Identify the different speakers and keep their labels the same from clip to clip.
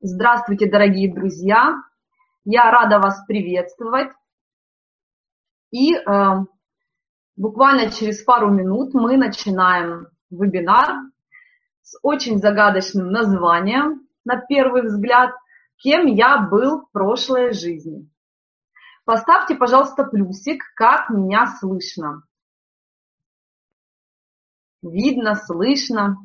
Speaker 1: Здравствуйте, дорогие друзья! Я рада вас приветствовать. И буквально через пару минут мы начинаем вебинар с очень загадочным названием, на первый взгляд, «Кем я был в прошлой жизни?». Поставьте, пожалуйста, плюсик, как меня слышно. Видно, слышно.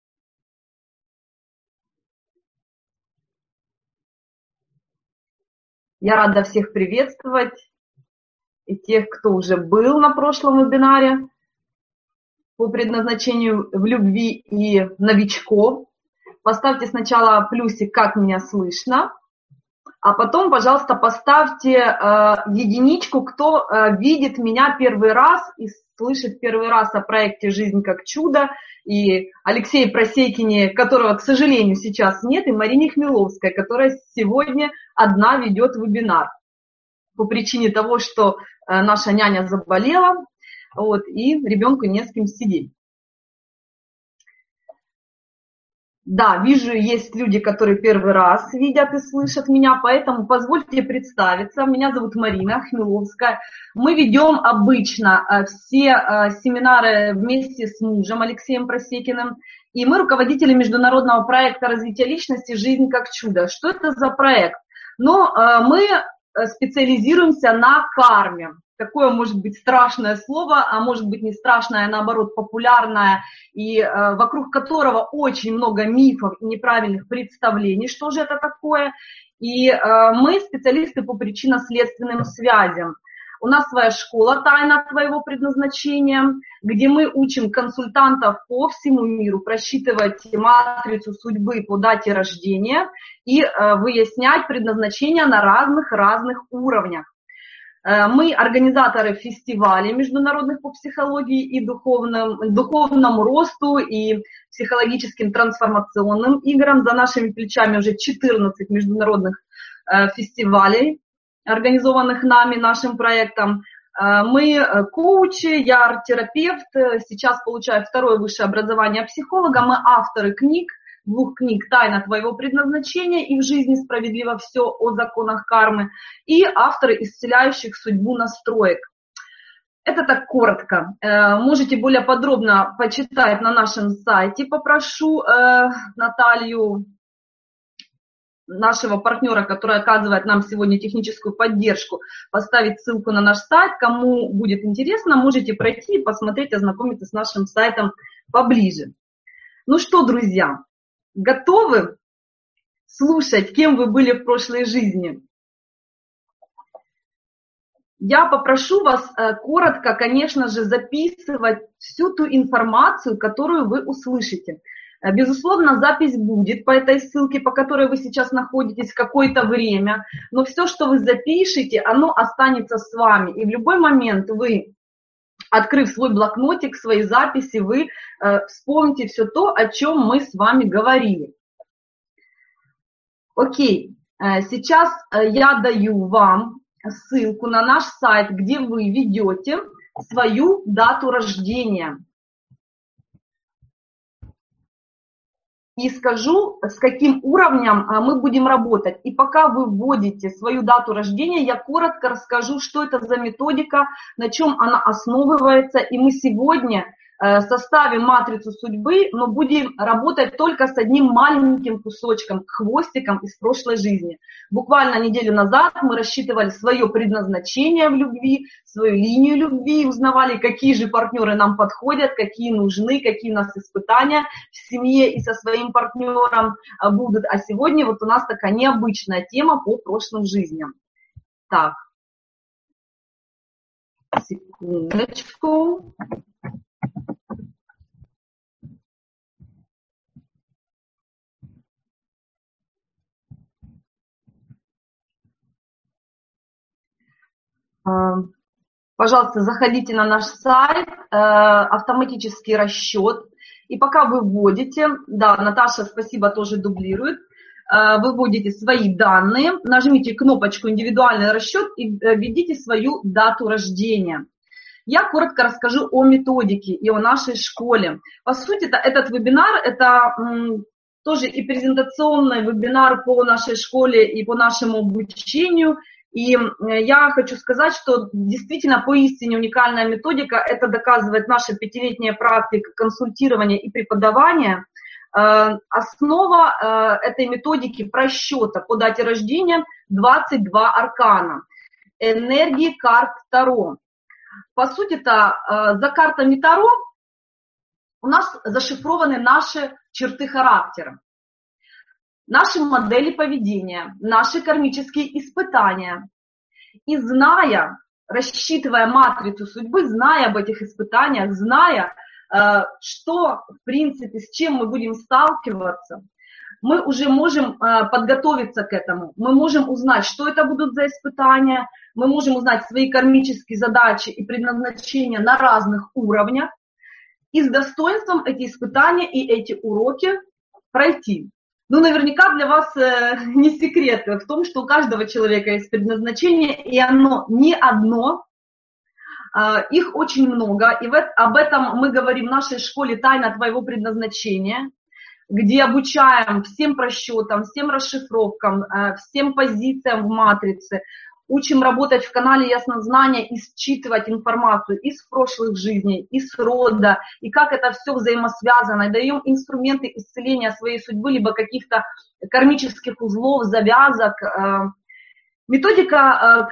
Speaker 1: Я рада всех приветствовать, и тех, кто уже был на прошлом вебинаре по предназначению в любви, и новичков. Поставьте сначала плюсик, как меня слышно, а потом, пожалуйста, поставьте единичку, кто видит меня первый раз и слышит первый раз о проекте «Жизнь как чудо», и Алексее Просекине, которого, к сожалению, сейчас нет, и Марине Хмеловской, которая сегодня одна ведет вебинар по причине того, что наша няня заболела, и ребенку не с кем сидеть. Да, вижу, есть люди, которые первый раз видят и слышат меня, поэтому позвольте представиться. Меня зовут Марина Хмеловская. Мы ведем обычно все семинары вместе с мужем Алексеем Просекиным, и мы руководители международного проекта развития личности «Жизнь как чудо». Что это за проект? Мы специализируемся на карме. Такое может быть страшное слово, а может быть не страшное, а наоборот популярное, и вокруг которого очень много мифов и неправильных представлений, что же это такое. И мы специалисты по причинно-следственным связям. У нас своя школа «Тайна твоего предназначения», где мы учим консультантов по всему миру просчитывать матрицу судьбы по дате рождения и выяснять предназначение на разных уровнях. Мы организаторы фестивалей международных по психологии и духовному росту и психологическим трансформационным играм. За нашими плечами уже 14 международных фестивалей, организованных нами, нашим проектом. Мы коучи, я арт-терапевт, сейчас получаю второе высшее образование психолога. Мы авторы книг, 2 книг «Тайна твоего предназначения» и «В жизни справедливо все о законах кармы», и авторы исцеляющих судьбу настроек. Это так коротко. Можете более подробно почитать на нашем сайте. Попрошу Наталью, нашего партнера, который оказывает нам сегодня техническую поддержку, поставить ссылку на наш сайт. Кому будет интересно, можете пройти и посмотреть, ознакомиться с нашим сайтом поближе. Ну что, друзья, готовы слушать, кем вы были в прошлой жизни? Я попрошу вас коротко, конечно же, записывать всю ту информацию, которую вы услышите. Безусловно, запись будет по этой ссылке, по которой вы сейчас находитесь какое-то время, но все, что вы запишете, оно останется с вами. И в любой момент вы, открыв свой блокнотик, свои записи, вы вспомните все то, о чем мы с вами говорили. Окей, сейчас я даю вам ссылку на наш сайт, где вы ведете свою дату рождения. И скажу, с каким уровнем мы будем работать. И пока вы вводите свою дату рождения, я коротко расскажу, что это за методика, на чем она основывается. И мы сегодня составим матрицу судьбы, но будем работать только с одним маленьким кусочком, хвостиком из прошлой жизни. Буквально неделю назад мы рассчитывали свое предназначение в любви, свою линию любви, узнавали, какие же партнеры нам подходят, какие нужны, какие у нас испытания в семье и со своим партнером будут. А сегодня вот у нас такая необычная тема по прошлым жизням. Так, секундочку. Пожалуйста, заходите на наш сайт, автоматический расчет. И пока вы вводите, да, Наташа, спасибо, тоже дублирует, вы вводите свои данные, нажмите кнопочку «Индивидуальный расчет» и введите свою дату рождения. Я коротко расскажу о методике и о нашей школе. По сути, этот вебинар – это тоже и презентационный вебинар по нашей школе и по нашему обучению. И я хочу сказать, что действительно поистине уникальная методика, это доказывает наша 5-летняя практика консультирования и преподавания. Основа этой методики просчета по дате рождения 22 аркана, энергии карт Таро. По сути-то за картами Таро у нас зашифрованы наши черты характера, наши модели поведения, наши кармические испытания. И зная, рассчитывая матрицу судьбы, зная об этих испытаниях, зная, что, в принципе, с чем мы будем сталкиваться, мы уже можем подготовиться к этому. Мы можем узнать, что это будут за испытания, мы можем узнать свои кармические задачи и предназначения на разных уровнях, и с достоинством эти испытания и эти уроки пройти. Ну, наверняка для вас не секрет в том, что у каждого человека есть предназначение, и оно не одно, их очень много. И об этом мы говорим в нашей школе «Тайна твоего предназначения», где обучаем всем просчетам, всем расшифровкам, всем позициям в матрице, учим работать в канале Яснознания и считывать информацию из прошлых жизней, из рода, и как это все взаимосвязано. Даем инструменты исцеления своей судьбы, либо каких-то кармических узлов, завязок. Методика,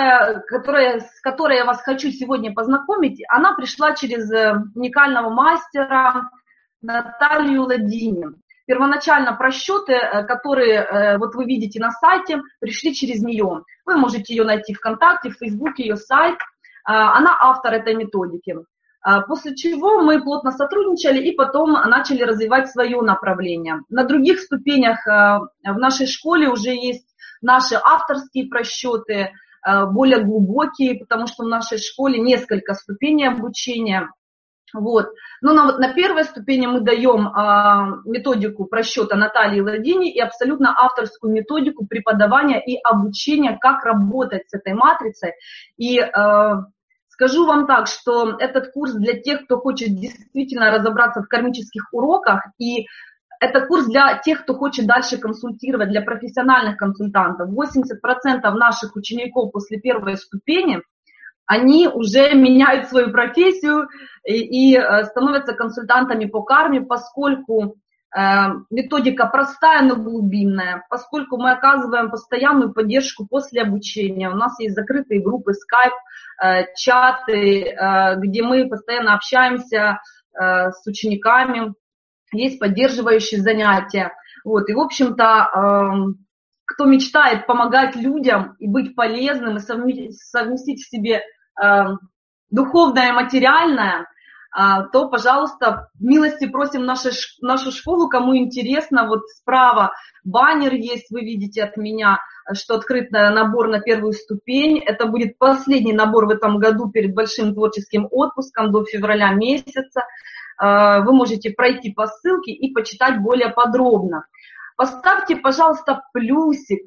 Speaker 1: с которой я вас хочу сегодня познакомить, она пришла через уникального мастера Наталью Ладини. Первоначально просчеты, которые вот вы видите на сайте, пришли через нее. Вы можете ее найти ВКонтакте, в Фейсбуке, ее сайт. Она автор этой методики. После чего мы плотно сотрудничали и потом начали развивать свое направление. На других ступенях в нашей школе уже есть наши авторские просчеты, более глубокие, потому что в нашей школе несколько ступеней обучения. Вот. Но на первой ступени мы даем методику просчета Натальи Ладини и абсолютно авторскую методику преподавания и обучения, как работать с этой матрицей. И скажу вам так, что этот курс для тех, кто хочет действительно разобраться в кармических уроках, и это курс для тех, кто хочет дальше консультировать, для профессиональных консультантов. 80% наших учеников после первой ступени, они уже меняют свою профессию и становятся консультантами по карме, поскольку методика простая, но глубинная, поскольку мы оказываем постоянную поддержку после обучения. У нас есть закрытые группы, Skype, чаты, где мы постоянно общаемся с учениками, есть поддерживающие занятия. Вот. И, в общем-то, кто мечтает помогать людям и быть полезным, и совместить в себе духовное и материальное, то, пожалуйста, милости просим нашу школу, кому интересно. Вот справа баннер есть, вы видите от меня, что открыт набор на первую ступень. Это будет последний набор в этом году перед большим творческим отпуском до февраля месяца. Вы можете пройти по ссылке и почитать более подробно. Поставьте, пожалуйста, плюсик,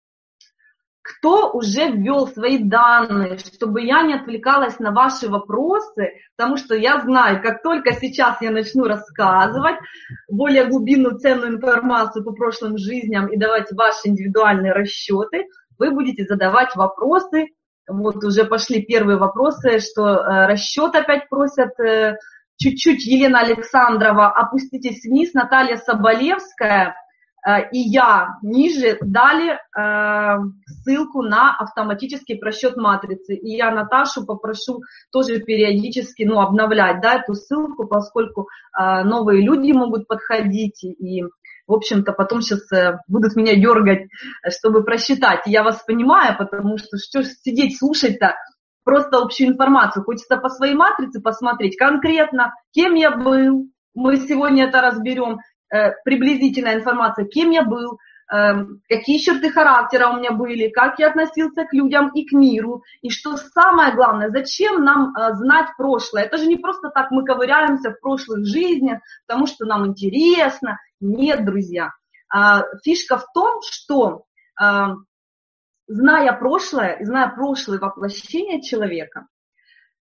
Speaker 1: кто уже ввел свои данные, чтобы я не отвлекалась на ваши вопросы, потому что я знаю, как только сейчас я начну рассказывать более глубинную ценную информацию по прошлым жизням и давать ваши индивидуальные расчеты, вы будете задавать вопросы. Вот уже пошли первые вопросы, что расчет опять просят. Чуть-чуть Елена Александрова, опуститесь вниз, Наталья Соболевская и я ниже дали ссылку на автоматический просчет матрицы. И я Наташу попрошу тоже периодически обновлять эту ссылку, поскольку новые люди могут подходить и, в общем-то, потом сейчас будут меня дергать, чтобы просчитать. И я вас понимаю, потому что сидеть, слушать-то, просто общую информацию. Хочется по своей матрице посмотреть конкретно, кем я был. Мы сегодня это разберем. Приблизительная информация, кем я был, какие черты характера у меня были, как я относился к людям и к миру. И что самое главное, зачем нам знать прошлое? Это же не просто так мы ковыряемся в прошлых жизнях, потому что нам интересно. Нет, друзья. Фишка в том, что зная прошлое, зная прошлое воплощение человека,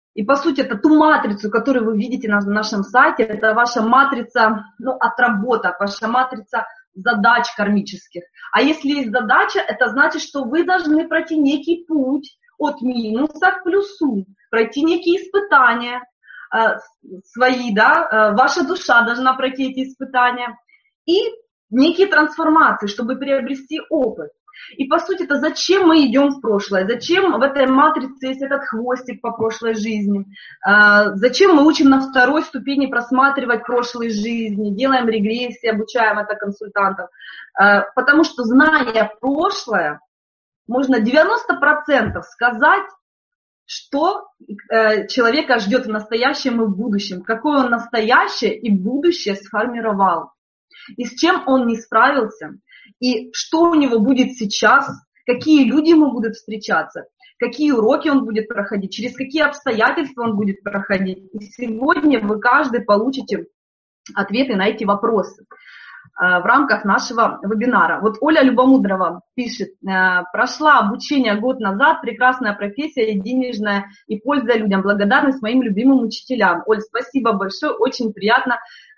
Speaker 1: И по сути это ту матрицу, которую вы видите на нашем сайте, это ваша матрица, ну, отработок, ваша матрица задач кармических. А если есть задача, это значит, что вы должны пройти некий путь от минуса к плюсу, пройти некие испытания свои, да, ваша душа должна пройти эти испытания и некие трансформации, чтобы приобрести опыт. И по сути, это зачем мы идем в прошлое, зачем в этой матрице есть этот хвостик по прошлой жизни, зачем мы учим на второй ступени просматривать прошлые жизни, делаем регрессии, обучаем это консультантов, потому что, зная прошлое, можно 90% сказать, что человека ждет в настоящем и в будущем, какое он настоящее и будущее сформировал, и с чем он не справился, и что у него будет сейчас, какие люди ему будут встречаться, какие уроки он будет проходить, через какие обстоятельства он будет проходить. И сегодня вы каждый получите ответы на эти вопросы в рамках нашего вебинара. Вот Оля Любомудрова пишет: прошла обучение год назад, прекрасная профессия, денежная и польза людям, благодарность моим любимым учителям. Оль, спасибо большое, очень приятно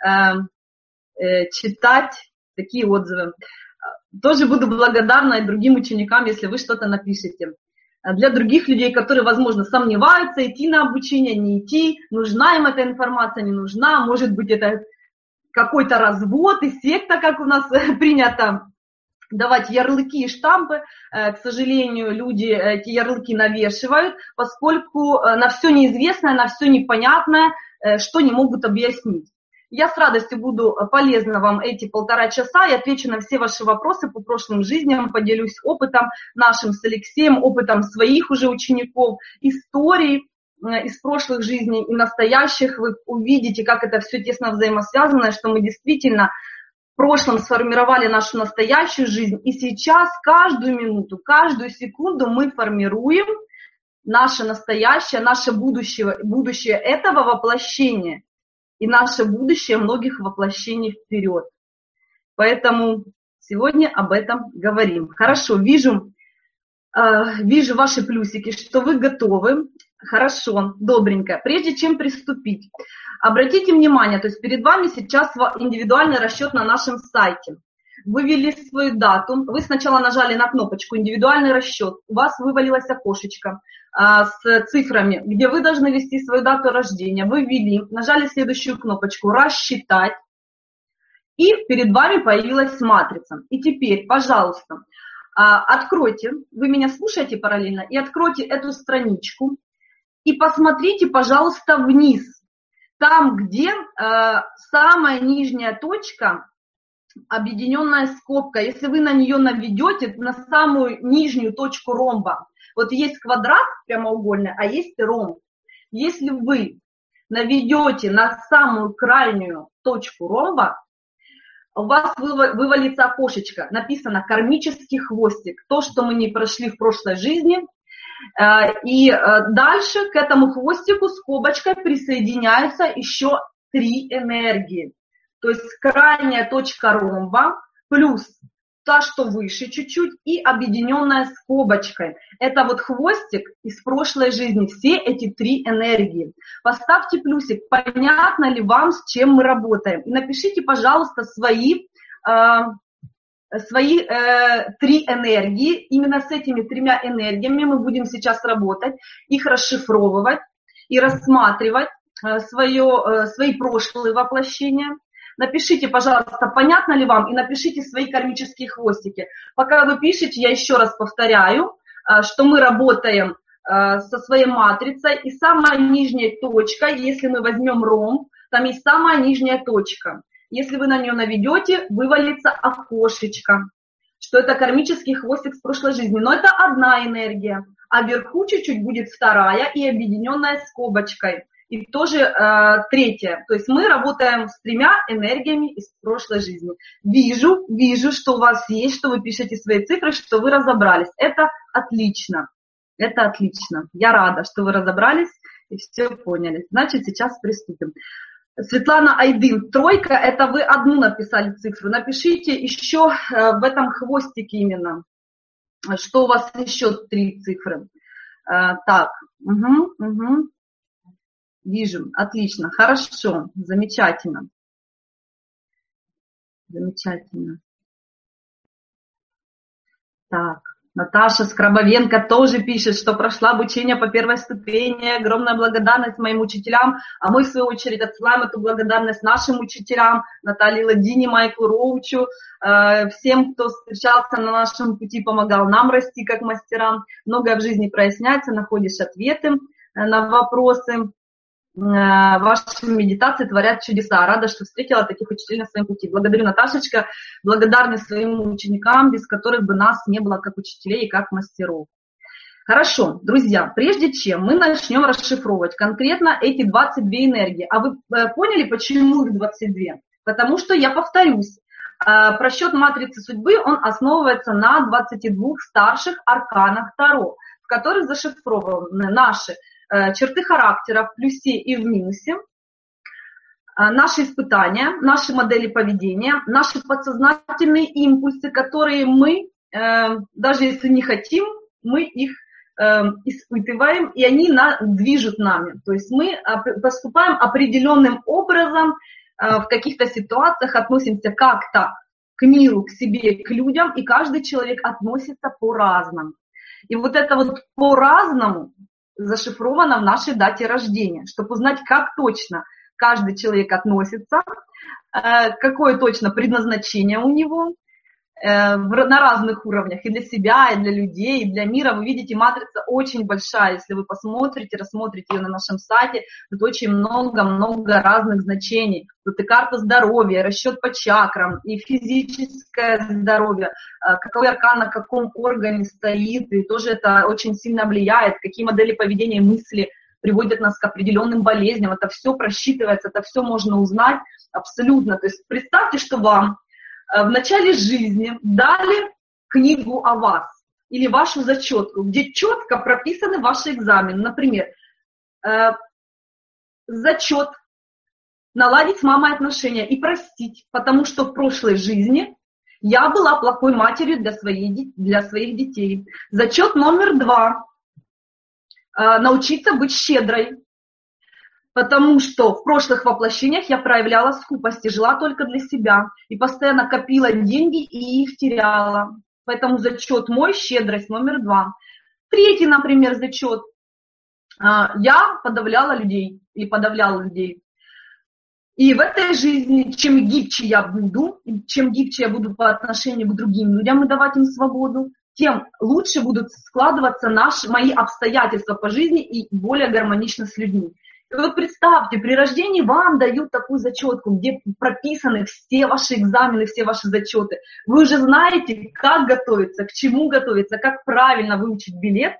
Speaker 1: читать такие отзывы. Тоже буду благодарна и другим ученикам, если вы что-то напишете. Для других людей, которые, возможно, сомневаются, идти на обучение, не идти, нужна им эта информация, не нужна, может быть, это какой-то развод и секта, как у нас принято давать ярлыки и штампы. К сожалению, люди эти ярлыки навешивают, поскольку на все неизвестное, на все непонятное, что не могут объяснить. Я с радостью буду полезна вам эти 1,5 часа и отвечу на все ваши вопросы по прошлым жизням, поделюсь опытом нашим с Алексеем, опытом своих уже учеников, историй из прошлых жизней и настоящих. Вы увидите, как это все тесно взаимосвязано, что мы действительно в прошлом сформировали нашу настоящую жизнь, и сейчас каждую минуту, каждую секунду мы формируем наше настоящее, наше будущее этого воплощения. И наше будущее многих воплощений вперед. Поэтому сегодня об этом говорим. Хорошо, вижу ваши плюсики, что вы готовы. Хорошо, добренько. Прежде чем приступить, обратите внимание, то есть перед вами сейчас индивидуальный расчет на нашем сайте. Вы ввели свою дату, вы сначала нажали на кнопочку «Индивидуальный расчет», у вас вывалилось окошечко с цифрами, где вы должны ввести свою дату рождения. Вы ввели, нажали следующую кнопочку «Рассчитать», и перед вами появилась матрица. И теперь, пожалуйста, откройте, вы меня слушаете параллельно, и откройте эту страничку, и посмотрите, пожалуйста, вниз, там, где самая нижняя точка, объединенная скобка, если вы на нее наведете, на самую нижнюю точку ромба, вот есть квадрат прямоугольный, а есть ромб. Если вы наведете на самую крайнюю точку ромба, у вас вывалится окошечко, написано «Кармический хвостик», то, что мы не прошли в прошлой жизни. И дальше к этому хвостику скобочкой присоединяются еще 3 энергии. То есть крайняя точка ромба плюс та, что выше чуть-чуть, и объединенная скобочкой. Это вот хвостик из прошлой жизни, все эти 3 энергии. Поставьте плюсик, понятно ли вам, с чем мы работаем. И напишите, пожалуйста, свои 3 энергии. Именно с этими 3 энергиями мы будем сейчас работать, их расшифровывать и рассматривать свои прошлые воплощения. Напишите, пожалуйста, понятно ли вам, и напишите свои кармические хвостики. Пока вы пишете, я еще раз повторяю, что мы работаем со своей матрицей, и самая нижняя точка, если мы возьмем ромб, там есть самая нижняя точка. Если вы на нее наведете, вывалится окошечко, что это кармический хвостик с прошлой жизни. Но это одна энергия, а вверху чуть-чуть будет 2 и объединенная скобочкой. И тоже 3. То есть мы работаем с 3 энергиями из прошлой жизни. Вижу, что у вас есть, что вы пишете свои цифры, что вы разобрались. Это отлично. Это отлично. Я рада, что вы разобрались и все поняли. Значит, сейчас приступим. Светлана Айдын, 3, это вы одну написали цифру. Напишите еще в этом хвостике именно, что у вас еще 3 цифры. Так, угу. Вижу, отлично, хорошо, замечательно. Замечательно. Так, Наташа Скрабовенко тоже пишет, что прошла обучение по первой ступени. Огромная благодарность моим учителям. А мы, в свою очередь, отсылаем эту благодарность нашим учителям, Наталье Ладине, Майклу Роучу, всем, кто встречался на нашем пути, помогал нам расти как мастерам. Многое в жизни проясняется, находишь ответы на вопросы. Ваши медитации творят чудеса. Рада, что встретила таких учителей на своем пути. Благодарю, Наташечка. Благодарны своим ученикам, без которых бы нас не было как учителей и как мастеров. Хорошо, друзья, прежде чем мы начнем расшифровывать конкретно эти 22 энергии, а вы поняли, почему их 22? Потому что, я повторюсь, просчет матрицы судьбы, он основывается на 22 старших арканах Таро, в которых зашифрованы наши черты характера в плюсе и в минусе, наши испытания, наши модели поведения, наши подсознательные импульсы, которые мы, даже если не хотим, мы их испытываем, и они движут нами. То есть мы поступаем определенным образом в каких-то ситуациях, относимся как-то к миру, к себе, к людям, и каждый человек относится по-разному. И вот это вот по-разному зашифровано в нашей дате рождения, чтобы узнать, как точно каждый человек относится, какое точно предназначение у него на разных уровнях, и для себя, и для людей, и для мира. Вы видите, матрица очень большая. Если вы посмотрите, рассмотрите ее на нашем сайте, тут очень много разных значений. Тут и карта здоровья, расчет по чакрам, и физическое здоровье, какой аркан на каком органе стоит, и тоже это очень сильно влияет, какие модели поведения и мысли приводят нас к определенным болезням. Это все просчитывается, это все можно узнать абсолютно. То есть представьте, что вам в начале жизни дали книгу о вас или вашу зачетку, где четко прописаны ваши экзамены. Например, зачет наладить с мамой отношения и простить, потому что в прошлой жизни я была плохой матерью для своих детей. Зачет номер 2. Научиться быть щедрой. Потому что в прошлых воплощениях я проявляла скупость и жила только для себя. И постоянно копила деньги и их теряла. Поэтому зачет мой, щедрость номер 2. 3, например, зачет. Я подавляла людей и подавляла людей. И в этой жизни, чем гибче я буду, чем гибче я буду по отношению к другим людям и давать им свободу, тем лучше будут складываться мои обстоятельства по жизни и более гармонично с людьми. И вот представьте, при рождении вам дают такую зачетку, где прописаны все ваши экзамены, все ваши зачеты. Вы уже знаете, как готовиться, к чему готовиться, как правильно выучить билет.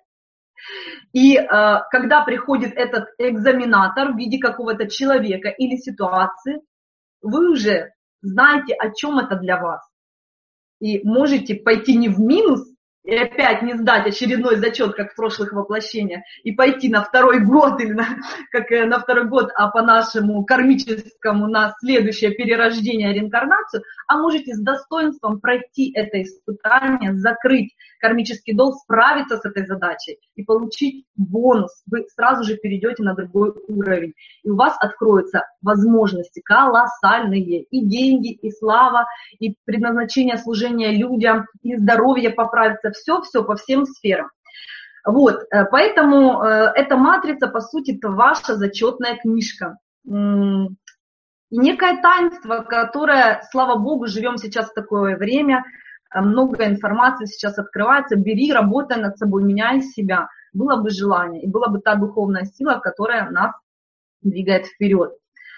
Speaker 1: И когда приходит этот экзаменатор в виде какого-то человека или ситуации, вы уже знаете, о чем это для вас. И можете пойти не в минус, и опять не сдать очередной зачет, как в прошлых воплощениях, и пойти на второй год, или на второй год, а по нашему кармическому на следующее перерождение, реинкарнацию, а можете с достоинством пройти это испытание, закрыть кармический долг, справиться с этой задачей и получить бонус. Вы сразу же перейдете на другой уровень, и у вас откроются возможности колоссальные, и деньги, и слава, и предназначение служения людям, и здоровье поправится, все по всем сферам. Вот, поэтому эта матрица, по сути, это ваша зачетная книжка. И некое таинство, которое, слава Богу, живем сейчас в такое время, много информации сейчас открывается. Бери, работай над собой, меняй себя. Было бы желание, и была бы та духовная сила, которая нас двигает вперед.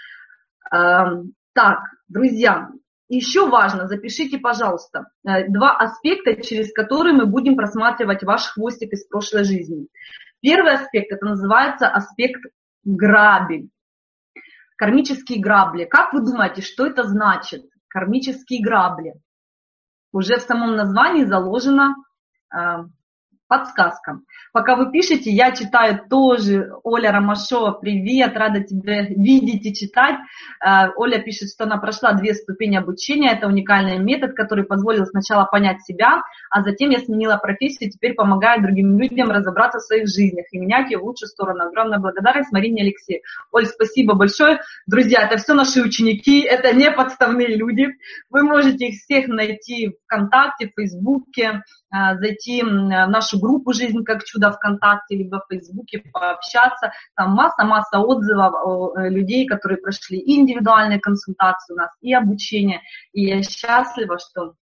Speaker 1: Так, друзья, еще важно, запишите, пожалуйста, 2 аспекта, через которые мы будем просматривать ваш хвостик из прошлой жизни. Первый аспект, это называется аспект грабель. Кармические грабли. Как вы думаете, что это значит? Кармические грабли. Уже в самом названии заложено подсказка. Пока вы пишете, я читаю тоже. Оля Ромашова, привет, рада тебя видеть и читать. Оля пишет, что она прошла 2 ступени обучения. Это уникальный метод, который позволил сначала понять себя, а затем я сменила профессию и теперь помогаю другим людям разобраться в своих жизнях и менять ее в лучшую сторону. Огромная благодарность Марине Алексеевне. Оль, спасибо большое. Друзья, это все наши ученики, это не подставные люди. Вы можете их всех найти в ВКонтакте, в Фейсбуке, зайти в нашу группу «Жизнь как чудо» ВКонтакте, либо в Фейсбуке, пообщаться. Там масса отзывов людей, которые прошли и индивидуальные консультации у нас, и обучение. И я счастлива, что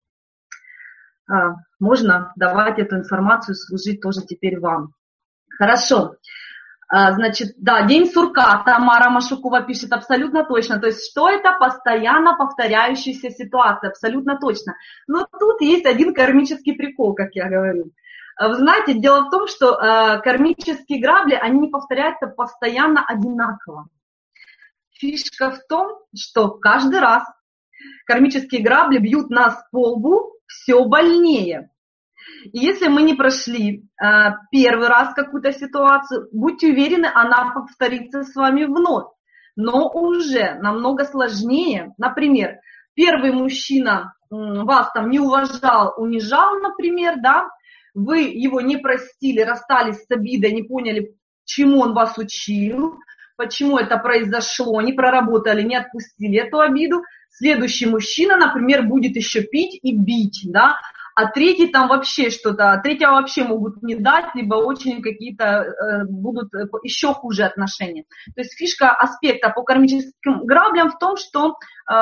Speaker 1: можно давать эту информацию, служить тоже теперь вам. Хорошо. Значит, да, день сурка, Тамара Машукова пишет, абсолютно точно. То есть, что это постоянно повторяющаяся ситуация, абсолютно точно. Но тут есть один кармический прикол, как я говорю. Вы знаете, дело в том, что кармические грабли, они не повторяются постоянно одинаково. Фишка в том, что каждый раз кармические грабли бьют нас по лбу все больнее. И если мы не прошли первый раз какую-то ситуацию, будьте уверены, она повторится с вами вновь. Но уже намного сложнее. Например, первый мужчина вас там не уважал, унижал, например, да, вы его не простили, расстались с обидой, не поняли, чему он вас учил, почему это произошло, не проработали, не отпустили эту обиду. Следующий мужчина, например, будет еще пить и бить, да, а третий там вообще что-то, третьего вообще могут не дать, либо очень какие-то будут еще хуже отношения. То есть фишка аспекта по кармическим граблям в том, что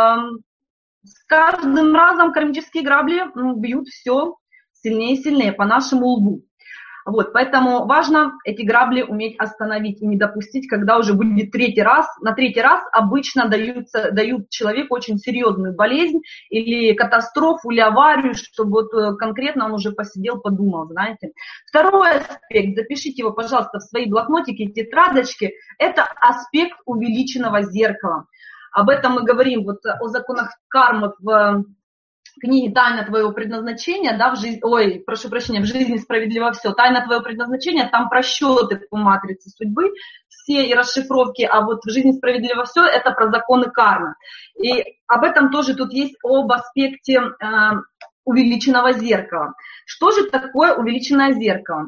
Speaker 1: с каждым разом кармические грабли бьют все сильнее и сильнее по нашему лбу. Вот, поэтому важно эти грабли уметь остановить и не допустить, когда уже будет третий раз. На третий раз обычно дают человеку очень серьезную болезнь или катастрофу, или аварию, чтобы вот конкретно он уже посидел, подумал, знаете. Второй аспект, запишите его, пожалуйста, в свои блокнотики, тетрадочки, это аспект увеличенного зеркала. Об этом мы говорим вот о законах кармы в книге «Тайна твоего предназначения», да, в жизни справедливо все. «Тайна твоего предназначения», там просчеты по матрице судьбы, все и расшифровки, а вот в «Жизни справедливо все» это про законы кармы. И об этом тоже тут есть об аспекте увеличенного зеркала. Что же такое увеличенное зеркало?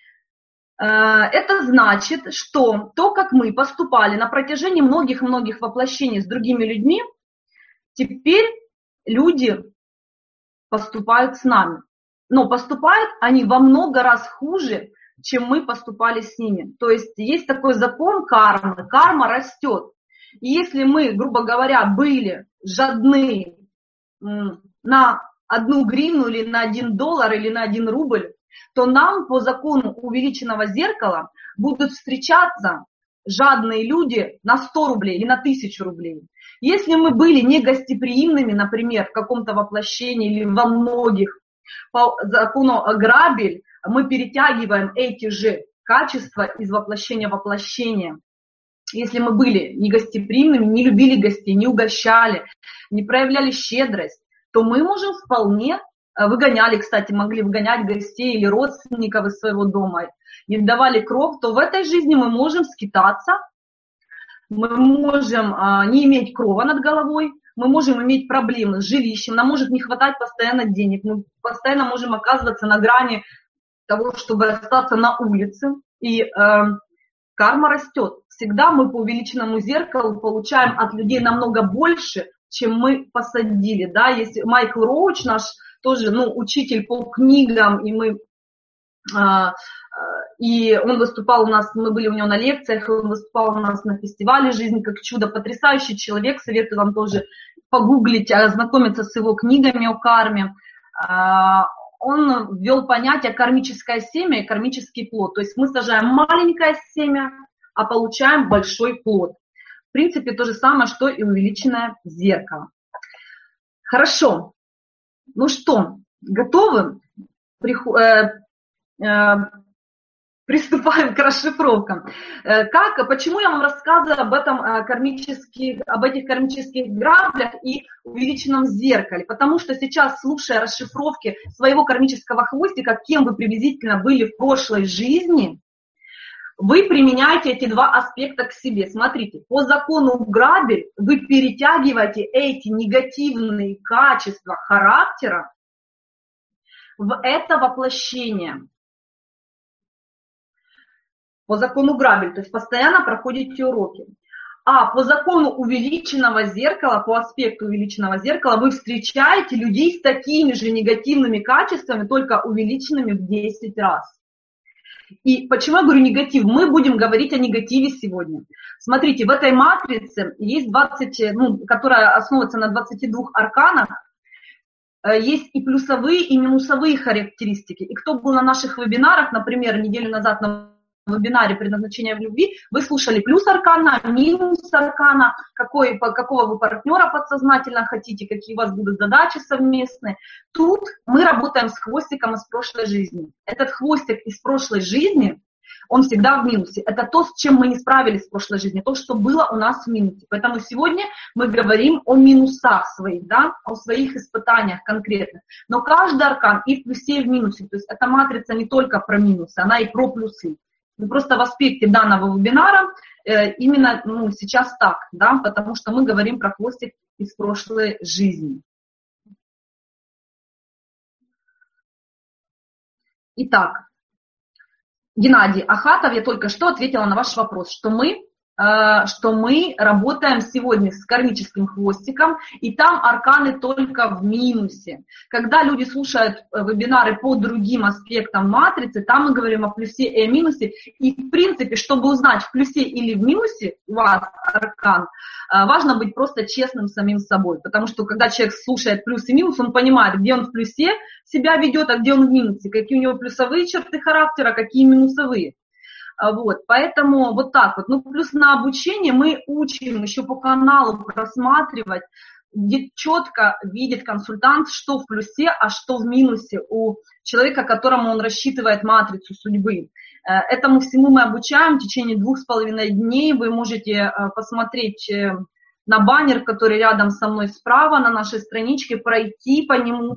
Speaker 1: Это значит, что то, как мы поступали на протяжении многих-многих воплощений с другими людьми, теперь люди поступают с нами. Но поступают они во много раз хуже, чем мы поступали с ними. То есть такой закон кармы. Карма растет. И если мы, грубо говоря, были жадны на 1 гривну или на $1 или на 1 рубль, то нам по закону увеличенного зеркала будут встречаться жадные люди на 100 рублей или на 1000 рублей. Если мы были негостеприимными, например, в каком-то воплощении или во многих, по закону грабель, мы перетягиваем эти же качества из воплощения в воплощение. Если мы были негостеприимными, не любили гостей, не угощали, не проявляли щедрость, то мы можем вполне могли выгонять гостей или родственников из своего дома, не давали кров, то в этой жизни мы можем скитаться, мы можем не иметь крова над головой, мы можем иметь проблемы с жилищем, нам может не хватать постоянно денег, мы постоянно можем оказываться на грани того, чтобы остаться на улице, и карма растет. Всегда мы по увеличенному зеркалу получаем от людей намного больше, чем мы посадили. Да? Есть Майкл Роуч, наш тоже учитель по книгам, и он выступал у нас, мы были у него на лекциях, он выступал у нас на фестивале «Жизнь как чудо». Потрясающий человек, советую вам тоже погуглить, ознакомиться с его книгами о карме. Он ввел понятие кармическое семя и кармический плод. То есть мы сажаем маленькое семя, а получаем большой плод. В принципе, то же самое, что и увеличенное зеркало. Хорошо. Ну что, готовы? Приступаем к расшифровкам. Почему я вам рассказываю об этих кармических граблях и увеличенном зеркале? Потому что сейчас, слушая расшифровки своего кармического хвостика, кем вы приблизительно были в прошлой жизни, вы применяете эти два аспекта к себе. Смотрите, по закону грабель вы перетягиваете эти негативные качества характера в это воплощение. По закону грабель, то есть постоянно проходите уроки. А по закону увеличенного зеркала, по аспекту увеличенного зеркала, вы встречаете людей с такими же негативными качествами, только увеличенными в 10 раз. И почему я говорю негатив? Мы будем говорить о негативе сегодня. Смотрите, в этой матрице есть которая основывается на 22 арканах, есть и плюсовые, и минусовые характеристики. И кто был на наших вебинарах, например, неделю назад на вебинаре «Предназначение в любви», вы слушали плюс аркана, минус аркана, какого вы партнера подсознательно хотите, какие у вас будут задачи совместные. Тут мы работаем с хвостиком из прошлой жизни. Этот хвостик из прошлой жизни, он всегда в минусе. Это то, с чем мы не справились в прошлой жизни, то, что было у нас в минусе. Поэтому сегодня мы говорим о минусах своих, да, о своих испытаниях конкретно. Но каждый аркан и в плюсе, и в минусе. То есть эта матрица не только про минусы, она и про плюсы. Просто в аспекте данного вебинара именно сейчас так, да, потому что мы говорим про хвостик из прошлой жизни. Итак, Геннадий Ахатов, я только что ответила на ваш вопрос, что мы работаем сегодня с кармическим хвостиком, и там арканы только в минусе. Когда люди слушают вебинары по другим аспектам матрицы, там мы говорим о плюсе и о минусе. И в принципе, чтобы узнать, в плюсе или в минусе у вас аркан, важно быть просто честным самим собой. Потому что когда человек слушает плюс и минус, он понимает, где он в плюсе себя ведет, а где он в минусе, какие у него плюсовые черты характера, какие минусовые. Вот, поэтому вот так вот. Ну, плюс на обучение мы учим еще по каналу просматривать, где четко видит консультант, что в плюсе, а что в минусе у человека, которому он рассчитывает матрицу судьбы. Этому всему мы обучаем в течение 2,5 дней. Вы можете посмотреть на баннер, который рядом со мной справа, на нашей страничке, пройти по нему,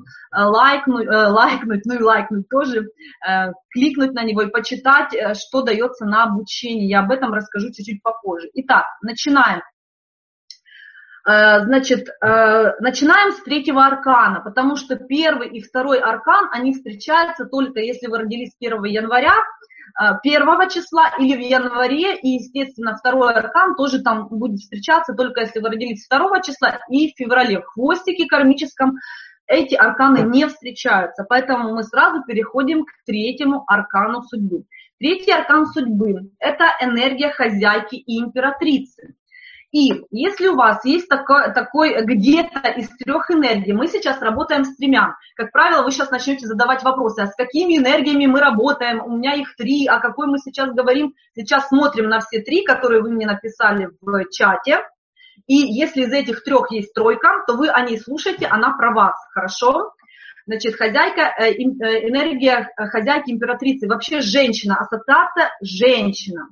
Speaker 1: лайкнуть тоже, кликнуть на него и почитать, что дается на обучение. Я об этом расскажу чуть-чуть попозже. Итак, начинаем. Значит, начинаем с 3-го аркана, потому что 1-й и 2-й аркан, они встречаются только если вы родились 1 января, 1 числа или в январе, и, естественно, 2-й аркан тоже там будет встречаться, только если вы родились 2 числа и в феврале. В хвостике кармическом эти арканы не встречаются, поэтому мы сразу переходим к 3-му аркану судьбы. 3-й аркан судьбы – это энергия хозяйки и императрицы. И если у вас есть такой где-то из 3 энергий, мы сейчас работаем с 3. Как правило, вы сейчас начнете задавать вопросы, а с какими энергиями мы работаем, у меня их 3, о какой мы сейчас говорим. Сейчас смотрим на все 3, которые вы мне написали в чате. И если из этих 3 есть 3, то вы о ней слушаете, она про вас, хорошо? Значит, энергия хозяйки императрицы, вообще женщина, ассоциация женщина.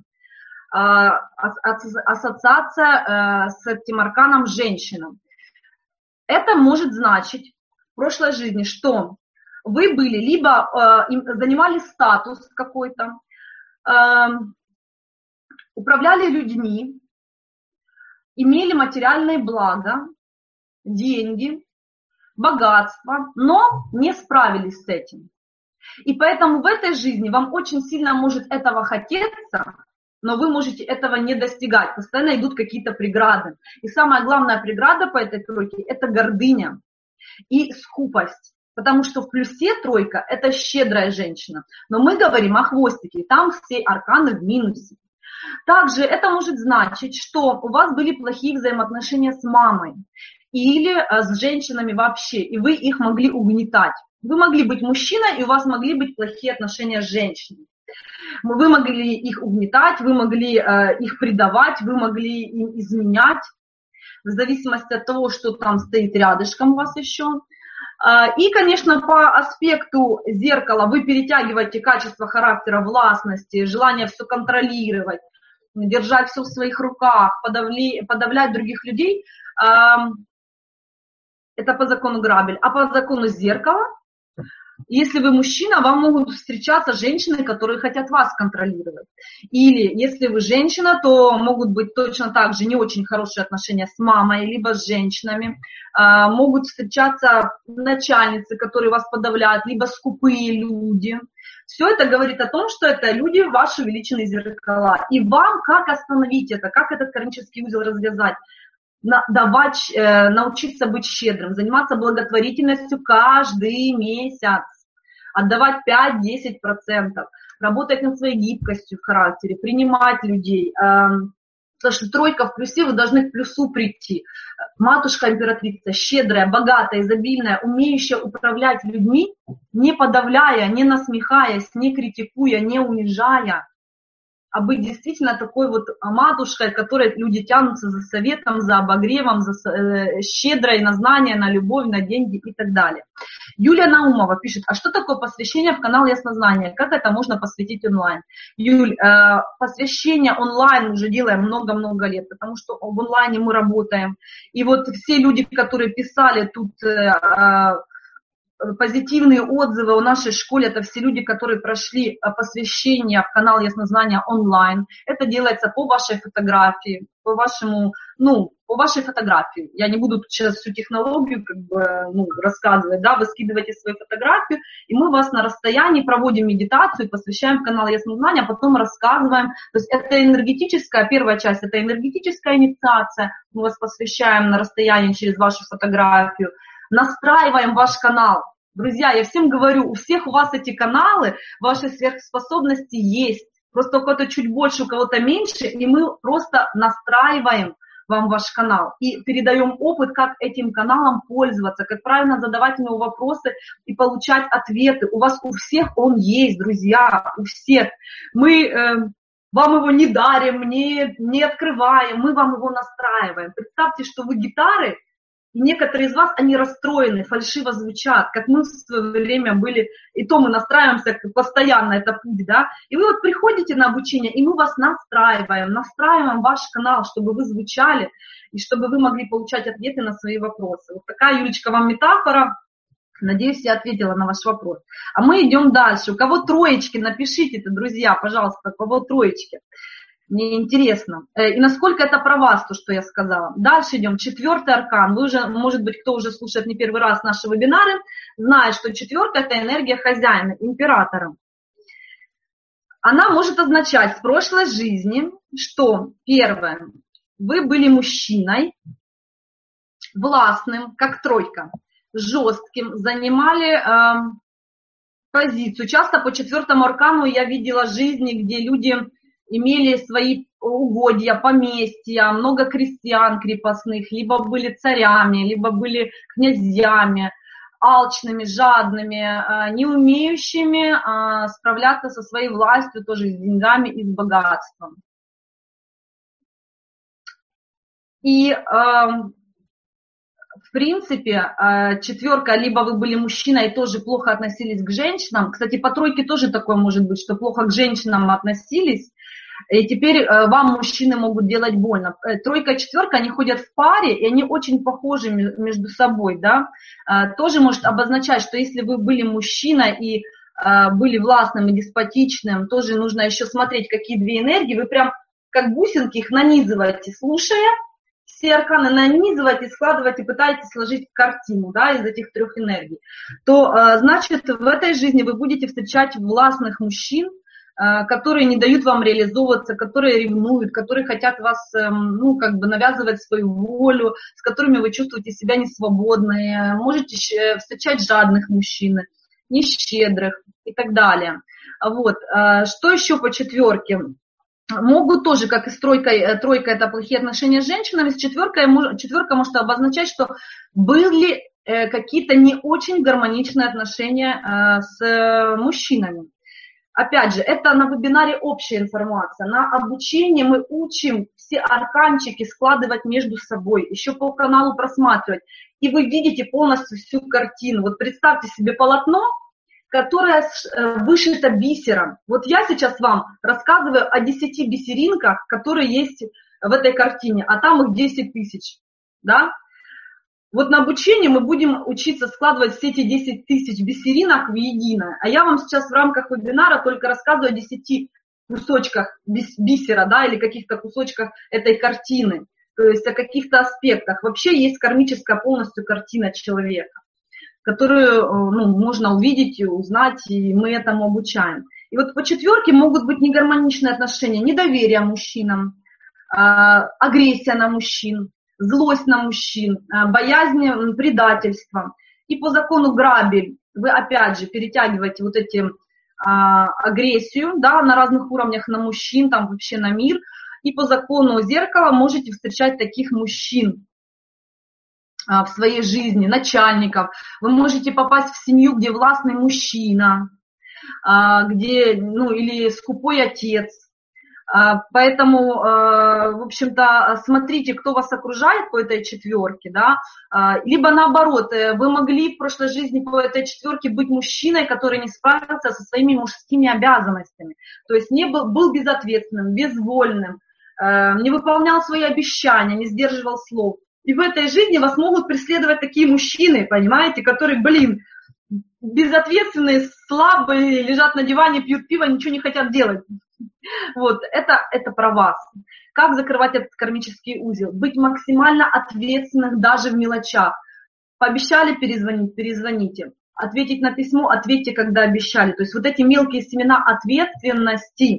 Speaker 1: Ассоциация с этим арканом женщина. Это может значить в прошлой жизни, что вы были либо занимали статус какой-то, управляли людьми, имели материальные блага, деньги, богатство, но не справились с этим. И поэтому в этой жизни вам очень сильно может этого хотеться, но вы можете этого не достигать. Постоянно идут какие-то преграды. И самая главная преграда по этой 3 – это гордыня и скупость. Потому что в плюсе 3 – это щедрая женщина. Но мы говорим о хвостике, и там все арканы в минусе. Также это может значить, что у вас были плохие взаимоотношения с мамой или с женщинами вообще, и вы их могли угнетать. Вы могли быть мужчиной, и у вас могли быть плохие отношения с женщиной. Вы могли их угнетать, вы могли их предавать, вы могли им изменять, в зависимости от того, что там стоит рядышком у вас еще. И, конечно, по аспекту зеркала вы перетягиваете качество характера, властности, желание все контролировать, держать все в своих руках, подавлять других людей. Это по закону Грабель. А по закону зеркала, если вы мужчина, вам могут встречаться женщины, которые хотят вас контролировать. Или если вы женщина, то могут быть точно так же не очень хорошие отношения с мамой, либо с женщинами. Могут встречаться начальницы, которые вас подавляют, либо скупые люди. Все это говорит о том, что это люди ваши увеличенные зеркала. И вам как остановить это, как этот кармический узел развязать? Научиться быть щедрым, заниматься благотворительностью каждый месяц, отдавать 5-10%, работать над своей гибкостью в характере, принимать людей. Потому что тройка в плюсе, вы должны к плюсу прийти. Матушка-императрица, щедрая, богатая, изобильная, умеющая управлять людьми, не подавляя, не насмехаясь, не критикуя, не унижая, а быть действительно такой вот матушкой, к которой люди тянутся за советом, за обогревом, щедрой на знания, на любовь, на деньги и так далее. Юлия Наумова пишет, а что такое посвящение в канал Яснознания? Как это можно посвятить онлайн? Юль, посвящение онлайн уже делаем много-много лет, потому что в онлайне мы работаем. И вот все люди, которые писали тут позитивные отзывы о нашей школе, это все люди, которые прошли посвящение в канал Яснознания онлайн. Это делается по вашей фотографии, по вашей фотографии. Я не буду сейчас всю технологию рассказывать, да, вы скидываете свою фотографию, и мы вас на расстоянии проводим медитацию, посвящаем в канал Яснознания, а потом рассказываем. То есть это энергетическая, первая часть, это энергетическая инициация, мы вас посвящаем на расстоянии через вашу фотографию, настраиваем ваш канал. Друзья, я всем говорю, у всех у вас эти каналы, ваши сверхспособности есть. Просто у кого-то чуть больше, у кого-то меньше, и мы просто настраиваем вам ваш канал и передаем опыт, как этим каналом пользоваться, как правильно задавать ему вопросы и получать ответы. У вас у всех он есть, друзья, у всех. Мы вам его не дарим, не открываем, мы вам его настраиваем. Представьте, что вы гитары, и некоторые из вас, они расстроены, фальшиво звучат, как мы в свое время были, и то мы настраиваемся постоянно, это путь, да. И вы вот приходите на обучение, и мы вас настраиваем ваш канал, чтобы вы звучали, и чтобы вы могли получать ответы на свои вопросы. Вот такая, Юлечка, вам метафора. Надеюсь, я ответила на ваш вопрос. А мы идем дальше. У кого троечки, напишите-то, друзья, пожалуйста, у кого троечки. Мне интересно. И насколько это про вас, то, что я сказала. Дальше идем. 4-й аркан. Вы уже, может быть, кто уже слушает не первый раз наши вебинары, знает, что 4-ка – это энергия хозяина, императора. Она может означать в прошлой жизни, что, первое, вы были мужчиной, властным, как тройка, жестким, занимали позицию. Часто по 4-му аркану я видела жизни, где люди имели свои угодья, поместья, много крестьян крепостных, либо были царями, либо были князьями, алчными, жадными, не умеющими справляться со своей властью, тоже с деньгами и с богатством. И в принципе, 4-ка, либо вы были мужчиной и тоже плохо относились к женщинам. Кстати, по тройке тоже такое может быть, что плохо к женщинам относились. И теперь вам мужчины могут делать больно. 3-ка и 4-ка, они ходят в паре, и они очень похожи между собой, да. Тоже может обозначать, что если вы были мужчиной и были властным и деспотичным, тоже нужно еще смотреть, какие две энергии. Вы прям как бусинки их нанизываете, слушая все арканы, нанизываете, складываете, пытаетесь сложить картину, да, из этих 3 энергий. То, значит, в этой жизни вы будете встречать властных мужчин, которые не дают вам реализовываться, которые ревнуют, которые хотят вас, навязывать свою волю, с которыми вы чувствуете себя несвободной, можете встречать жадных мужчин, нещедрых и так далее. Вот. Что еще по 4-ке? Могут тоже, как и с 3-кой, 3-ка это плохие отношения с женщинами, с 4-кой, 4-ка может обозначать, что были какие-то не очень гармоничные отношения с мужчинами. Опять же, это на вебинаре общая информация. На обучении мы учим все арканчики складывать между собой, еще по каналу просматривать. и вы видите полностью всю картину. Вот представьте себе полотно, которое вышито бисером. Вот я сейчас вам рассказываю о 10 бисеринках, которые есть в этой картине, а там их 10 тысяч, да? Вот на обучении мы будем учиться складывать все эти 10 тысяч бисеринок в единое. А я вам сейчас в рамках вебинара только рассказываю о 10 кусочках бисера, да, или каких-то кусочках этой картины, то есть о каких-то аспектах. Вообще есть кармическая полностью картина человека, которую можно увидеть и узнать, и мы этому обучаем. И вот по четверке могут быть негармоничные отношения, недоверие мужчинам, агрессия на мужчин, злость на мужчин, боязнь предательства. И по закону Грабель вы опять же перетягиваете вот эти агрессию, да, на разных уровнях на мужчин, там вообще на мир. И по закону зеркала можете встречать таких мужчин в своей жизни, начальников. Вы можете попасть в семью, где властный мужчина, где, или скупой отец. Поэтому, в общем-то, смотрите, кто вас окружает по этой четверке, да, либо наоборот, вы могли в прошлой жизни по этой четверке быть мужчиной, который не справился со своими мужскими обязанностями, то есть был безответственным, безвольным, не выполнял свои обещания, не сдерживал слов. И в этой жизни вас могут преследовать такие мужчины, понимаете, которые, безответственные, слабые, лежат на диване, пьют пиво, ничего не хотят делать. Вот, это про вас. Как закрывать этот кармический узел? Быть максимально ответственным даже в мелочах. Пообещали перезвонить, перезвоните. Ответить на письмо, ответьте, когда обещали. То есть вот эти мелкие семена ответственности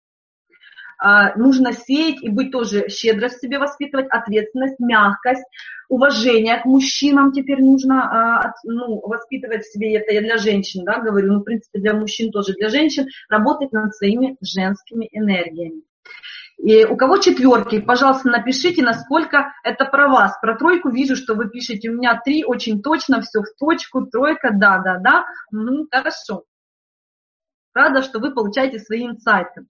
Speaker 1: нужно сеять и быть тоже щедро в себе воспитывать, ответственность, мягкость, уважение к мужчинам теперь нужно воспитывать в себе, это я для женщин, да, говорю, в принципе для мужчин тоже, для женщин, работать над своими женскими энергиями. И у кого четверки, пожалуйста, напишите, насколько это про вас. Про тройку вижу, что вы пишете, у меня 3, очень точно, все в точку, тройка, да, хорошо. Рада, что вы получаете свои инсайты.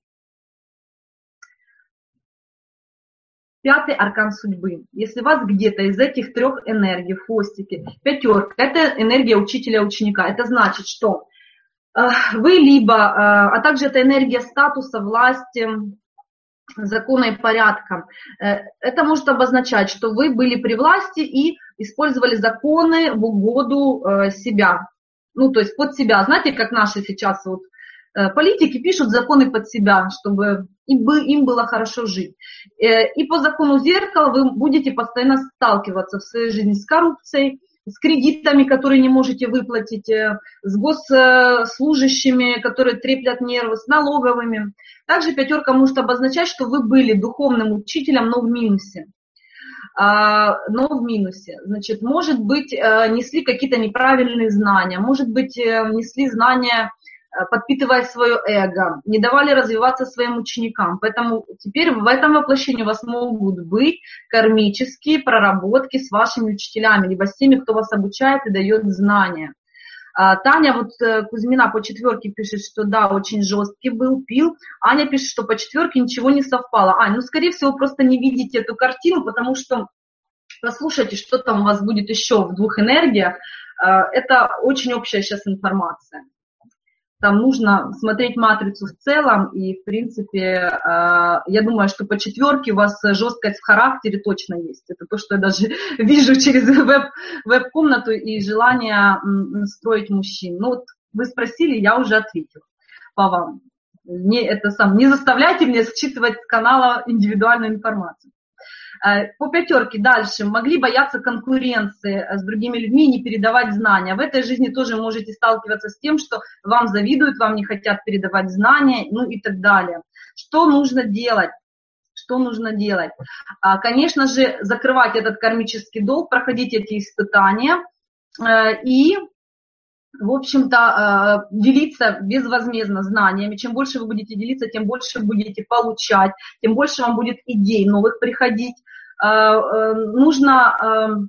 Speaker 1: 5-й аркан судьбы. Если вас где-то из этих 3 энергий, хвостики, 5, это энергия учителя-ученика. Это значит, что вы либо, а также это энергия статуса, власти, закона и порядка. Это может обозначать, что вы были при власти и использовали законы в угоду себя. То есть под себя. Знаете, как наши сейчас политики пишут законы под себя, чтобы им было хорошо жить. И по закону зеркала вы будете постоянно сталкиваться в своей жизни с коррупцией, с кредитами, которые не можете выплатить, с госслужащими, которые треплят нервы, с налоговыми. Также 5 может обозначать, что вы были духовным учителем, но в минусе. Значит, может быть, несли какие-то неправильные знания, может быть, несли знания, подпитывая свое эго, не давали развиваться своим ученикам. Поэтому теперь в этом воплощении у вас могут быть кармические проработки с вашими учителями, либо с теми, кто вас обучает и дает знания. Таня Кузьмина по 4 пишет, что да, очень жесткий был, пил. Аня пишет, что по 4 ничего не совпало. Ань, скорее всего, просто не видите эту картину, потому что послушайте, что там у вас будет еще в 2 энергиях. Это очень общая сейчас информация. Там нужно смотреть матрицу в целом, и, в принципе, я думаю, что по 4 у вас жесткость в характере точно есть. Это то, что я даже вижу через веб-комнату и желание строить мужчин. Вы спросили, я уже ответила по вам. Не заставляйте меня считывать с канала индивидуальную информацию. По 5 дальше. Могли бояться конкуренции с другими людьми и не передавать знания. В этой жизни тоже можете сталкиваться с тем, что вам завидуют, вам не хотят передавать знания, и так далее. Что нужно делать? Конечно же, закрывать этот кармический долг, проходить эти испытания и, в общем-то, делиться безвозмездно знаниями. Чем больше вы будете делиться, тем больше будете получать, тем больше вам будет идей новых приходить. Нужно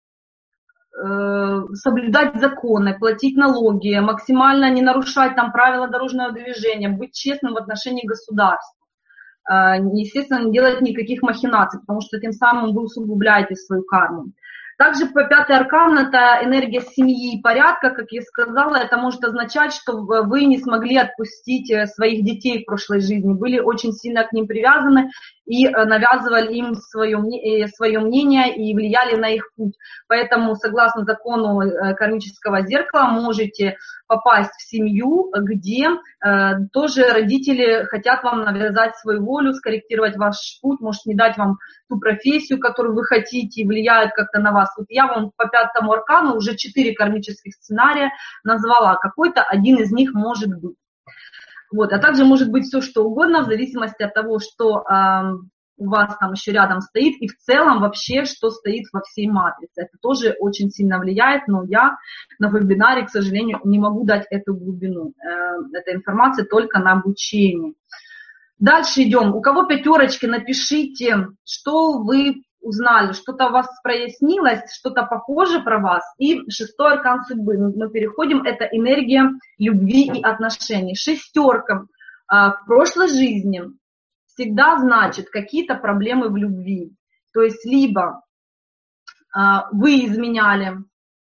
Speaker 1: соблюдать законы, платить налоги, максимально не нарушать правила дорожного движения, быть честным в отношении государства. Естественно, не делать никаких махинаций, потому что тем самым вы усугубляете свою карму. Также по 5-й аркан – это энергия семьи и порядка, как я сказала, это может означать, что вы не смогли отпустить своих детей в прошлой жизни, были очень сильно к ним привязаны и навязывали им свое мнение и влияли на их путь. Поэтому, согласно закону кармического зеркала, можете попасть в семью, где тоже родители хотят вам навязать свою волю, скорректировать ваш путь, может не дать вам ту профессию, которую вы хотите, и влияют как-то на вас. Вот я вам по 5-му аркану уже 4 кармических сценария назвала, какой-то один из них может быть. Вот. А также может быть все, что угодно, в зависимости от того, что у вас там еще рядом стоит, и в целом вообще, что стоит во всей матрице. Это тоже очень сильно влияет, но я на вебинаре, к сожалению, не могу дать эту глубину. Эта информация только на обучении. Дальше идем. У кого 5-очки, напишите, что вы узнали, что-то у вас прояснилось, что-то похоже про вас. И 6-й аркан судьбы. Мы переходим, это энергия любви и отношений. 6-ка в прошлой жизни всегда значит какие-то проблемы в любви. То есть либо вы изменяли.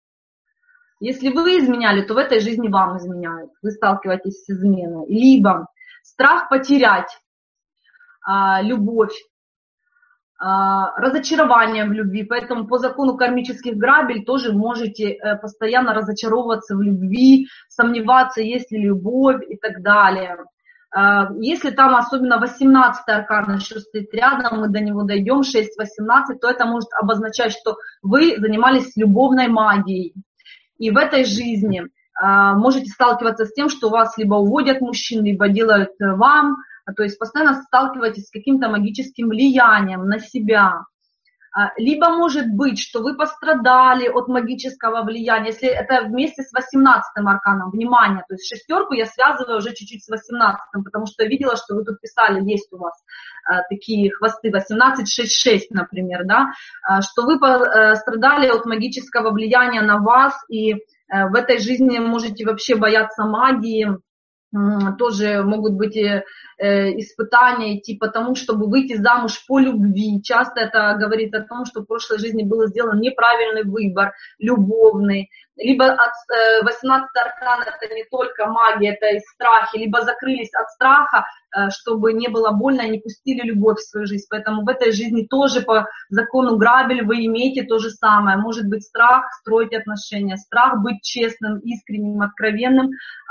Speaker 1: Если вы изменяли, то в этой жизни вам изменяют. Вы сталкиваетесь с изменой. Либо страх потерять любовь, разочарование в любви. Поэтому по закону кармических грабель тоже можете постоянно разочаровываться в любви, сомневаться, есть ли любовь и так далее. Если там особенно 18-й аркан еще стоит рядом, мы до него дойдем, 6-18, то это может обозначать, что вы занимались любовной магией. И в этой жизни можете сталкиваться с тем, что вас либо уводят мужчин, либо делают вам, то есть постоянно сталкиваетесь с каким-то магическим влиянием на себя. Либо может быть, что вы пострадали от магического влияния, если это вместе с 18-м арканом, внимание, то есть 6-ку я связываю уже чуть-чуть с 18-м, потому что я видела, что вы тут писали, есть у вас такие хвосты, 18-6-6, например, да, что вы пострадали от магического влияния на вас, и в этой жизни можете вообще бояться магии, тоже могут быть испытания идти по тому, чтобы выйти замуж по любви. Часто это говорит о том, что в прошлой жизни был сделан неправильный выбор, любовный. Либо 18-й аркан это не только магия, это и страхи, либо закрылись от страха, чтобы не было больно, и не пустили любовь в свою жизнь. Поэтому в этой жизни тоже по закону грабель вы имеете то же самое. Может быть страх строить отношения, страх быть честным, искренним, откровенным,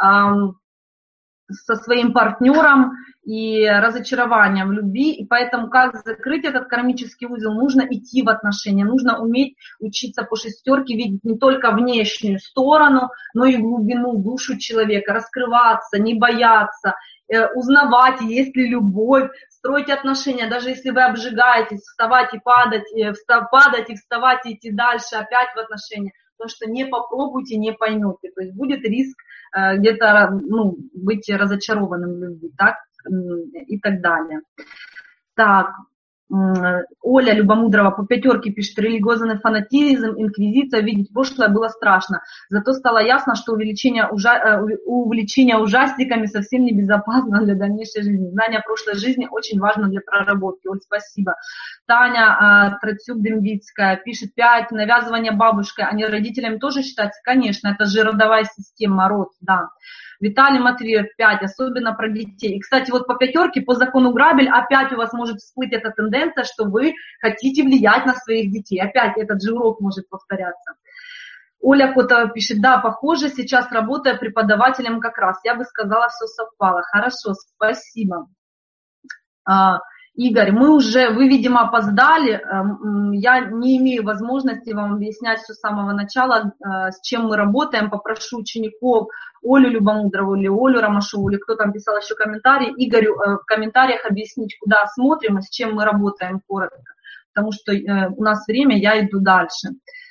Speaker 1: со своим партнером и разочарованием в любви, и поэтому как закрыть этот кармический узел, нужно идти в отношения, нужно уметь учиться по 6-ке, видеть не только внешнюю сторону, но и глубину, душу человека, раскрываться, не бояться, узнавать, есть ли любовь, строить отношения, даже если вы обжигаетесь, вставать и падать, падать и вставать и идти дальше опять в отношения, потому что не попробуйте, не поймете, то есть будет риск где-то быть разочарованным в любви, так, и так далее. Так, Оля Любомудрова по 5-ке пишет: религиозный фанатизм, инквизиция, видеть прошлое было страшно. Зато стало ясно, что увлечение ужастиками совсем небезопасно для дальнейшей жизни. Знание прошлой жизни очень важно для проработки. Оль, спасибо. Таня Трацюк-Дембицкая пишет: 5, навязывание бабушкой, а не родителям тоже считается? Конечно, это же родовая система, род, да. Виталий Матвеев, 5, особенно про детей. И, кстати, вот по 5-ке, по закону грабель, опять у вас может всплыть эта тенденция, что вы хотите влиять на своих детей. Опять этот же урок может повторяться. Оля Котова пишет: да, похоже, сейчас работаю преподавателем как раз. Я бы сказала, все совпало. Хорошо, спасибо. Игорь, вы, видимо, опоздали. Я не имею возможности вам объяснять все с самого начала, с чем мы работаем. Попрошу учеников Олю Любомудрову или Олю Ромашову, или кто там писал еще комментарии, Игорю в комментариях объяснить, куда смотрим и с чем мы работаем коротко. Потому что у нас время, я иду дальше.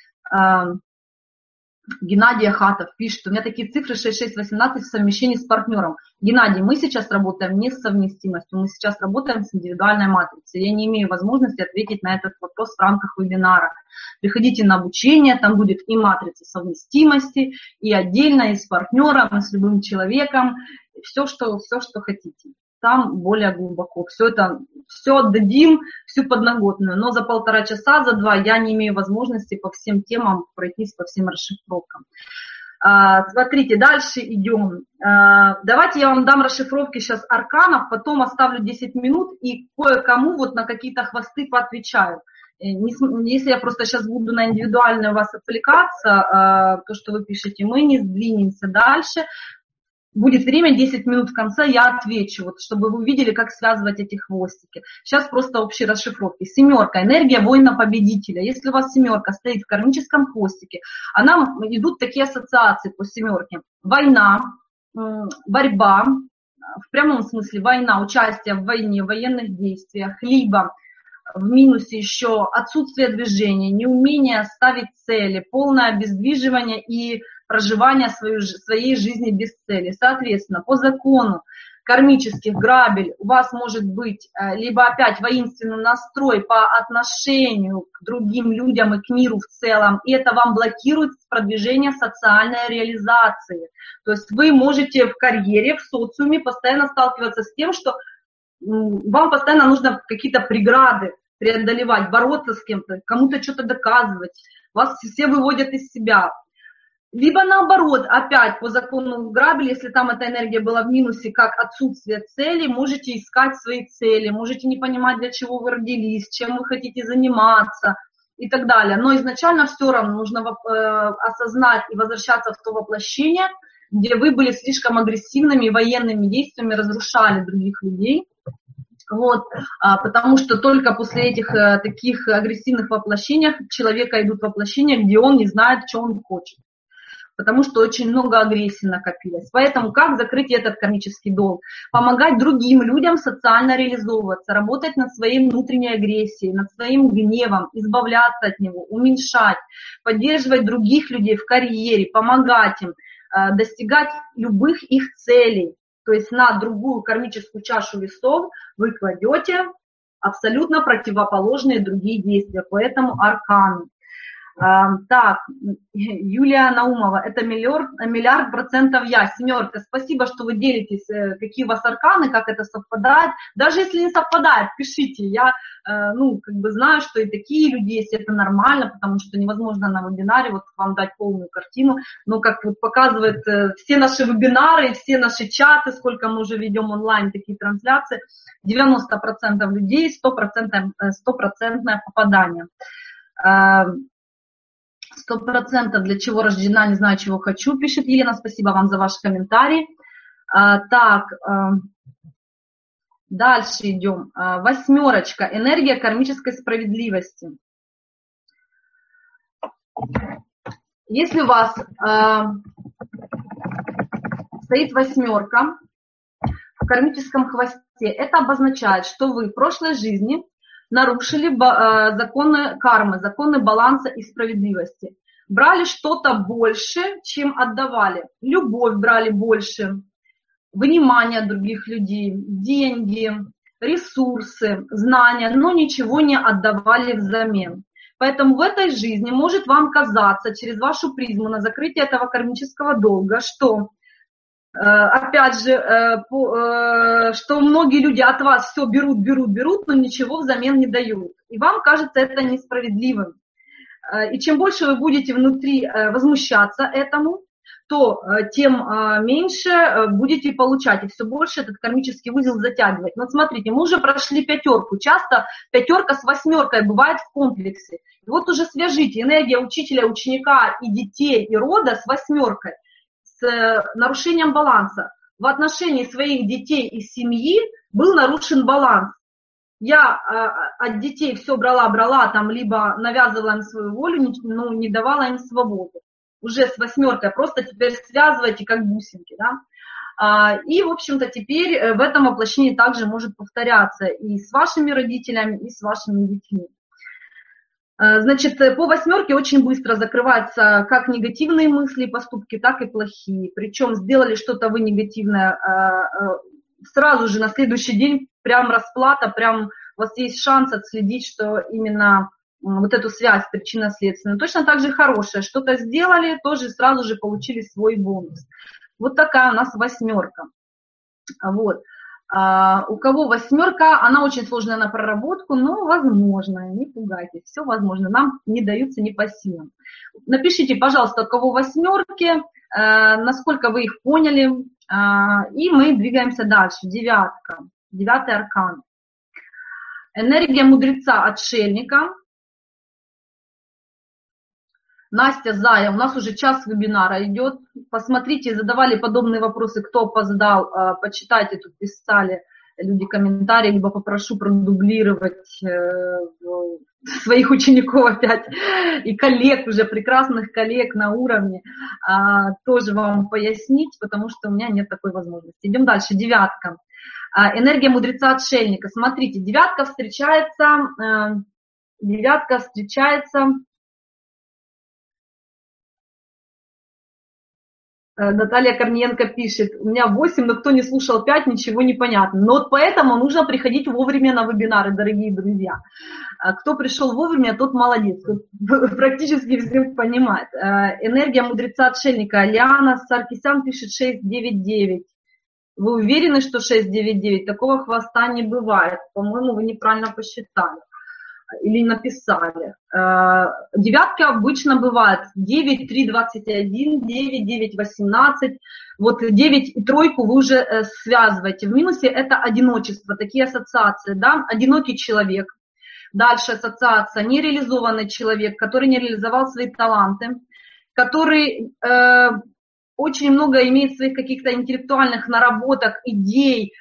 Speaker 1: Геннадий Ахатов пишет: у меня такие цифры 6-6-18 в совмещении с партнером. Геннадий, мы сейчас работаем не с совместимостью, мы сейчас работаем с индивидуальной матрицей. Я не имею возможности ответить на этот вопрос в рамках вебинара. Приходите на обучение, там будет и матрица совместимости, и отдельно, и с партнером, и с любым человеком, все, что хотите. там более глубоко. Все отдадим, всю подноготную, но за 1,5 часа, за 2 я не имею возможности по всем темам пройтись, по всем расшифровкам. Смотрите, дальше идем. Давайте я вам дам расшифровки сейчас арканов, потом оставлю 10 минут и кое-кому вот на какие-то хвосты поотвечаю. Если я просто сейчас буду на индивидуальную вас отвлекаться, то, что вы пишете, мы не сдвинемся дальше. Будет время, 10 минут в конце, я отвечу, вот, чтобы вы увидели, как связывать эти хвостики. Сейчас просто общие расшифровки. 7, энергия воина-победителя. Если у вас 7 стоит в кармическом хвостике, идут такие ассоциации по 7. Война, борьба, в прямом смысле война, участие в войне, в военных действиях, либо в минусе еще отсутствие движения, неумение ставить цели, полное обездвиживание и проживание своей жизни без цели. Соответственно, по закону кармических грабель у вас может быть либо опять воинственный настрой по отношению к другим людям и к миру в целом, и это вам блокирует продвижение социальной реализации. То есть вы можете в карьере, в социуме постоянно сталкиваться с тем, что вам постоянно нужно какие-то преграды преодолевать, бороться с кем-то, кому-то что-то доказывать, вас все выводят из себя. Либо наоборот, опять по закону грабель, если там эта энергия была в минусе, как отсутствие цели, можете искать свои цели, можете не понимать, для чего вы родились, чем вы хотите заниматься и так далее. Но изначально все равно нужно осознать и возвращаться в то воплощение, где вы были слишком агрессивными военными действиями, разрушали других людей. Вот, потому что только после этих таких агрессивных воплощений человека идут воплощения, где он не знает, что он хочет. Потому что очень много агрессии накопилось. Поэтому как закрыть этот кармический долг? Помогать другим людям социально реализовываться, работать над своей внутренней агрессией, над своим гневом, избавляться от него, уменьшать, поддерживать других людей в карьере, помогать им, достигать любых их целей. То есть на другую кармическую чашу весов вы кладете абсолютно противоположные другие действия. Поэтому арканы. Так, Юлия Наумова, это миллиард процентов я, 7. Спасибо, что вы делитесь, какие у вас арканы, как это совпадает. Даже если не совпадает, пишите. Я знаю, что и такие люди есть, это нормально, потому что невозможно на вебинаре вот вам дать полную картину. Но как вот показывают все наши вебинары, все наши чаты, сколько мы уже ведем онлайн такие трансляции, 90% людей, 100% попадание. 100% для чего рождена, не знаю, чего хочу, пишет Елена. Спасибо вам за ваш комментарий. Так, дальше идем. 8. Энергия кармической справедливости. Если у вас стоит 8 в кармическом хвосте, это обозначает, что вы в прошлой жизни нарушили законы кармы, законы баланса и справедливости. Брали что-то больше, чем отдавали. Любовь брали больше, внимание других людей, деньги, ресурсы, знания, но ничего не отдавали взамен. Поэтому в этой жизни может вам казаться через вашу призму на закрытие этого кармического долга, что опять же, что многие люди от вас все берут, но ничего взамен не дают. И вам кажется это несправедливым. И чем больше вы будете внутри возмущаться этому, то тем меньше будете получать, и все больше этот кармический узел затягивать. Вот смотрите, мы уже прошли 5. Часто 5 с 8 бывает в комплексе. И вот уже свяжите энергия учителя, ученика и детей, и рода с 8. С нарушением баланса. В отношении своих детей и семьи был нарушен баланс. Я от детей все брала, там, либо навязывала им свою волю, но не давала им свободу. Уже с 8 просто теперь связывайте как бусинки. Да? И, в общем-то, теперь в этом воплощении также может повторяться и с вашими родителями, и с вашими детьми. Значит, по 8 очень быстро закрываются как негативные мысли и поступки, так и плохие. Причем сделали что-то вы негативное, сразу же на следующий день прям расплата, прям у вас есть шанс отследить, что именно вот эту связь причинно-следственную. Точно так же хорошее, что-то сделали, тоже сразу же получили свой бонус. Вот такая у нас 8. Вот. У кого восьмерка, она очень сложная на проработку, но возможно, не пугайтесь, все возможно, нам не даются не по силам. Напишите, пожалуйста, у кого восьмерки, насколько вы их поняли, и мы двигаемся дальше. Девятка, девятый аркан. Энергия мудреца-отшельника. Настя Зая, у нас уже час вебинара идет. Посмотрите, задавали подобные вопросы, кто опоздал, почитайте, тут писали люди комментарии, либо попрошу продублировать своих учеников опять и коллег, уже прекрасных коллег на уровне, тоже вам пояснить, потому что у меня нет такой возможности. Идем дальше. Девятка. Энергия мудреца-отшельника. Смотрите, девятка встречается. Наталья Корниенко пишет, у меня 8, но кто не слушал 5, ничего не понятно. Но вот поэтому нужно приходить вовремя на вебинары, дорогие друзья. Кто пришел вовремя, тот молодец, практически всем понимает. Энергия мудреца-отшельника. Лиана Саркисян пишет 699. Вы уверены, что 699? Такого хвоста не бывает. По-моему, вы неправильно посчитали. Или написали. Девятки обычно бывают 9, 3, 21, 9, 9, 18. Вот 9 и тройку вы уже связываете. В минусе это одиночество, такие ассоциации, да, одинокий человек. Дальше ассоциация, нереализованный человек, который не реализовал свои таланты, который очень много имеет своих каких-то интеллектуальных наработок, идей,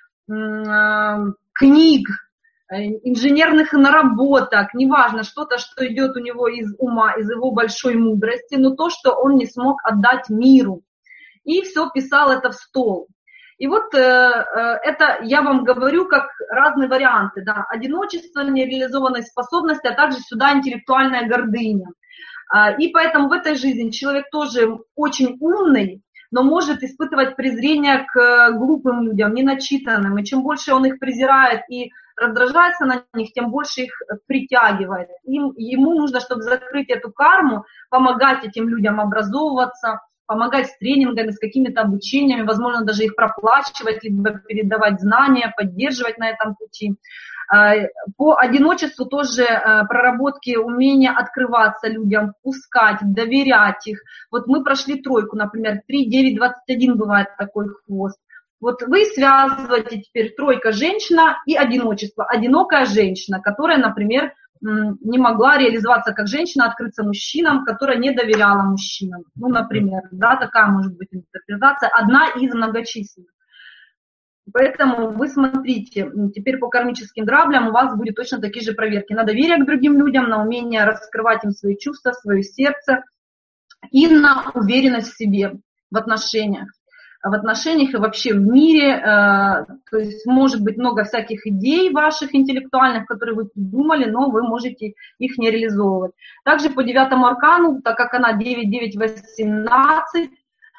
Speaker 1: книг, инженерных наработок, неважно, что-то, что идет у него из ума, из его большой мудрости, но то, что он не смог отдать миру. И все писал это в стол. И вот это я вам говорю как разные варианты. Да. Одиночество, нереализованная способность, а также сюда интеллектуальная гордыня. И поэтому в этой жизни человек тоже очень умный, но может испытывать презрение к глупым людям, неначитанным. И чем больше он их презирает и раздражается на них, тем больше их притягивает. Ему нужно, чтобы закрыть эту карму, помогать этим людям образовываться, помогать с тренингами, с какими-то обучениями, возможно, даже их проплачивать, либо передавать знания, поддерживать на этом пути. По одиночеству тоже проработки, умения открываться людям, пускать, доверять их. Вот мы прошли тройку, например, 3, 9, 21 бывает такой хвост. Вот вы связываете теперь тройка женщина и одиночество. Одинокая женщина, которая, например, не могла реализоваться как женщина, открыться мужчинам, которая не доверяла мужчинам. Ну, например, да, такая может быть интерпретация, одна из многочисленных. Поэтому вы смотрите, теперь по кармическим граблям у вас будет точно такие же проверки на доверие к другим людям, на умение раскрывать им свои чувства, свое сердце и на уверенность в себе, в отношениях и вообще в мире. То есть может быть много всяких идей ваших интеллектуальных, которые вы придумали, но вы можете их не реализовывать. Также по девятому аркану, так как она 9, 9, 18,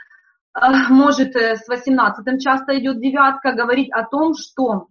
Speaker 1: может с 18-м часто идет девятка, говорить о том, что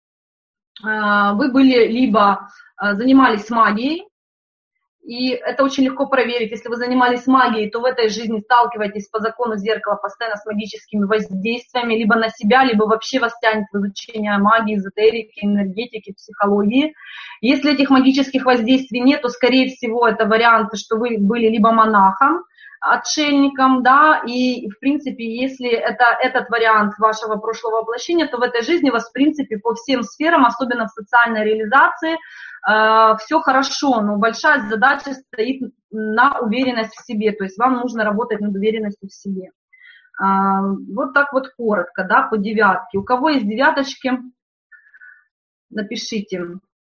Speaker 1: вы были либо занимались магией, и это очень легко проверить. Если вы занимались магией, то в этой жизни сталкиваетесь по закону зеркала постоянно с магическими воздействиями, либо на себя, либо вообще вас тянет в изучение магии, эзотерики, энергетики, психологии. Если этих магических воздействий нет, то, скорее всего, это вариант, что вы были либо монахом, отшельником, да, и, в принципе, если это этот вариант вашего прошлого воплощения, то в этой жизни у вас, в принципе, по всем сферам, особенно в социальной реализации, все хорошо, но большая задача стоит на уверенность в себе, то есть вам нужно работать над уверенностью в себе. Вот так вот коротко, да, по девятке. У кого есть девяточки, напишите.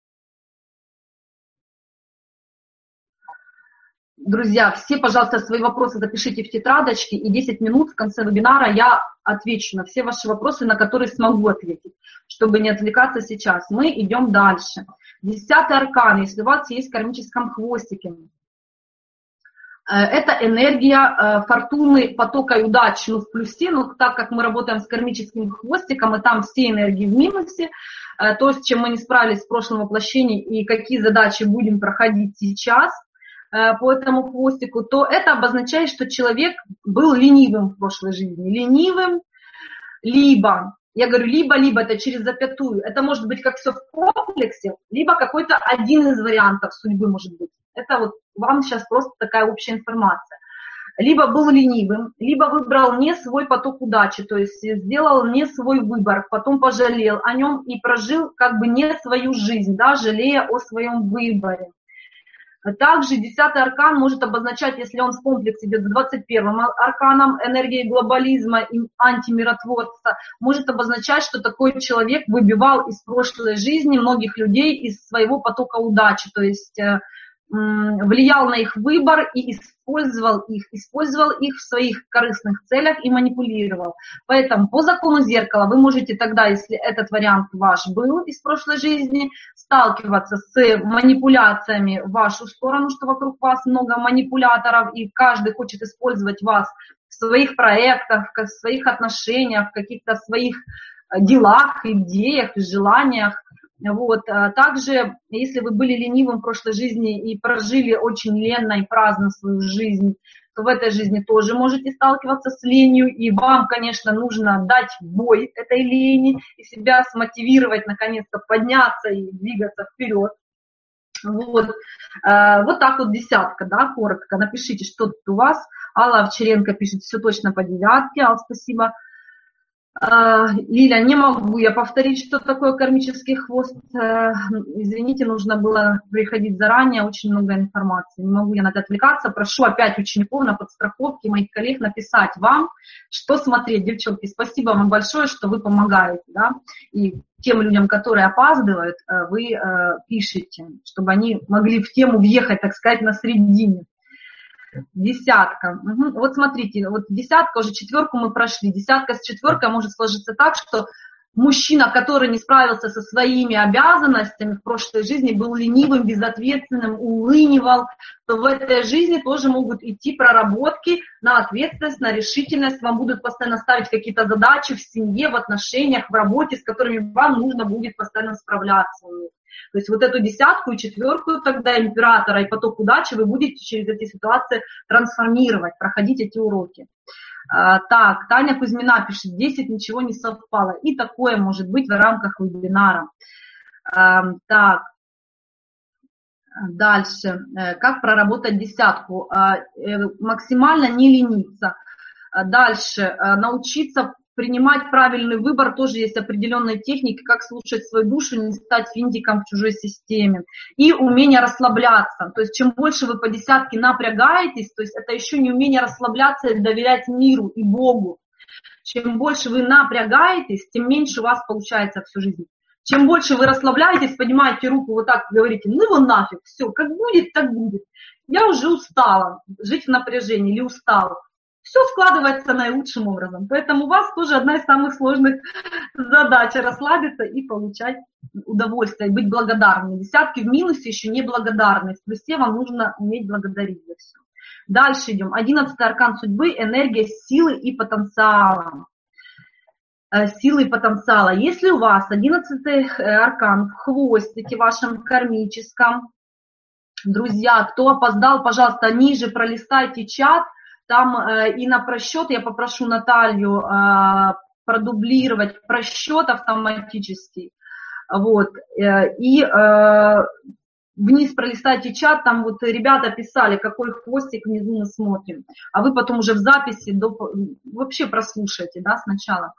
Speaker 1: Друзья, все, пожалуйста, свои вопросы запишите в тетрадочки, и 10 минут в конце вебинара я отвечу на все ваши вопросы, на которые смогу ответить, чтобы не отвлекаться сейчас. Мы идем дальше. 10-й аркан, если у вас есть в кармическом хвостике. Это энергия фортуны, потока и удачи, в плюсе, но так как мы работаем с кармическим хвостиком, и там все энергии в минусе, то, с чем мы не справились в прошлом воплощении и какие задачи будем проходить сейчас по этому хвостику, то это обозначает, что человек был ленивым в прошлой жизни. Ленивым, либо Я говорю, либо это через запятую. Это может быть как все в комплексе, либо какой-то один из вариантов судьбы может быть. Это вот вам сейчас просто такая общая информация. Либо был ленивым, либо выбрал не свой поток удачи, то есть сделал не свой выбор, потом пожалел о нем и прожил как бы не свою жизнь, да, жалея о своем выборе. Также 10-й аркан может обозначать, если он в комплексе идет с 21-м арканом энергии глобализма и антимиротворца, может обозначать, что такой человек выбивал из прошлой жизни многих людей из своего потока удачи, то есть влиял на их выбор и использовал их в своих корыстных целях и манипулировал. Поэтому по закону зеркала вы можете тогда, если этот вариант ваш был из прошлой жизни, сталкиваться с манипуляциями в вашу сторону, что вокруг вас много манипуляторов, и каждый хочет использовать вас в своих проектах, в своих отношениях, в каких-то своих делах, идеях, желаниях. Вот. Также, если вы были ленивым в прошлой жизни и прожили очень ленно и праздно свою жизнь, то в этой жизни тоже можете сталкиваться с ленью, и вам, конечно, нужно дать бой этой лени и себя смотивировать, наконец-то подняться и двигаться вперед. Вот, вот так вот десятка, да, коротко. Напишите, что тут у вас. Алла Овчаренко пишет, все точно по девятке. Алла, спасибо. Лиля, не могу я повторить, что такое кармический хвост. Извините, нужно было приходить заранее, очень много информации. Не могу я на это отвлекаться. Прошу опять учеников на подстраховке, моих коллег написать вам, что смотреть. Девчонки, спасибо вам большое, что вы помогаете. Да? И тем людям, которые опаздывают, вы пишете, чтобы они могли в тему въехать, так сказать, на середине. Десятка. Угу. Вот смотрите, вот десятка, уже четверку мы прошли. Десятка с четверкой может сложиться так, что мужчина, который не справился со своими обязанностями в прошлой жизни, был ленивым, безответственным, улынивал, то в этой жизни тоже могут идти проработки на ответственность, на решительность. Вам будут постоянно ставить какие-то задачи в семье, в отношениях, в работе, с которыми вам нужно будет постоянно справляться. То есть вот эту десятку и четверку тогда императора и поток удачи вы будете через эти ситуации трансформировать, проходить эти уроки. Так, Таня Кузьмина пишет, 10 ничего не совпало. И такое может быть в рамках вебинара. Так, дальше. Как проработать десятку? Максимально не лениться. Дальше. Научиться принимать правильный выбор, тоже есть определенные техники, как слушать свою душу, не стать винтиком в чужой системе. И умение расслабляться. То есть чем больше вы по десятке напрягаетесь, то есть это еще не умение расслабляться и доверять миру и Богу. Чем больше вы напрягаетесь, тем меньше у вас получается всю жизнь. Чем больше вы расслабляетесь, поднимаете руку вот так, говорите, ну его нафиг, все, как будет, так будет. Я уже устала жить в напряжении или устала. Все складывается наилучшим образом. Поэтому у вас тоже одна из самых сложных задач – расслабиться и получать удовольствие, быть благодарными. Десятки в минусе еще не благодарны. В плюсе вам нужно уметь благодарить за все. Дальше идем. 11-й аркан судьбы – энергия силы и потенциала. Силы и потенциала. Если у вас 11-й аркан в хвостике вашем кармическом, друзья, кто опоздал, пожалуйста, ниже пролистайте чат. Там и на просчет я попрошу Наталью продублировать просчет автоматический. Вот. И вниз пролистайте чат, там вот ребята писали, какой хвостик внизу мы смотрим. А вы потом уже в записи вообще прослушайте, да, сначала.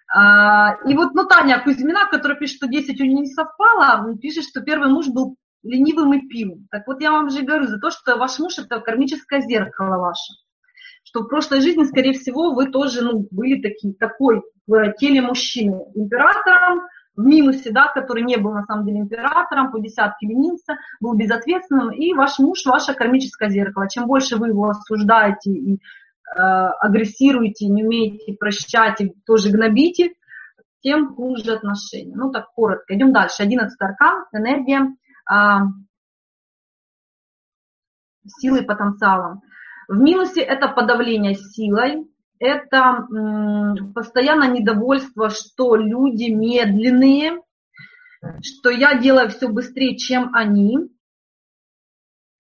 Speaker 1: И вот Таня Кузьмина, которая пишет, что 10 у нее не совпало, пишет, что первый муж был ленивым и пил. Так вот я вам же говорю, за то, что ваш муж – это кармическое зеркало ваше. Что в прошлой жизни, скорее всего, вы тоже были такой в теле мужчины, императором, в минусе, да, который не был на самом деле императором, по десятке ленился, был безответственным, и ваш муж – ваше кармическое зеркало. Чем больше вы его осуждаете и агрессируете, не умеете прощать и тоже гнобите, тем хуже отношения. Ну так коротко. Идем дальше. 11-й аркан, энергия силы и потенциала. В минусе это подавление силой, это постоянно недовольство, что люди медленные, что я делаю все быстрее, чем они,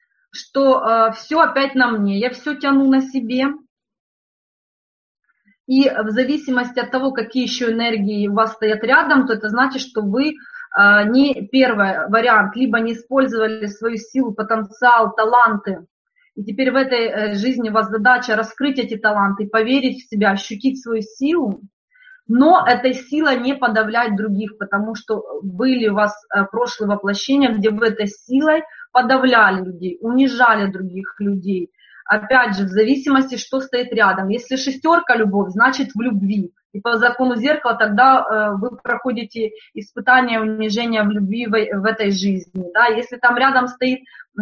Speaker 1: что все опять на мне, я все тяну на себе. И в зависимости от того, какие еще энергии у вас стоят рядом, то это значит, что вы не первый вариант, либо не использовали свою силу, потенциал, таланты. И теперь в этой жизни у вас задача раскрыть эти таланты, поверить в себя, ощутить свою силу, но этой силой не подавлять других, потому что были у вас прошлые воплощения, где вы этой силой подавляли людей, унижали других людей. Опять же, в зависимости, что стоит рядом. Если шестерка любовь, значит в любви. И по закону зеркала тогда вы проходите испытание унижения в любви в этой жизни. Да? Если там рядом стоит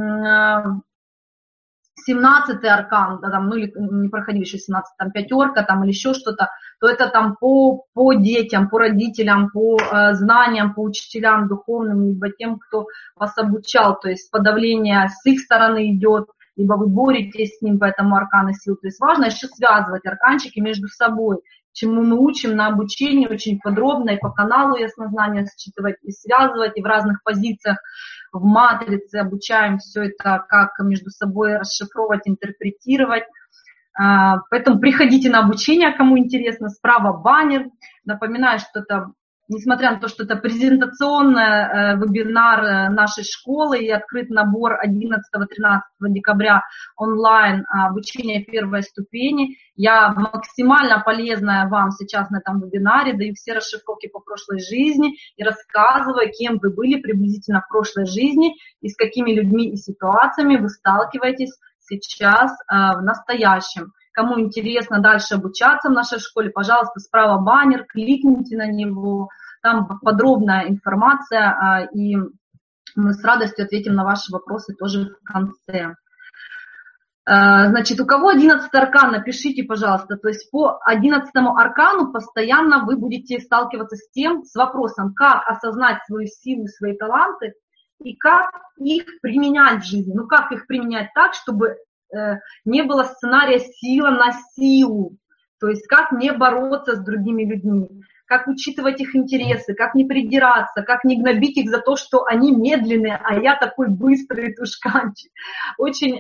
Speaker 1: 17-й аркан, да, там, ну или не проходили еще 17, там пятерка там, или еще что-то, то это там по детям, по родителям, по знаниям, по учителям духовным, либо тем, кто вас обучал. То есть подавление с их стороны идет, либо вы боретесь с ним, поэтому арканы сил. То есть важно еще связывать арканчики между собой, чему мы учим на обучении очень подробно, и по каналу яснознания считывать, и связывать, и в разных позициях в матрице обучаем все это, как между собой расшифровывать, интерпретировать. Поэтому приходите на обучение, кому интересно, справа баннер. Напоминаю, что это, несмотря на то, что это презентационный вебинар нашей школы и открыт набор 11-13 декабря онлайн обучение первой ступени, я максимально полезная вам сейчас на этом вебинаре, даю все расшифровки по прошлой жизни и рассказываю, кем вы были приблизительно в прошлой жизни и с какими людьми и ситуациями вы сталкиваетесь сейчас в настоящем. Кому интересно дальше обучаться в нашей школе, пожалуйста, справа баннер, кликните на него, там подробная информация, и мы с радостью ответим на ваши вопросы тоже в конце. Значит, у кого 11 аркан, напишите, пожалуйста, то есть по 11 аркану постоянно вы будете сталкиваться с вопросом, как осознать свою силу, свои таланты, и как их применять в жизни. Ну, как их применять так, чтобы не было сценария сила на силу. То есть как не бороться с другими людьми, как учитывать их интересы, как не придираться, как не гнобить их за то, что они медленные, а я такой быстрый тушканчик. Очень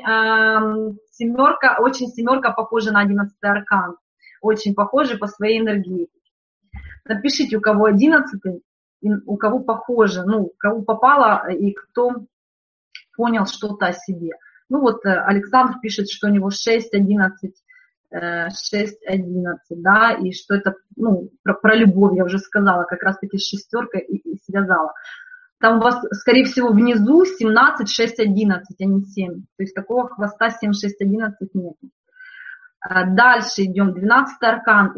Speaker 1: семерка похожа на 11 аркан. Очень похожа по своей энергии. Напишите, у кого 11, у кого похоже, ну, кого попало и кто понял что-то о себе. Ну вот Александр пишет, что у него 6-11, да, и что это, ну, про любовь я уже сказала, как раз-таки с шестеркой и связала. Там у вас, скорее всего, внизу 17, 6, 11, а не 7. То есть такого хвоста 7, 6, 11 нет. Дальше идем. 12 аркан.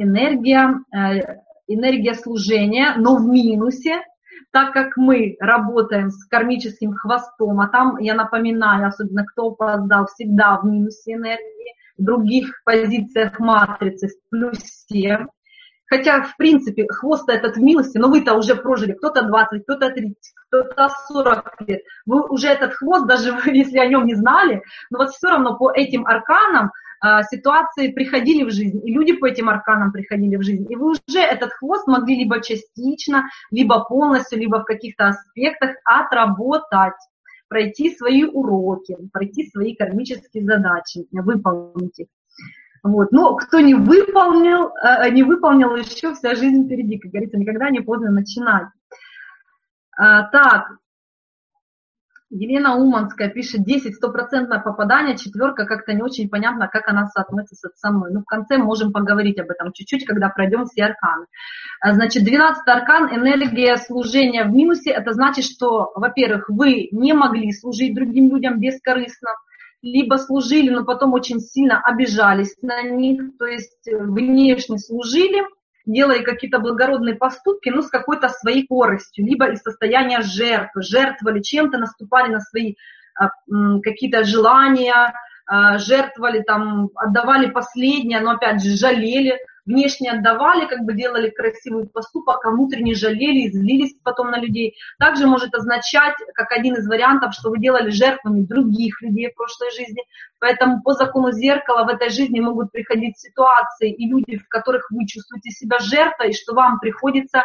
Speaker 1: Энергия служения, но в минусе. Так как мы работаем с кармическим хвостом, а там, я напоминаю, особенно кто опоздал, всегда в минусе энергии, в других позициях матрицы в плюсе. Хотя, в принципе, хвост этот в минусе, но вы-то уже прожили, кто-то 20, кто-то 30, кто-то 40 лет. Вы уже этот хвост, даже если о нем не знали, но вот все равно по этим арканам ситуации приходили в жизнь, и люди по этим арканам приходили в жизнь, и вы уже этот хвост могли либо частично, либо полностью, либо в каких-то аспектах отработать, пройти свои уроки, пройти свои кармические задачи, выполнить их. Вот. Но кто не выполнил еще, вся жизнь впереди, как говорится, никогда не поздно начинать. Так, Елена Уманская пишет, 10 стопроцентное попадание, четверка, как-то не очень понятно, как она соотносится со мной. Ну, в конце можем поговорить об этом чуть-чуть, когда пройдем все арканы. Значит, 12 аркан, энергия служения в минусе, это значит, что, во-первых, вы не могли служить другим людям бескорыстно, либо служили, но потом очень сильно обижались на них, то есть внешне служили, делали какие-то благородные поступки, но с какой-то своей корыстью, либо из состояния жертвы, жертвовали чем-то, наступали на свои какие-то желания, жертвовали, там, отдавали последнее, но опять же жалели, внешне отдавали, как бы делали красивый поступок, а внутренне жалели и злились потом на людей. Также может означать, как один из вариантов, что вы делали жертвами других людей в прошлой жизни. Поэтому по закону зеркала в этой жизни могут приходить ситуации и люди, в которых вы чувствуете себя жертвой, и что вам приходится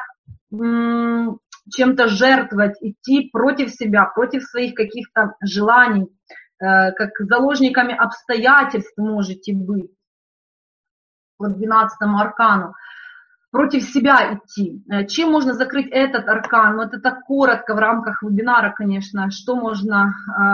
Speaker 1: чем-то жертвовать, идти против себя, против своих каких-то желаний, как заложниками обстоятельств можете быть. по 12-му аркану, против себя идти. Чем можно закрыть этот аркан? Вот это коротко в рамках вебинара, конечно, что можно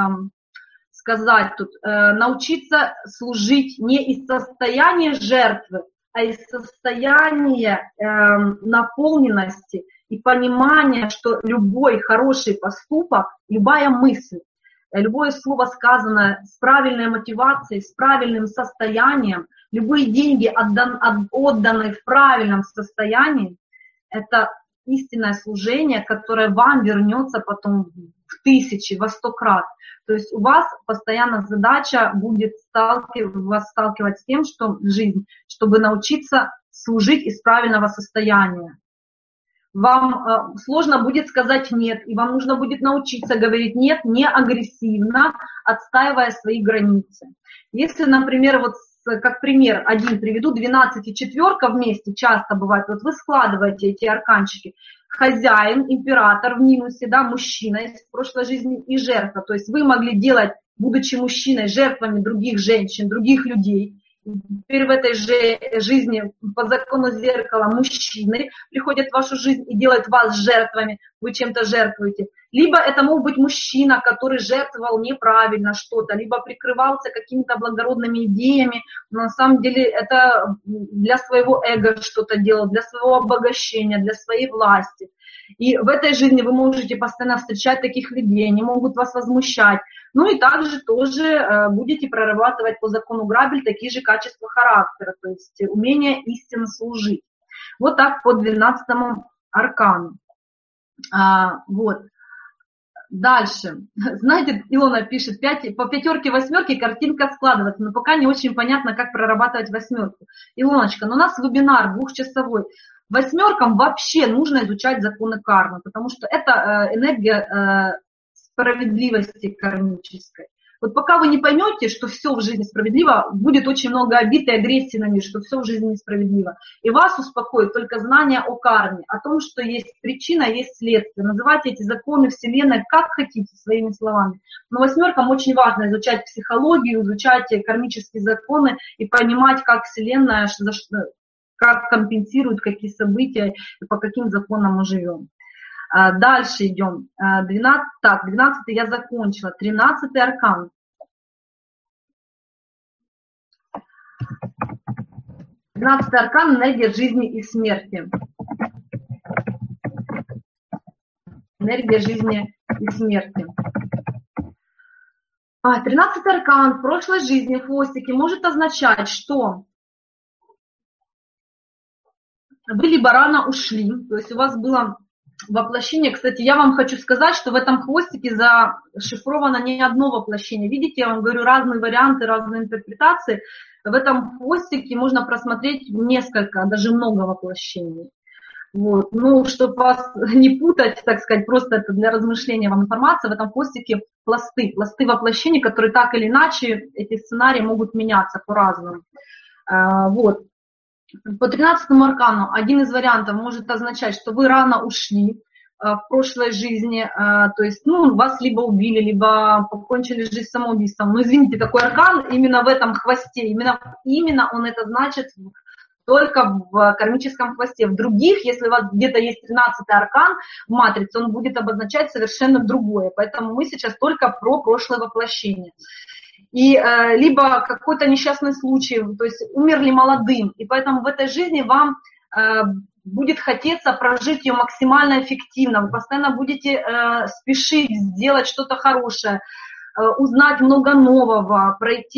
Speaker 1: сказать тут. Научиться служить не из состояния жертвы, а из состояния наполненности и понимания, что любой хороший поступок, любая мысль, любое слово сказанное с правильной мотивацией, с правильным состоянием, любые деньги, отданные в правильном состоянии, это истинное служение, которое вам вернется потом в тысячи, во 100 крат. То есть у вас постоянно задача будет вас сталкивать с тем, что жизнь, чтобы научиться служить из правильного состояния. Вам сложно будет сказать «нет», и вам нужно будет научиться говорить «нет» не агрессивно, отстаивая свои границы. Если, например, вот как пример один приведу, 12 и четверка вместе часто бывает, вот вы складываете эти арканчики, хозяин, император в минусе, да, мужчина из прошлой жизни и жертва, то есть вы могли делать, будучи мужчиной, жертвами других женщин, других людей. Теперь в этой же жизни по закону зеркала мужчины приходят в вашу жизнь и делают вас жертвами, вы чем-то жертвуете. Либо это мог быть мужчина, который жертвовал неправильно что-то, либо прикрывался какими-то благородными идеями, но на самом деле это для своего эго что-то делал, для своего обогащения, для своей власти. И в этой жизни вы можете постоянно встречать таких людей, они могут вас возмущать. Ну и также тоже будете прорабатывать по закону Грабель такие же качества характера, то есть умение истинно служить. Вот так по 12-му аркану. Вот. Дальше. Знаете, Илона пишет, по пятерке, восьмерке картинка складывается, но пока не очень понятно, как прорабатывать восьмерку. Илоночка, но у нас вебинар двухчасовой. Восьмеркам вообще нужно изучать законы кармы, потому что это энергия справедливости кармической. Вот пока вы не поймете, что все в жизни справедливо, будет очень много обид и агрессии на мир, что все в жизни несправедливо. И вас успокоит только знание о карме, о том, что есть причина, есть следствие. Называйте эти законы Вселенной как хотите, своими словами. Но восьмеркам очень важно изучать психологию, изучать кармические законы и понимать, как Вселенная, как компенсирует какие события и по каким законам мы живем. Дальше идем. 12 я закончила. 13 аркан. Аркан – энергия жизни и смерти. Энергия жизни и смерти. 13 аркан в прошлой жизни, хвостики, может означать, что вы либо рано ушли, то есть у вас было воплощение. Кстати, я вам хочу сказать, что в этом хвостике зашифровано не одно воплощение. Видите, я вам говорю, разные варианты, разные интерпретации. В этом хвостике можно просмотреть несколько, даже много воплощений. Вот. Ну, чтобы вас не путать, так сказать, просто это для размышления вам информация, в этом хвостике пласты воплощений, которые так или иначе, эти сценарии могут меняться по-разному. Вот. По 13-му аркану один из вариантов может означать, что вы рано ушли в прошлой жизни, то есть, вас либо убили, либо покончили жизнь самоубийством. Но извините, такой аркан именно в этом хвосте, именно он это значит только в кармическом хвосте. В других, если у вас где-то есть 13-й аркан в матрице, он будет обозначать совершенно другое. Поэтому мы сейчас только про прошлое воплощение. И либо какой-то несчастный случай, то есть умерли молодым, и поэтому в этой жизни вам будет хотеться прожить ее максимально эффективно, вы постоянно будете спешить сделать что-то хорошее, узнать много нового,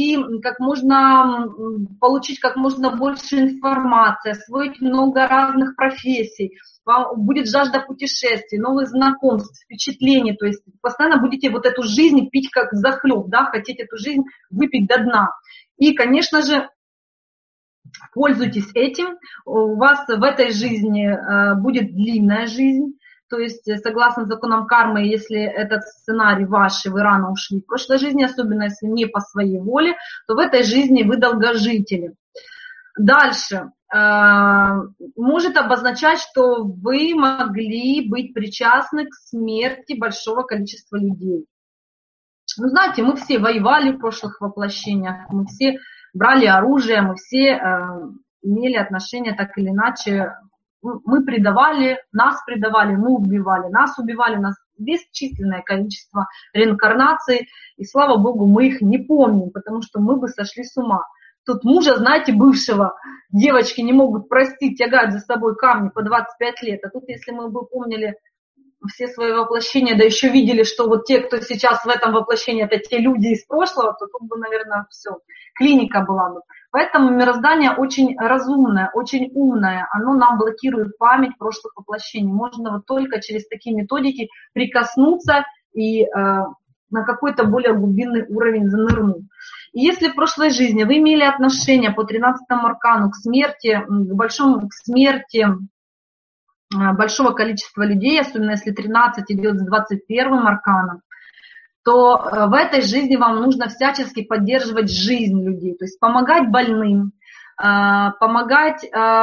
Speaker 1: получить как можно больше информации, освоить много разных профессий. Вам будет жажда путешествий, новых знакомств, впечатлений, то есть постоянно будете вот эту жизнь пить как захлеб, да, хотите эту жизнь выпить до дна. И, конечно же, пользуйтесь этим, у вас в этой жизни будет длинная жизнь, то есть согласно законам кармы, если этот сценарий ваш, вы рано ушли в прошлой жизни, особенно если не по своей воле, то в этой жизни вы долгожители. Дальше. Может обозначать, что вы могли быть причастны к смерти большого количества людей. Ну, знаете, мы все воевали в прошлых воплощениях, мы все брали оружие, мы все имели отношения так или иначе. Мы предавали, мы убивали, нас бесчисленное количество реинкарнаций, и слава Богу, мы их не помним, потому что мы бы сошли с ума. Тут мужа, знаете, бывшего, девочки не могут простить, тягать за собой камни по 25 лет, а тут если мы бы помнили все свои воплощения, да еще видели, что вот те, кто сейчас в этом воплощении, это те люди из прошлого, то тут бы, наверное, все, клиника была бы. Поэтому мироздание очень разумное, очень умное, оно нам блокирует память прошлых воплощений. Можно вот только через такие методики прикоснуться и на какой-то более глубинный уровень занырнуть. И если в прошлой жизни вы имели отношение по 13-му аркану к смерти, к смерти большого количества людей, особенно если 13 идет с 21-м арканом, то в этой жизни вам нужно всячески поддерживать жизнь людей, то есть помогать больным, помогать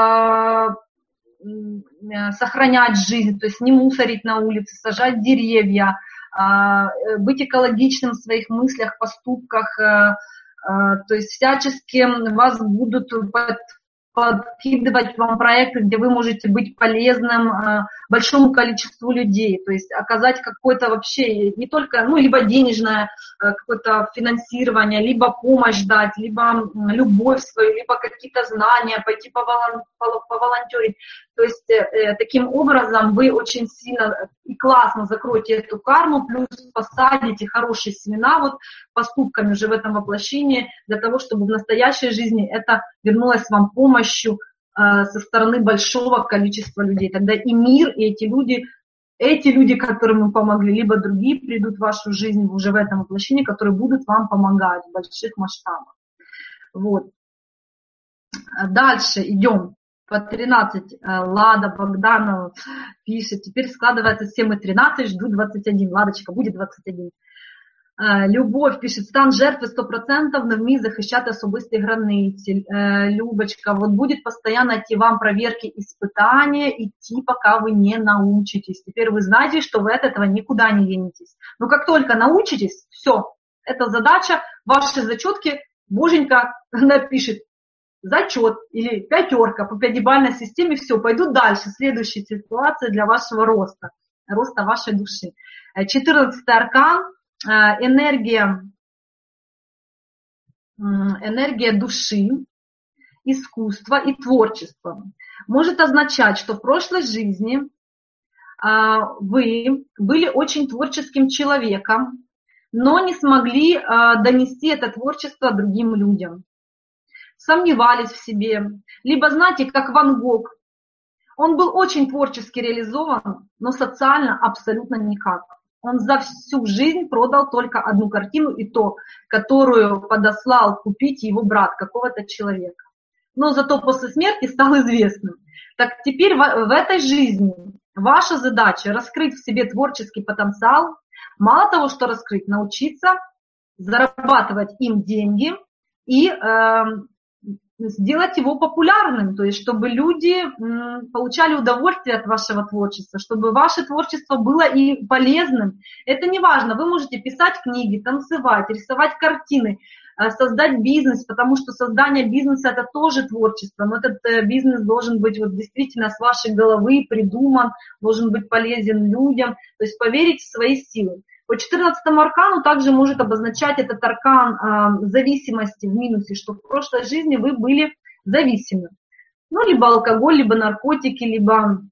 Speaker 1: сохранять жизнь, то есть не мусорить на улице, сажать деревья, быть экологичным в своих мыслях, поступках, то есть всячески вас будут подкидывать вам проекты, где вы можете быть полезным большому количеству людей, то есть оказать какое-то вообще, не только, либо денежное какое-то финансирование, либо помощь дать, либо любовь свою, либо какие-то знания, пойти поволонтерить. То есть таким образом вы очень сильно и классно закроете эту карму, плюс посадите хорошие семена вот поступками уже в этом воплощении, для того, чтобы в настоящей жизни это вернулось вам помощью со стороны большого количества людей. Тогда и мир, и эти люди, которым мы помогли, либо другие придут в вашу жизнь уже в этом воплощении, которые будут вам помогать в больших масштабах. Вот. Дальше идем. По 13 Лада Богданова пишет, теперь складывается 7 и 13, жду 21. Ладочка, будет 21. Любов пишет, стан жертви 100%, не вміє захищати особисті границі. Любочка, вот будет постоянно идти вам проверки, испытания, идти, пока вы не научитесь. Теперь вы знаете, что вы от этого никуда не денетесь. Но как только научитесь, все, это задача, ваши зачетки, Боженька напишет зачет или 5 по 5-бальной системе, все, пойдут дальше, следующая ситуация для вашего роста вашей души. 14 аркан. Энергия души, искусства и творчества может означать, что в прошлой жизни вы были очень творческим человеком, но не смогли донести это творчество другим людям. Сомневались в себе. Либо, знаете, как Ван Гог, он был очень творчески реализован, но социально абсолютно никак. Он за всю жизнь продал только одну картину, и то, которую подослал купить его брат, какого-то человека. Но зато после смерти стал известным. Так теперь в этой жизни ваша задача раскрыть в себе творческий потенциал. Мало того, что раскрыть, научиться зарабатывать им деньги и сделать его популярным, то есть чтобы люди получали удовольствие от вашего творчества, чтобы ваше творчество было и полезным. Это не важно, вы можете писать книги, танцевать, рисовать картины, создать бизнес, потому что создание бизнеса это тоже творчество, но этот бизнес должен быть вот действительно с вашей головы придуман, должен быть полезен людям, то есть поверить в свои силы. По 14-му аркану также может обозначать этот аркан зависимости в минусе, что в прошлой жизни вы были зависимы. Либо алкоголь, либо наркотики, либо,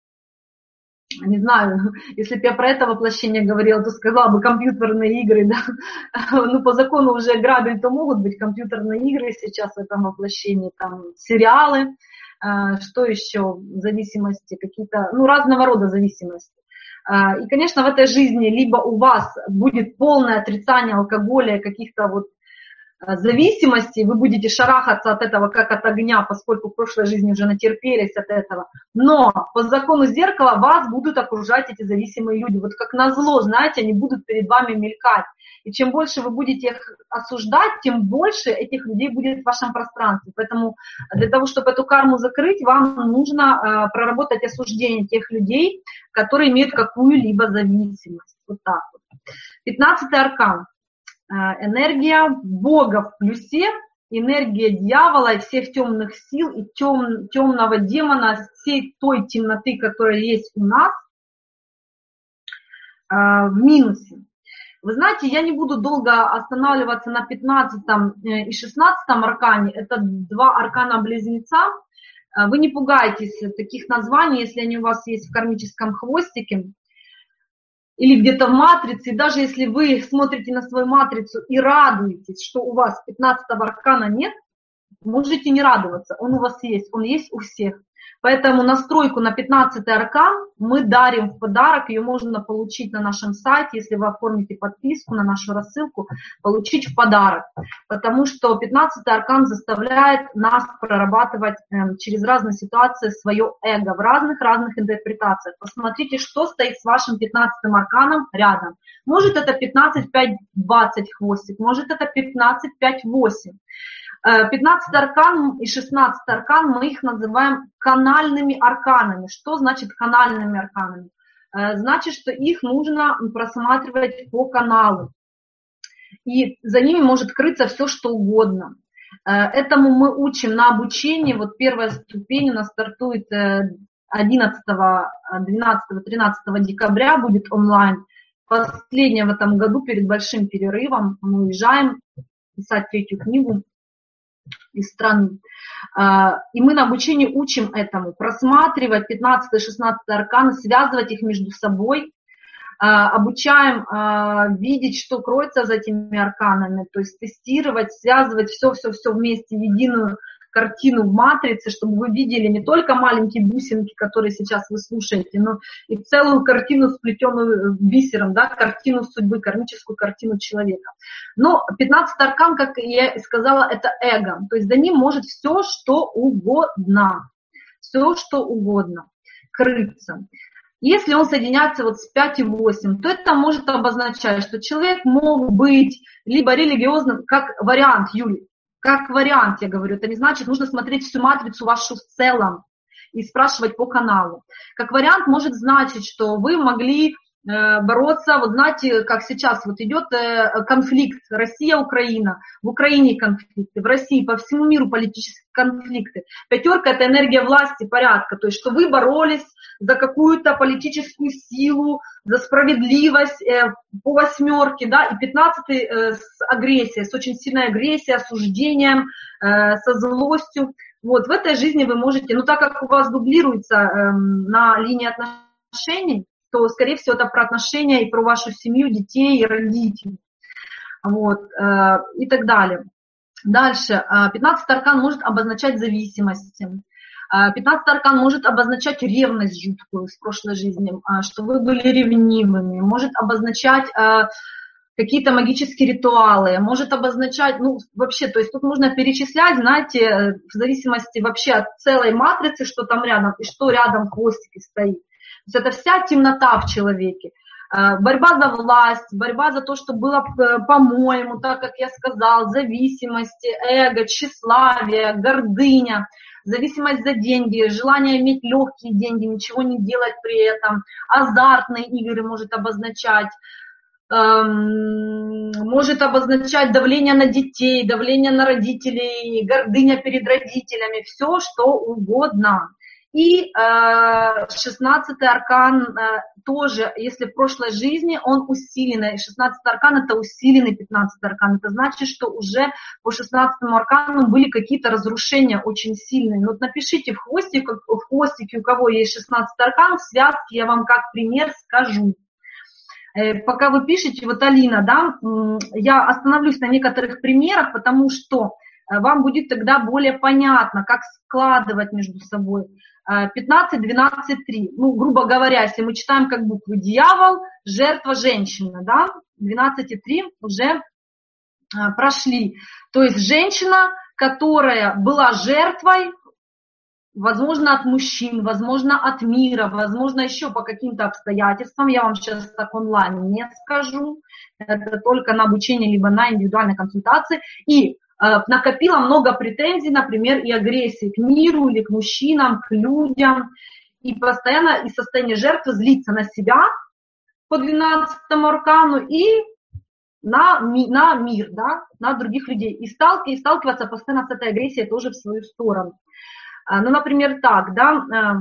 Speaker 1: не знаю, если бы я про это воплощение говорила, то сказала бы компьютерные игры, да. По закону уже грабель, то могут быть компьютерные игры сейчас в этом воплощении, там сериалы, что еще, зависимости какие-то, разного рода зависимости. И, конечно, в этой жизни либо у вас будет полное отрицание алкоголя, каких-то вот зависимостей, вы будете шарахаться от этого как от огня, поскольку в прошлой жизни уже натерпелись от этого. Но по закону зеркала вас будут окружать эти зависимые люди. Вот как назло, знаете, они будут перед вами мелькать. И чем больше вы будете их осуждать, тем больше этих людей будет в вашем пространстве. Поэтому для того, чтобы эту карму закрыть, вам нужно проработать осуждение тех людей, которые имеют какую-либо зависимость. Вот так вот. 15-й аркан. Энергия Бога в плюсе энергия дьявола и всех темных сил, и темного демона, всей той темноты, которая есть у нас, в минусе. Вы знаете, я не буду долго останавливаться на 15 и 16 аркане. Это два аркана-близнеца. Вы не пугайтесь таких названий, если они у вас есть в кармическом хвостике или где-то в матрице. И даже если вы смотрите на свою матрицу и радуетесь, что у вас 15-го аркана нет, можете не радоваться, он у вас есть, он есть у всех. Поэтому настройку на 15-й аркан мы дарим в подарок, ее можно получить на нашем сайте, если вы оформите подписку на нашу рассылку, получить в подарок. Потому что 15-й аркан заставляет нас прорабатывать через разные ситуации свое эго в разных интерпретациях. Посмотрите, что стоит с вашим 15-м арканом рядом. Может это 15-5-20 хвостик, может это 15-5-8. 15 аркан и 16 аркан мы их называем канальными арканами. Что значит канальными арканами? Значит, что их нужно просматривать по каналу. И за ними может крыться все, что угодно. Этому мы учим на обучении. Вот первая ступень у нас стартует 11, 12, 13 декабря, будет онлайн. Последняя в этом году перед большим перерывом мы уезжаем писать третью книгу из страны. И мы на обучении учим этому, просматривать 15 и 16 арканы, связывать их между собой, обучаем видеть, что кроется за этими арканами, то есть тестировать, связывать все вместе в единую картину в матрице, чтобы вы видели не только маленькие бусинки, которые сейчас вы слушаете, но и целую картину, сплетенную бисером, да, картину судьбы, кармическую картину человека. Но 15-й аркан, как я сказала, это эго, то есть за ним может все, что угодно крыться. Если он соединяется вот с 5 и 8, то это может обозначать, что человек мог быть либо религиозным, как вариант, Юлий, как вариант, я говорю, это не значит, нужно смотреть всю матрицу вашу в целом и спрашивать по каналу. Как вариант может значить, что вы могли бороться, вот знаете, как сейчас вот идет конфликт Россия-Украина, в Украине конфликты, в России, по всему миру политические конфликты. 5 – это энергия власти, порядка, то есть что вы боролись за какую-то политическую силу, за справедливость по 8, да, и 15 с агрессией, с очень сильной агрессией, осуждением, со злостью. Вот в этой жизни вы можете, так как у вас дублируется на линии отношений, то, скорее всего, это про отношения и про вашу семью, детей и родителей. Вот, и так далее. Дальше. 15-й аркан может обозначать зависимости. 15-й аркан может обозначать ревность жуткую с прошлой жизни, что вы были ревнивыми. Может обозначать какие-то магические ритуалы. Может обозначать, вообще, то есть тут можно перечислять, знаете, в зависимости вообще от целой матрицы, что там рядом и что рядом в хвостике стоит. То есть это вся темнота в человеке. Борьба за власть, борьба за то, что было по-моему, так как я сказал, зависимости, эго, тщеславие, гордыня, зависимость за деньги, желание иметь легкие деньги, ничего не делать при этом, азартные игры может обозначать давление на детей, давление на родителей, гордыня перед родителями, все что угодно. И 16-й аркан тоже, если в прошлой жизни он усиленный, 16-й аркан это усиленный 15-й аркан, это значит, что уже по 16-му аркану были какие-то разрушения очень сильные. Вот напишите в хвостике, у кого есть 16-й аркан, в связке я вам как пример скажу. Пока вы пишете, вот Алина, да, я остановлюсь на некоторых примерах, потому что вам будет тогда более понятно, как складывать между собой. 15, 12, 3. Грубо говоря, если мы читаем как буквы дьявол, жертва, женщина, да, 12 и 3 уже прошли. То есть женщина, которая была жертвой, возможно, от мужчин, возможно, от мира, возможно, еще по каким-то обстоятельствам, я вам сейчас так онлайн не скажу, это только на обучение, либо на индивидуальной консультации, и накопила много претензий, например, и агрессии к миру или к мужчинам, к людям, и постоянно из состояния жертвы злится на себя по 12-му аркану и на мир, да, на других людей. И сталкиваться постоянно с этой агрессией тоже в свою сторону. Ну, например, так, да,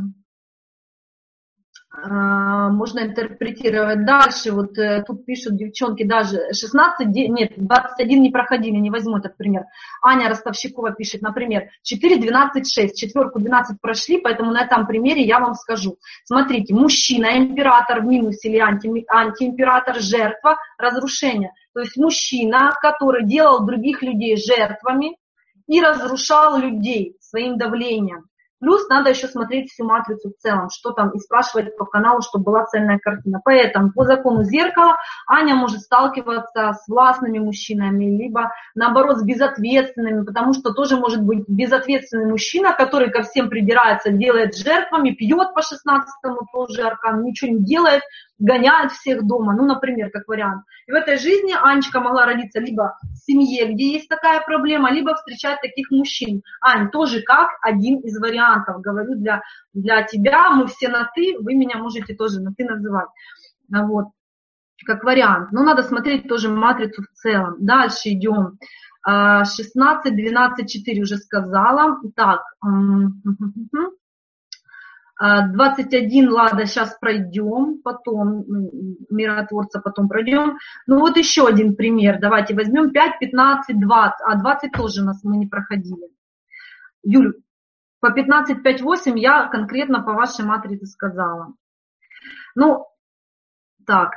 Speaker 1: можно интерпретировать дальше. Вот тут пишут девчонки даже 21 не проходили, не возьму этот пример. Аня Ростовщикова пишет, например, 4, 12, 6, четверку 12 прошли, поэтому на этом примере я вам скажу. Смотрите, мужчина, император в минусе или антиимператор, жертва, разрушение. То есть мужчина, который делал других людей жертвами и разрушал людей своим давлением. Плюс надо еще смотреть всю матрицу в целом, что там, и спрашивать по каналу, чтобы была цельная картина. Поэтому по закону зеркала Аня может сталкиваться с властными мужчинами, либо наоборот с безответственными, потому что тоже может быть безответственный мужчина, который ко всем придирается, делает жертвами, пьет по 16-му тоже аркан, ничего не делает, гоняет всех дома, ну, например, как вариант. И в этой жизни Анечка могла родиться либо в семье, где есть такая проблема, либо встречать таких мужчин. Ань, тоже как один из вариантов, говорю для тебя, мы все на «ты», вы меня можете тоже на «ты» называть, вот, как вариант. Но надо смотреть тоже матрицу в целом. Дальше идем. 16, 12, 4 уже сказала. Так, 21, ладно, сейчас пройдем, потом миротворца потом пройдем. Ну вот еще один пример, давайте возьмем 5, 15, 20, 20 тоже у нас мы не проходили. Юль, по 15, 5, 8 я конкретно по вашей матрице сказала. Ну, так.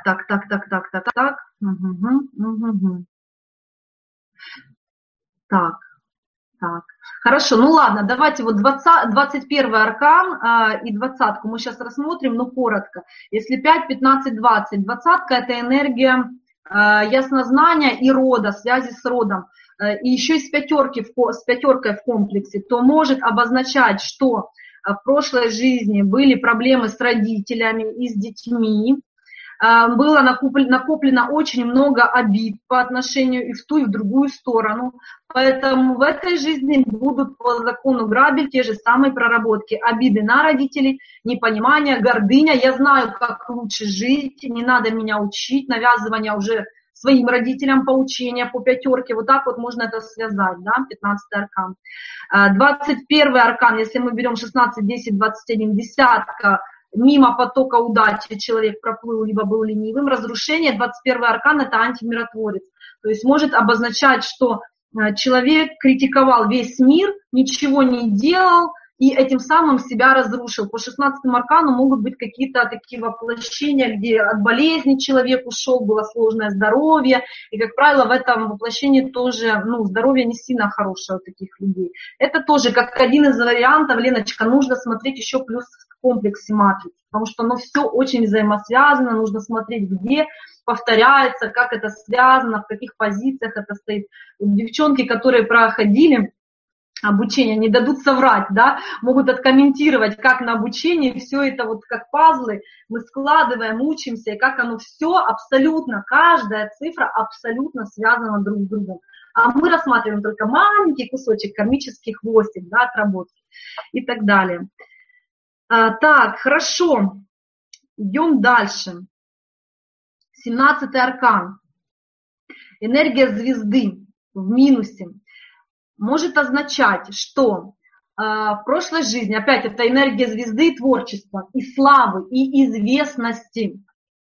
Speaker 1: Так. Хорошо, ну ладно, давайте вот 21 аркан и 20-ку мы сейчас рассмотрим, но коротко. Если 5, 15, 20, 20-ка это энергия яснознания и рода, связи с родом, и еще и с пятеркой в комплексе, то может обозначать, что в прошлой жизни были проблемы с родителями и с детьми, было накоплено очень много обид по отношению и в ту, и в другую сторону. Поэтому в этой жизни будут по закону Грабель те же самые проработки. Обиды на родителей, непонимание, гордыня. Я знаю, как лучше жить, не надо меня учить, навязывание уже своим родителям поучения по пятерке. Вот так вот можно это связать, да, 15-й аркан. 21-й аркан, если мы берем 16, 10, 21, десятка, мимо потока удачи человек проплыл, либо был ленивым. Разрушение, 21-й аркан, это антимиротворец. То есть может обозначать, что человек критиковал весь мир, ничего не делал и этим самым себя разрушил. По 16-му аркану могут быть какие-то такие воплощения, где от болезни человек ушел, было сложное здоровье. И, как правило, в этом воплощении тоже здоровье не сильно хорошее у таких людей. Это тоже как один из вариантов, Леночка, нужно смотреть еще плюс в комплексе матриц, потому что оно все очень взаимосвязано, нужно смотреть, где повторяется, как это связано, в каких позициях это стоит. Девчонки, которые проходили обучение, не дадут соврать, да, могут откомментировать, как на обучении все это вот как пазлы мы складываем, учимся, и как оно все абсолютно, каждая цифра абсолютно связана друг с другом. А мы рассматриваем только маленький кусочек, кармический хвостик, да, отработки и так далее. Так, хорошо, идем дальше. 17-й аркан. Энергия звезды в минусе может означать, что в прошлой жизни, опять это энергия звезды и творчества, и славы, и известности.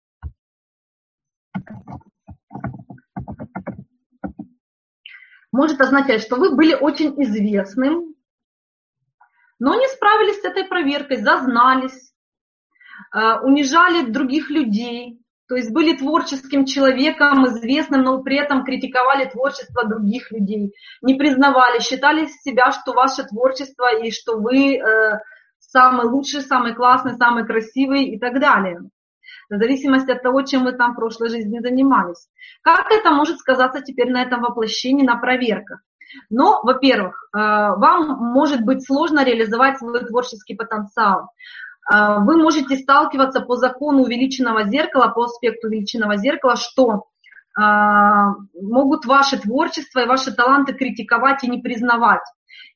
Speaker 1: Может означать, что вы были очень известным, но не справились с этой проверкой, зазнались, унижали других людей, то есть были творческим человеком, известным, но при этом критиковали творчество других людей, не признавали, считали себя, что ваше творчество и что вы самый лучший, самый классный, самый красивый и так далее. В зависимости от того, чем вы там в прошлой жизни занимались. Как это может сказаться теперь на этом воплощении, на проверках? Но, во-первых, вам может быть сложно реализовать свой творческий потенциал. Вы можете сталкиваться по закону увеличенного зеркала, по аспекту увеличенного зеркала, что могут ваше творчество и ваши таланты критиковать и не признавать.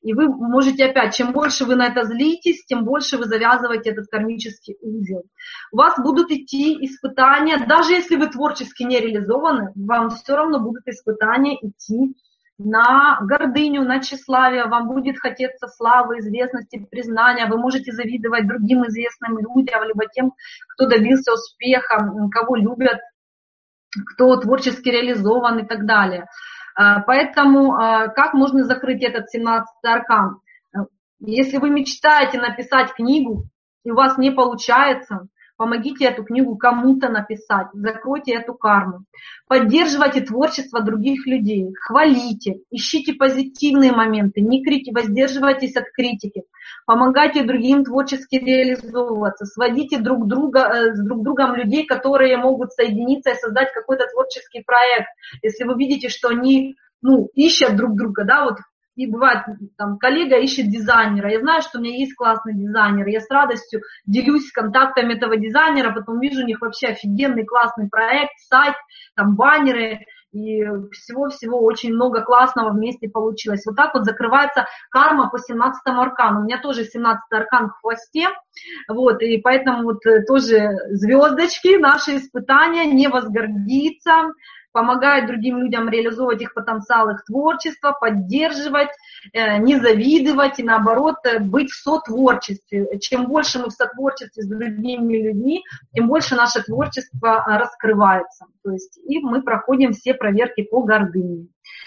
Speaker 1: И вы можете опять, чем больше вы на это злитесь, тем больше вы завязываете этот кармический узел. У вас будут идти испытания, даже если вы творчески не реализованы, вам все равно будут испытания идти на гордыню, на тщеславие, вам будет хотеться славы, известности, признания, вы можете завидовать другим известным людям, либо тем, кто добился успеха, кого любят, кто творчески реализован и так далее. Поэтому как можно закрыть этот 17-й аркан? Если вы мечтаете написать книгу, и у вас не получается, помогите эту книгу кому-то написать, закройте эту карму. Поддерживайте творчество других людей, хвалите, ищите позитивные моменты, не воздерживайтесь от критики, помогайте другим творчески реализовываться, сводите друг друга с друг другом людей, которые могут соединиться и создать какой-то творческий проект. Если вы видите, что они ищут друг друга, да, вот. И бывает, там, коллега ищет дизайнера, я знаю, что у меня есть классный дизайнер, я с радостью делюсь контактами этого дизайнера, потом вижу у них вообще офигенный классный проект, сайт, там баннеры, и всего-всего очень много классного вместе получилось. Вот так вот закрывается карма по 17-му аркану. У меня тоже 17-й аркан в хвосте, вот, и поэтому вот тоже звездочки, наши испытания, не возгордиться, помогает другим людям реализовывать их потенциал, их творчество, поддерживать, не завидовать и, наоборот, быть в сотворчестве. Чем больше мы в сотворчестве с другими людьми, тем больше наше творчество раскрывается. То есть и мы проходим все проверки по гордыне.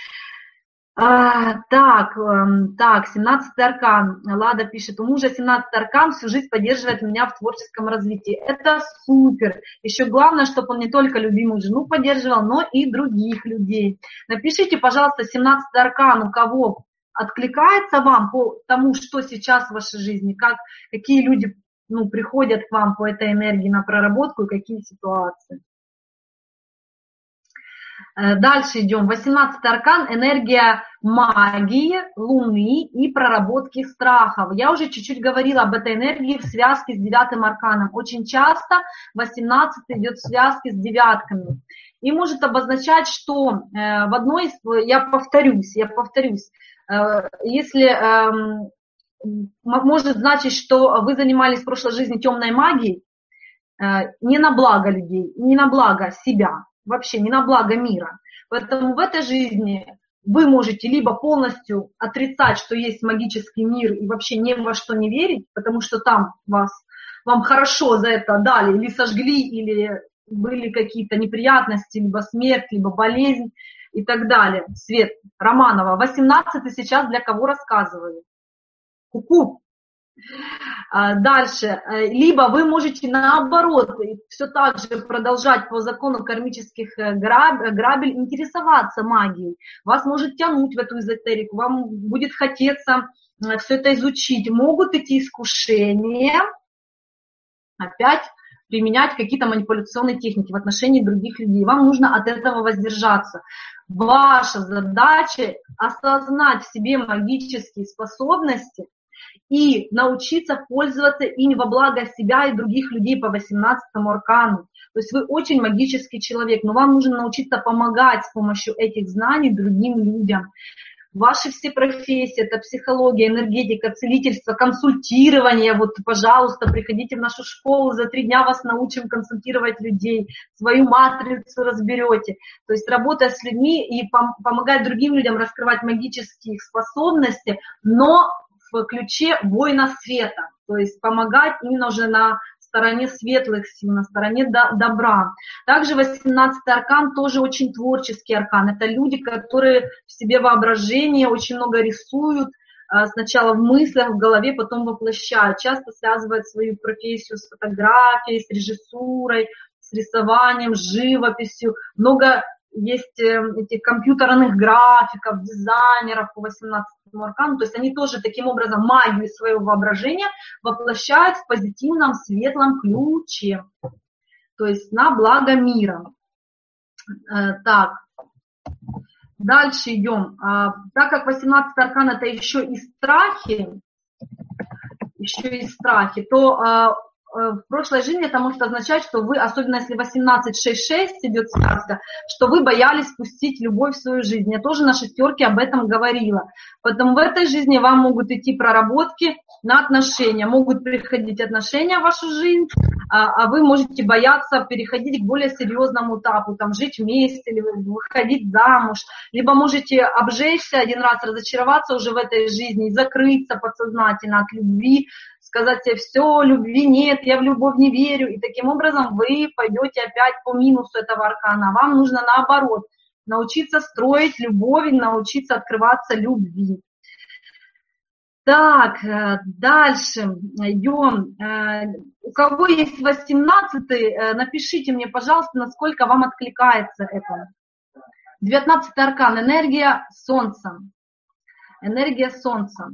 Speaker 1: Так, 17-й аркан. Лада пишет, у мужа 17-й аркан всю жизнь поддерживает меня в творческом развитии. Это супер. Еще главное, чтобы он не только любимую жену поддерживал, но и других людей. Напишите, пожалуйста, 17-й аркан, у кого откликается вам по тому, что сейчас в вашей жизни, какие люди приходят к вам по этой энергии на проработку и какие ситуации. Дальше идем. 18-й аркан, энергия магии, луны и проработки страхов. Я уже чуть-чуть говорила об этой энергии в связке с 9-м арканом. Очень часто 18-й идет в связке с девятками. И может обозначать, что в одной из... Я повторюсь. Если... может значить, что вы занимались в прошлой жизни темной магией, не на благо людей, не на благо себя. Вообще не на благо мира. Поэтому в этой жизни вы можете либо полностью отрицать, что есть магический мир и вообще ни во что не верить, потому что там вам хорошо за это дали, или сожгли, или были какие-то неприятности, либо смерть, либо болезнь и так далее. Свет Романова. 18-й сейчас для кого рассказываю? Ку-ку. Дальше, либо вы можете наоборот все так же продолжать по закону кармических грабель интересоваться магией, вас может тянуть в эту эзотерику, вам будет хотеться все это изучить, могут идти искушения опять применять какие-то манипуляционные техники в отношении других людей, вам нужно от этого воздержаться. Ваша задача осознать в себе магические способности и научиться пользоваться ими во благо себя и других людей по 18-му аркану. То есть вы очень магический человек, но вам нужно научиться помогать с помощью этих знаний другим людям. Ваши все профессии, это психология, энергетика, целительство, консультирование. Вот, пожалуйста, приходите в нашу школу, за 3 дня вас научим консультировать людей, свою матрицу разберете. То есть работая с людьми и помогать другим людям раскрывать магические их способности, но в ключе воина света, то есть помогать именно уже на стороне светлых сил, на стороне добра. Также 18-й аркан тоже очень творческий аркан. Это люди, которые в себе воображение очень много рисуют, сначала в мыслях, в голове, потом воплощают. Часто связывают свою профессию с фотографией, с режиссурой, с рисованием, с живописью. Много есть этих компьютерных графиков, дизайнеров по 18-му аркану, то есть они тоже таким образом магию своего воображения воплощают в позитивном, светлом ключе, то есть на благо мира. Так, дальше идем. Так как 18-й аркан это еще и страхи, то в прошлой жизни это может означать, что вы, особенно если 18-6-6 идет связка, что вы боялись впустить любовь в свою жизнь. Я тоже на шестерке об этом говорила. Поэтому в этой жизни вам могут идти проработки на отношения, могут приходить отношения в вашу жизнь, а вы можете бояться переходить к более серьезному этапу, там, жить вместе, или выходить замуж, либо можете обжечься один раз, разочароваться уже в этой жизни, закрыться подсознательно от любви, сказать себе: все, любви нет, я в любовь не верю, и таким образом вы пойдете опять по минусу этого аркана. Вам нужно наоборот научиться строить любовь, научиться открываться любви. Так, дальше идем. У кого есть 18-й, напишите мне, пожалуйста, насколько вам откликается это. 19-й аркан, энергия Солнца. Энергия Солнца.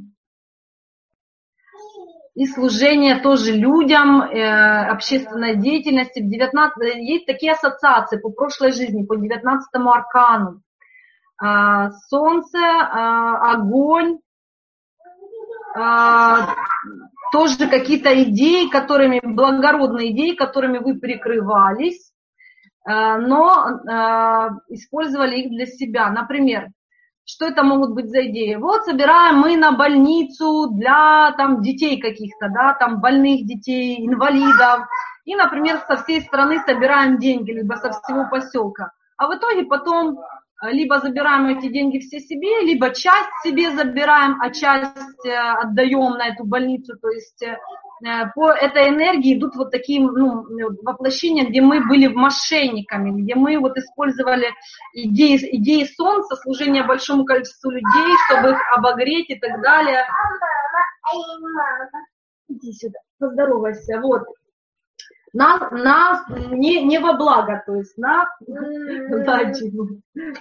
Speaker 1: И служение тоже людям, общественной деятельности. Есть такие ассоциации по прошлой жизни, по 19-му аркану. Солнце, огонь, тоже какие-то идеи, благородные идеи, которыми вы прикрывались, но использовали их для себя. Например, что это могут быть за идеи? Вот собираем мы на больницу для там детей каких-то, да, там больных детей, инвалидов, и, например, со всей страны собираем деньги, либо со всего поселка. А в итоге потом либо забираем эти деньги все себе, либо часть себе забираем, а часть отдаем на эту больницу. То есть по этой энергии идут вот такие воплощения, где мы были мошенниками, где мы вот использовали идеи Солнца, служение большому количеству людей, чтобы их обогреть и так далее. Иди сюда, поздоровайся. Вот. Нас не во благо, то есть на удачу.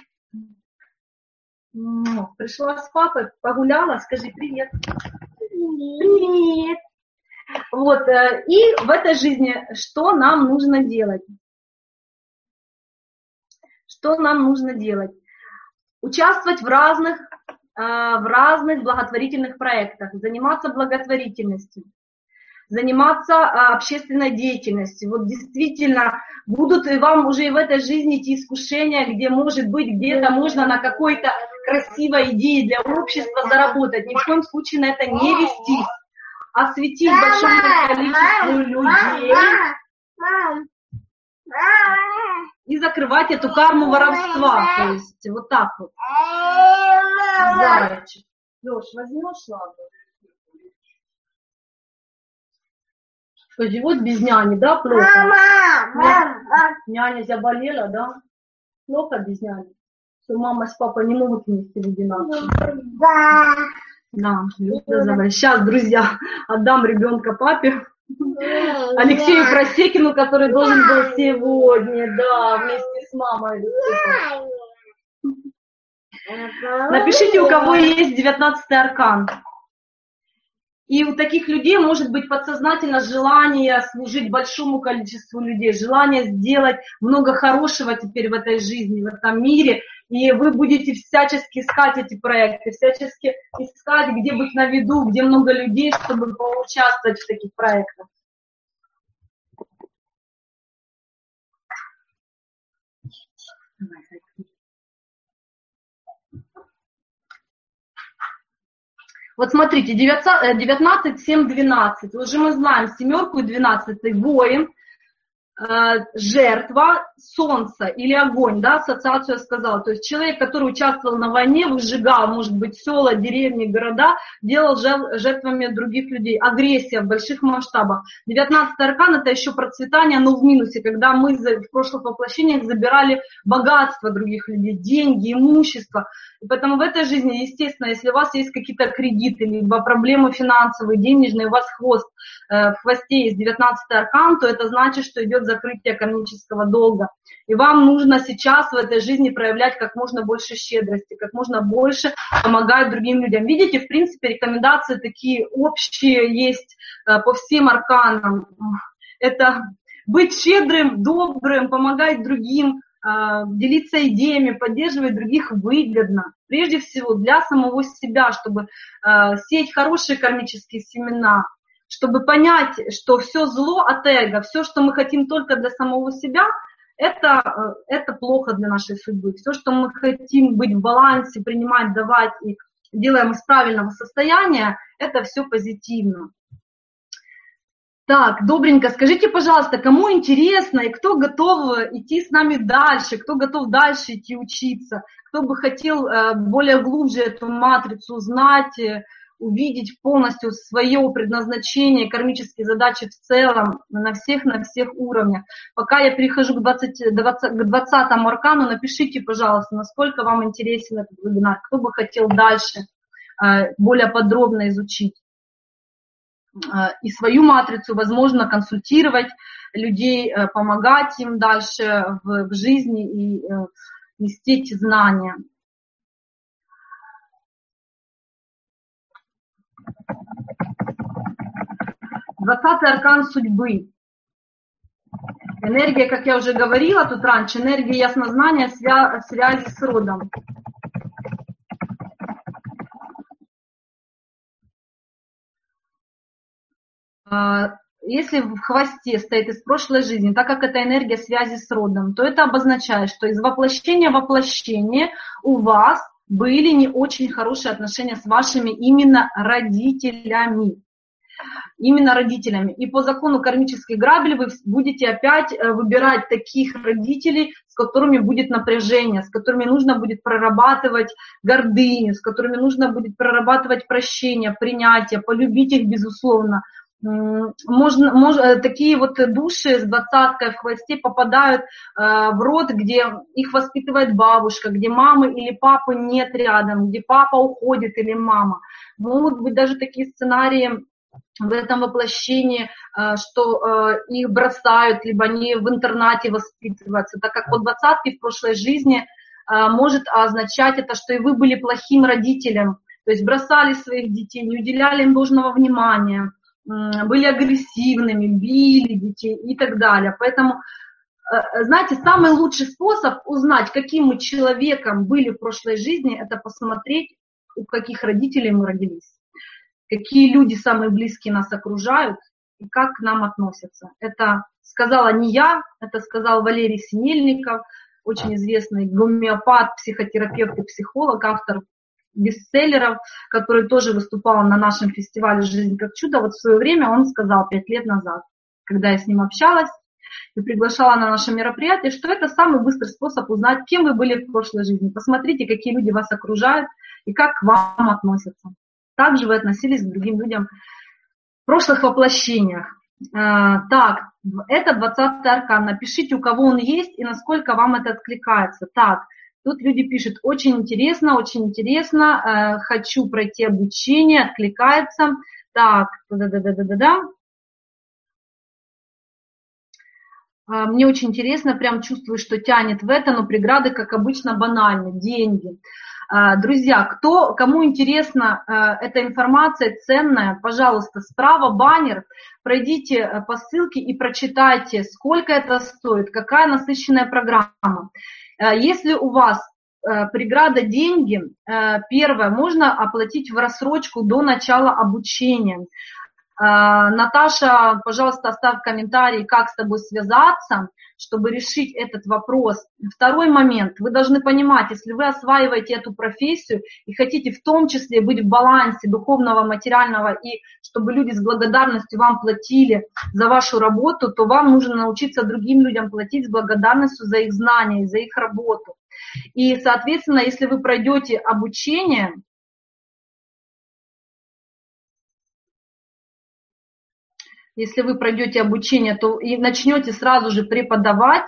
Speaker 1: Пришла с папой, погуляла, скажи привет. Привет. Вот, и в этой жизни что нам нужно делать? Что нам нужно делать? Участвовать в разных благотворительных проектах, заниматься благотворительностью, заниматься общественной деятельностью. Вот действительно будут и вам уже и в этой жизни эти искушения, где, может быть, где-то можно на какой-то красивой идее для общества заработать. Ни в коем случае на это не вестись. Осветить большому количеству людей и закрывать эту карму воровства. То есть вот так вот. Зайчик. Леш, возьмешь ладно? Что, живут без няни, да, плохо? Няня заболела, да? Плохо без няни? Что мама с папой не могут вместе в одинаково? Да, сейчас, друзья, отдам ребенка папе. Алексею Просекину, который должен был сегодня, да, вместе с мамой. Напишите, у кого есть 19-й аркан. И у таких людей может быть подсознательно желание служить большому количеству людей, желание сделать много хорошего теперь в этой жизни, в этом мире. И вы будете всячески искать эти проекты, всячески искать, где быть на виду, где много людей, чтобы поучаствовать в таких проектах. Вот смотрите, 19, 7, 12. Уже мы знаем семерку и 12. Воин, жертва, солнце или огонь, да, ассоциацию я сказала. То есть человек, который участвовал на войне, выжигал, может быть, села, деревни, города, делал жертвами других людей. Агрессия в больших масштабах. 19-й аркан — это еще процветание, но в минусе, когда мы в прошлых воплощениях забирали богатство других людей, деньги, имущество. И поэтому в этой жизни, естественно, если у вас есть какие-то кредиты, либо проблемы финансовые, денежные, у вас в хвосте есть 19-й аркан, то это значит, что идет закрытие кармического долга. И вам нужно сейчас в этой жизни проявлять как можно больше щедрости, как можно больше помогать другим людям. Видите, в принципе, рекомендации такие общие есть по всем арканам. Это быть щедрым, добрым, помогать другим, делиться идеями, поддерживать других выгодно. Прежде всего для самого себя, чтобы сеять хорошие кармические семена, чтобы понять, что все зло от эго, все, что мы хотим только для самого себя, это плохо для нашей судьбы. Все, что мы хотим быть в балансе, принимать, давать и делаем из правильного состояния, это все позитивно. Так, добренько, скажите, пожалуйста, кому интересно и кто готов идти с нами дальше, кто готов дальше идти учиться, кто бы хотел более глубже эту матрицу узнать, увидеть полностью свое предназначение, кармические задачи в целом на всех уровнях. Пока я перехожу к 20-му аркану, напишите, пожалуйста, насколько вам интересен этот вебинар, кто бы хотел дальше более подробно изучить и свою матрицу, возможно, консультировать людей, помогать им дальше в жизни и нести эти знания. Двадцатый аркан судьбы. Энергия, как я уже говорила тут раньше, энергия яснознания, связи с родом. Если в хвосте стоит из прошлой жизни, так как это энергия связи с родом, то это обозначает, что из воплощения в воплощение у вас были не очень хорошие отношения с вашими именно родителями. Именно родителями. И по закону кармических грабель вы будете опять выбирать таких родителей, с которыми будет напряжение, с которыми нужно будет прорабатывать гордыню, с которыми нужно будет прорабатывать прощение, принятие, полюбить их безусловно. Такие вот души с 20-кой в хвосте попадают в род, где их воспитывает бабушка, где мамы или папы нет рядом, где папа уходит или мама. Могут быть даже такие сценарии в этом воплощении, что их бросают, либо они в интернате воспитываются, так как по 20-ке в прошлой жизни может означать это, что и вы были плохим родителем, то есть бросали своих детей, не уделяли им должного внимания, были агрессивными, били детей и так далее. Поэтому, знаете, самый лучший способ узнать, каким мы человеком были в прошлой жизни, это посмотреть, у каких родителей мы родились, какие люди самые близкие нас окружают и как к нам относятся. Это сказала не я, это сказал Валерий Синельников, очень известный гомеопат, психотерапевт и психолог, автор бестселлеров, который тоже выступал на нашем фестивале «Жизнь как чудо». Вот в свое время он сказал 5 лет назад, когда я с ним общалась и приглашала на наше мероприятие, что это самый быстрый способ узнать, кем вы были в прошлой жизни. Посмотрите, какие люди вас окружают и как к вам относятся. Также вы относились к другим людям в прошлых воплощениях. Так, это 20-й аркан. Напишите, у кого он есть и насколько вам это откликается. Так, тут люди пишут, очень интересно, хочу пройти обучение, откликается. Так, мне очень интересно, прям чувствую, что тянет в это, но преграды, как обычно, банальны, деньги. Друзья, кому интересна эта информация ценная, пожалуйста, справа баннер, пройдите по ссылке и прочитайте, сколько это стоит, какая насыщенная программа. Если у вас преграда деньги, первое, можно оплатить в рассрочку до начала обучения. Наташа, пожалуйста, оставь комментарий, как с тобой связаться, чтобы решить этот вопрос. Второй момент. Вы должны понимать, если вы осваиваете эту профессию и хотите в том числе быть в балансе духовного, материального, и чтобы люди с благодарностью вам платили за вашу работу, то вам нужно научиться другим людям платить с благодарностью за их знания, за их работу. И, соответственно, если вы пройдете обучение, то и начнете сразу же преподавать,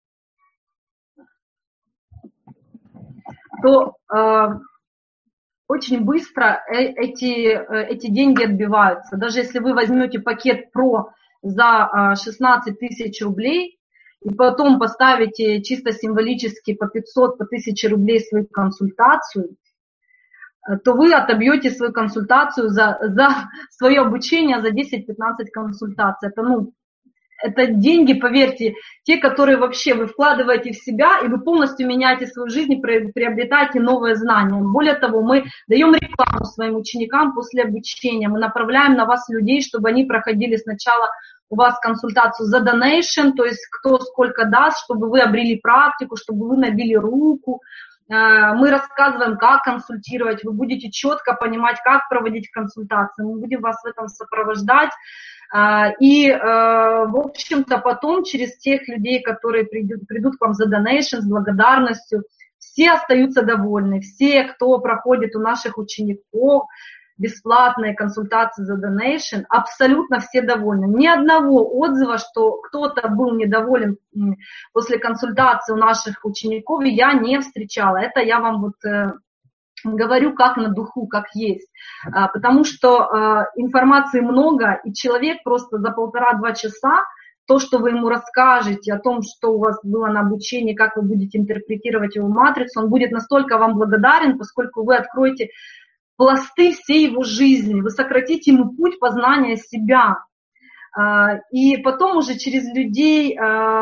Speaker 1: то очень быстро эти деньги отбиваются. Даже если вы возьмете пакет Pro за 16 тысяч рублей и потом поставите чисто символически по 500, по 1000 рублей свою консультацию, то вы отобьете свою консультацию за свое обучение за 10-15 консультаций. это деньги, поверьте, те, которые вообще вы вкладываете в себя, и вы полностью меняете свою жизнь и приобретаете новые знания. Более того, мы даем рекламу своим ученикам после обучения, мы направляем на вас людей, чтобы они проходили сначала у вас консультацию за donation, то есть кто сколько даст, чтобы вы обрели практику, чтобы вы набили руку. Мы рассказываем, как консультировать, вы будете четко понимать, как проводить консультации, мы будем вас в этом сопровождать. И, в общем-то, потом через тех людей, которые придут к вам за donation, с благодарностью, все остаются довольны, все, кто проходит у наших учеников бесплатные консультации за donation, абсолютно все довольны. Ни одного отзыва, что кто-то был недоволен после консультации у наших учеников, я не встречала. Это я вам вот говорю как на духу, как есть. Потому что информации много, и человек просто за 1,5-2 часа то, что вы ему расскажете о том, что у вас было на обучении, как вы будете интерпретировать его матрицу, он будет настолько вам благодарен, поскольку вы откроете пласты всей его жизни, вы сократите ему путь познания себя. И потом уже через людей,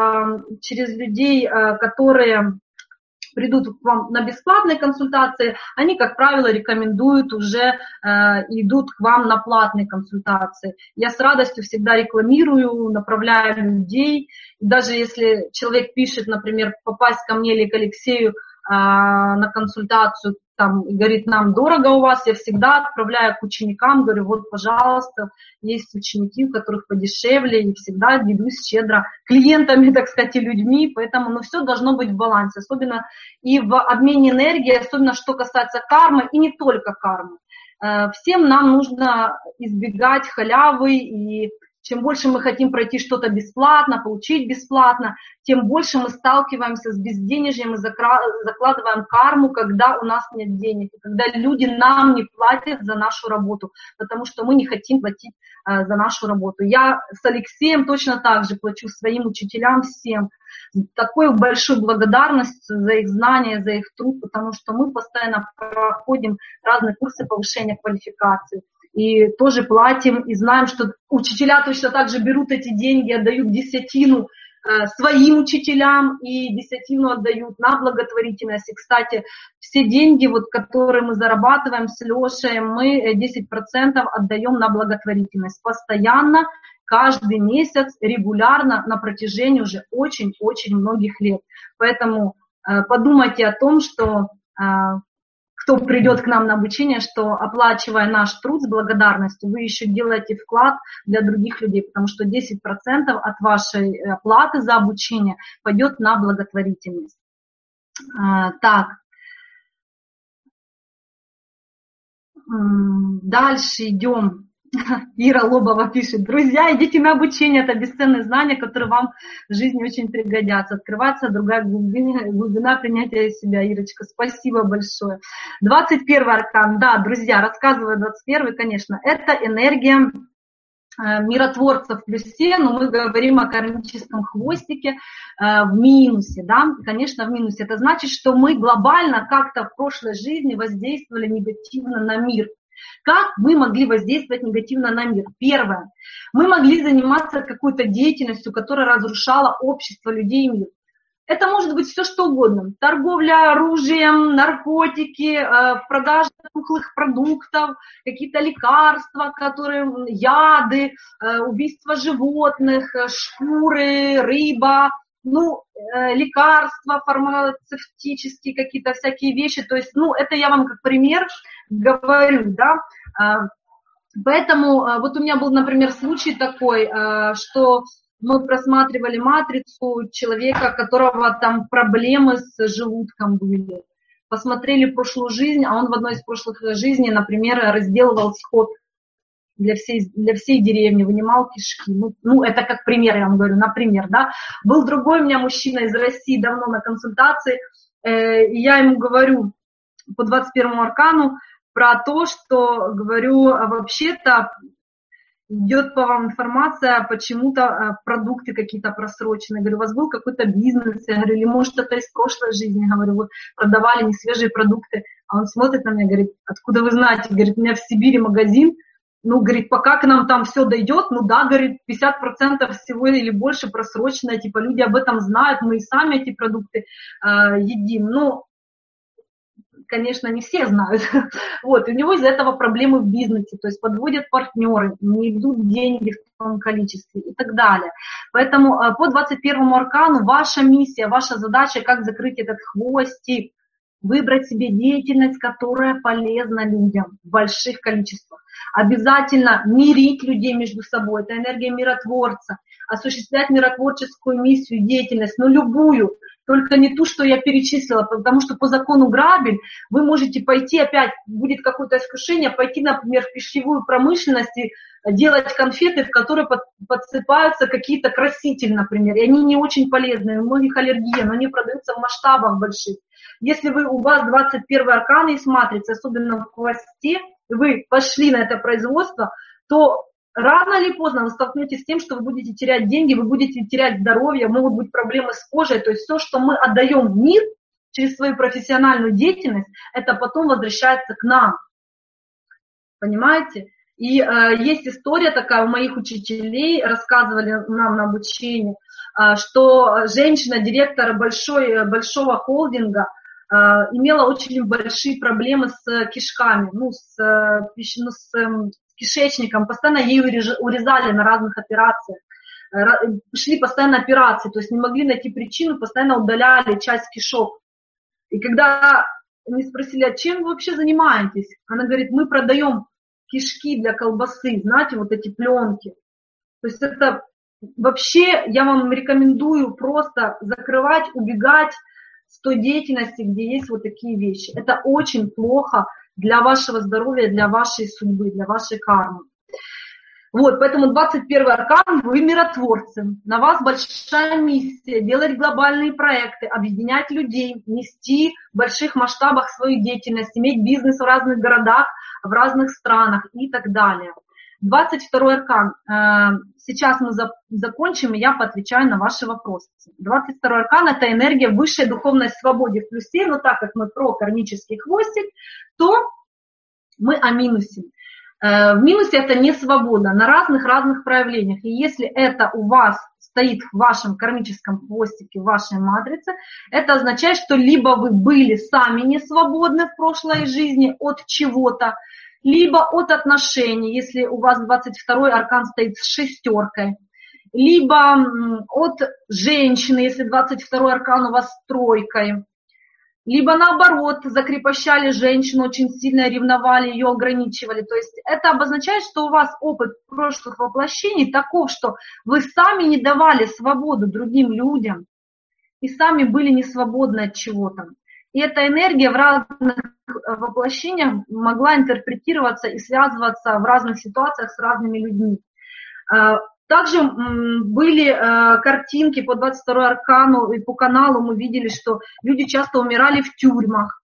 Speaker 1: которые придут к вам на бесплатные консультации, они, как правило, рекомендуют уже, идут к вам на платные консультации. Я с радостью всегда рекламирую, направляю людей. Даже если человек пишет, например, попасть ко мне или к Алексею на консультацию, там, и говорит, нам дорого у вас, я всегда отправляю к ученикам, говорю, вот, пожалуйста, есть ученики, у которых подешевле, и всегда делюсь щедро клиентами, так сказать, и людьми, поэтому, все должно быть в балансе, особенно и в обмене энергии, особенно что касается кармы, и не только кармы. Всем нам нужно избегать халявы, и чем больше мы хотим пройти что-то бесплатно, получить бесплатно, тем больше мы сталкиваемся с безденежьем и закладываем карму, когда у нас нет денег, когда люди нам не платят за нашу работу, потому что мы не хотим платить за нашу работу. Я с Алексеем точно так же плачу своим учителям всем такой большой благодарностью за их знания, за их труд, потому что мы постоянно проходим разные курсы повышения квалификации. И тоже платим, и знаем, что учителя точно так же берут эти деньги, отдают десятину своим учителям и десятину отдают на благотворительность. И, кстати, все деньги, вот, которые мы зарабатываем с Лешей, мы 10% отдаем на благотворительность постоянно, каждый месяц, регулярно, на протяжении уже очень-очень многих лет. Поэтому подумайте о том, что кто придет к нам на обучение, что, оплачивая наш труд с благодарностью, вы еще делаете вклад для других людей, потому что 10% от вашей оплаты за обучение пойдет на благотворительность. Так. Дальше идем. Ира Лобова пишет: друзья, идите на обучение, это бесценные знания, которые вам в жизни очень пригодятся. Открывается другая глубина принятия себя. Ирочка, спасибо большое. 21 аркан, да, друзья, рассказываю 21, конечно, это энергия миротворца в плюсе, но мы говорим о кармическом хвостике в минусе, да, конечно, в минусе. Это значит, что мы глобально как-то в прошлой жизни воздействовали негативно на мир. Как мы могли воздействовать негативно на мир? Первое. Мы могли заниматься какой-то деятельностью, которая разрушала общество, людей и мир. Это может быть все что угодно. Торговля оружием, наркотики, продажа тухлых продуктов, какие-то лекарства, яды, убийство животных, шкуры, рыба, лекарства, фармацевтические какие-то всякие вещи. То есть, это я вам как пример говорю, да. Поэтому вот у меня был, например, случай такой, что мы просматривали матрицу человека, у которого там проблемы с желудком были. Посмотрели прошлую жизнь, а он в одной из прошлых жизней, например, разделывал скот для всей деревни, вынимал кишки. Это как пример, я вам говорю, например, да. Был другой у меня мужчина из России давно на консультации, и я ему говорю по 21 аркану про то, что, говорю, вообще-то идет по вам информация, почему-то продукты какие-то просроченные. Говорю, у вас был какой-то бизнес? Я говорю, или может это из прошлой жизни? Говорю, вы продавали несвежие продукты. А он смотрит на меня, говорит, откуда вы знаете? Говорит, у меня в Сибири магазин, Ну, говорит, пока к нам там все дойдет, ну да, говорит, 50% всего или больше просроченное, типа люди об этом знают, мы и сами эти продукты едим. Ну, конечно, не все знают. Вот, у него из-за этого проблемы в бизнесе, то есть подводят партнеры, не идут деньги в том количестве и так далее. Поэтому по 21-му аркану ваша миссия, ваша задача, как закрыть этот хвостик, выбрать себе деятельность, которая полезна людям в больших количествах. Обязательно мирить людей между собой, это энергия миротворца, осуществлять миротворческую миссию, деятельность, но любую, только не ту, что я перечислила, потому что по закону Грабель вы можете пойти, опять будет какое-то искушение, пойти, например, в пищевую промышленность и делать конфеты, в которые подсыпаются какие-то красители, например, и они не очень полезные, у многих аллергия, но они продаются в масштабах больших. Если у вас 21 аркан есть матрица, особенно в хвосте, вы пошли на это производство, то рано или поздно вы столкнетесь с тем, что вы будете терять деньги, вы будете терять здоровье, могут быть проблемы с кожей. То есть все, что мы отдаем в мир через свою профессиональную деятельность, это потом возвращается к нам. Понимаете? И есть история такая у моих учителей, рассказывали нам на обучении, что женщина, директор большого холдинга, имела очень большие проблемы с кишками, с кишечником, постоянно ей урезали на разных операциях, шли постоянно операции, то есть не могли найти причину, постоянно удаляли часть кишок. И когда они спросили, а чем вы вообще занимаетесь? Она говорит, мы продаем кишки для колбасы, знаете, вот эти пленки. То есть это вообще, я вам рекомендую просто закрывать, убегать с той деятельности, где есть вот такие вещи. Это очень плохо для вашего здоровья, для вашей судьбы, для вашей кармы. Вот, поэтому 21 аркан, вы миротворцы. На вас большая миссия делать глобальные проекты, объединять людей, нести в больших масштабах свою деятельность, иметь бизнес в разных городах, в разных странах и так далее. 22 аркан. Сейчас мы закончим, и я поотвечаю на ваши вопросы. 22 аркан – это энергия высшей духовной свободы в плюсе, но так как мы про кармический хвостик, то мы о минусе. В минусе это не свобода на разных проявлениях. И если это у вас стоит в вашем кармическом хвостике, в вашей матрице, это означает, что либо вы были сами не свободны в прошлой жизни от чего-то, либо от отношений, если у вас 22-й аркан стоит с шестеркой, либо от женщины, если 22-й аркан у вас с тройкой, либо наоборот, закрепощали женщину, очень сильно ревновали, ее ограничивали. То есть это обозначает, что у вас опыт прошлых воплощений таков, что вы сами не давали свободу другим людям и сами были не свободны от чего-то. И эта энергия в разных воплощениях могла интерпретироваться и связываться в разных ситуациях с разными людьми. Также были картинки по 22 аркану, и по каналу мы видели, что люди часто умирали в тюрьмах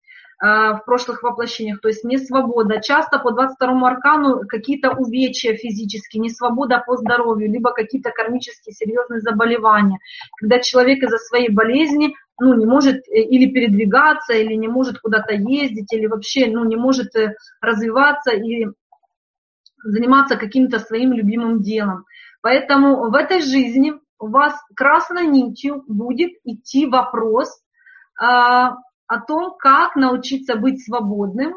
Speaker 1: в прошлых воплощениях, то есть не свобода. Часто по 22 аркану какие-то увечья физические, не свобода по здоровью, либо какие-то кармические серьезные заболевания, когда человек из-за своей болезни не может или передвигаться, или не может куда-то ездить, или вообще не может развиваться и заниматься каким-то своим любимым делом. Поэтому в этой жизни у вас красной нитью будет идти вопрос о том, как научиться быть свободным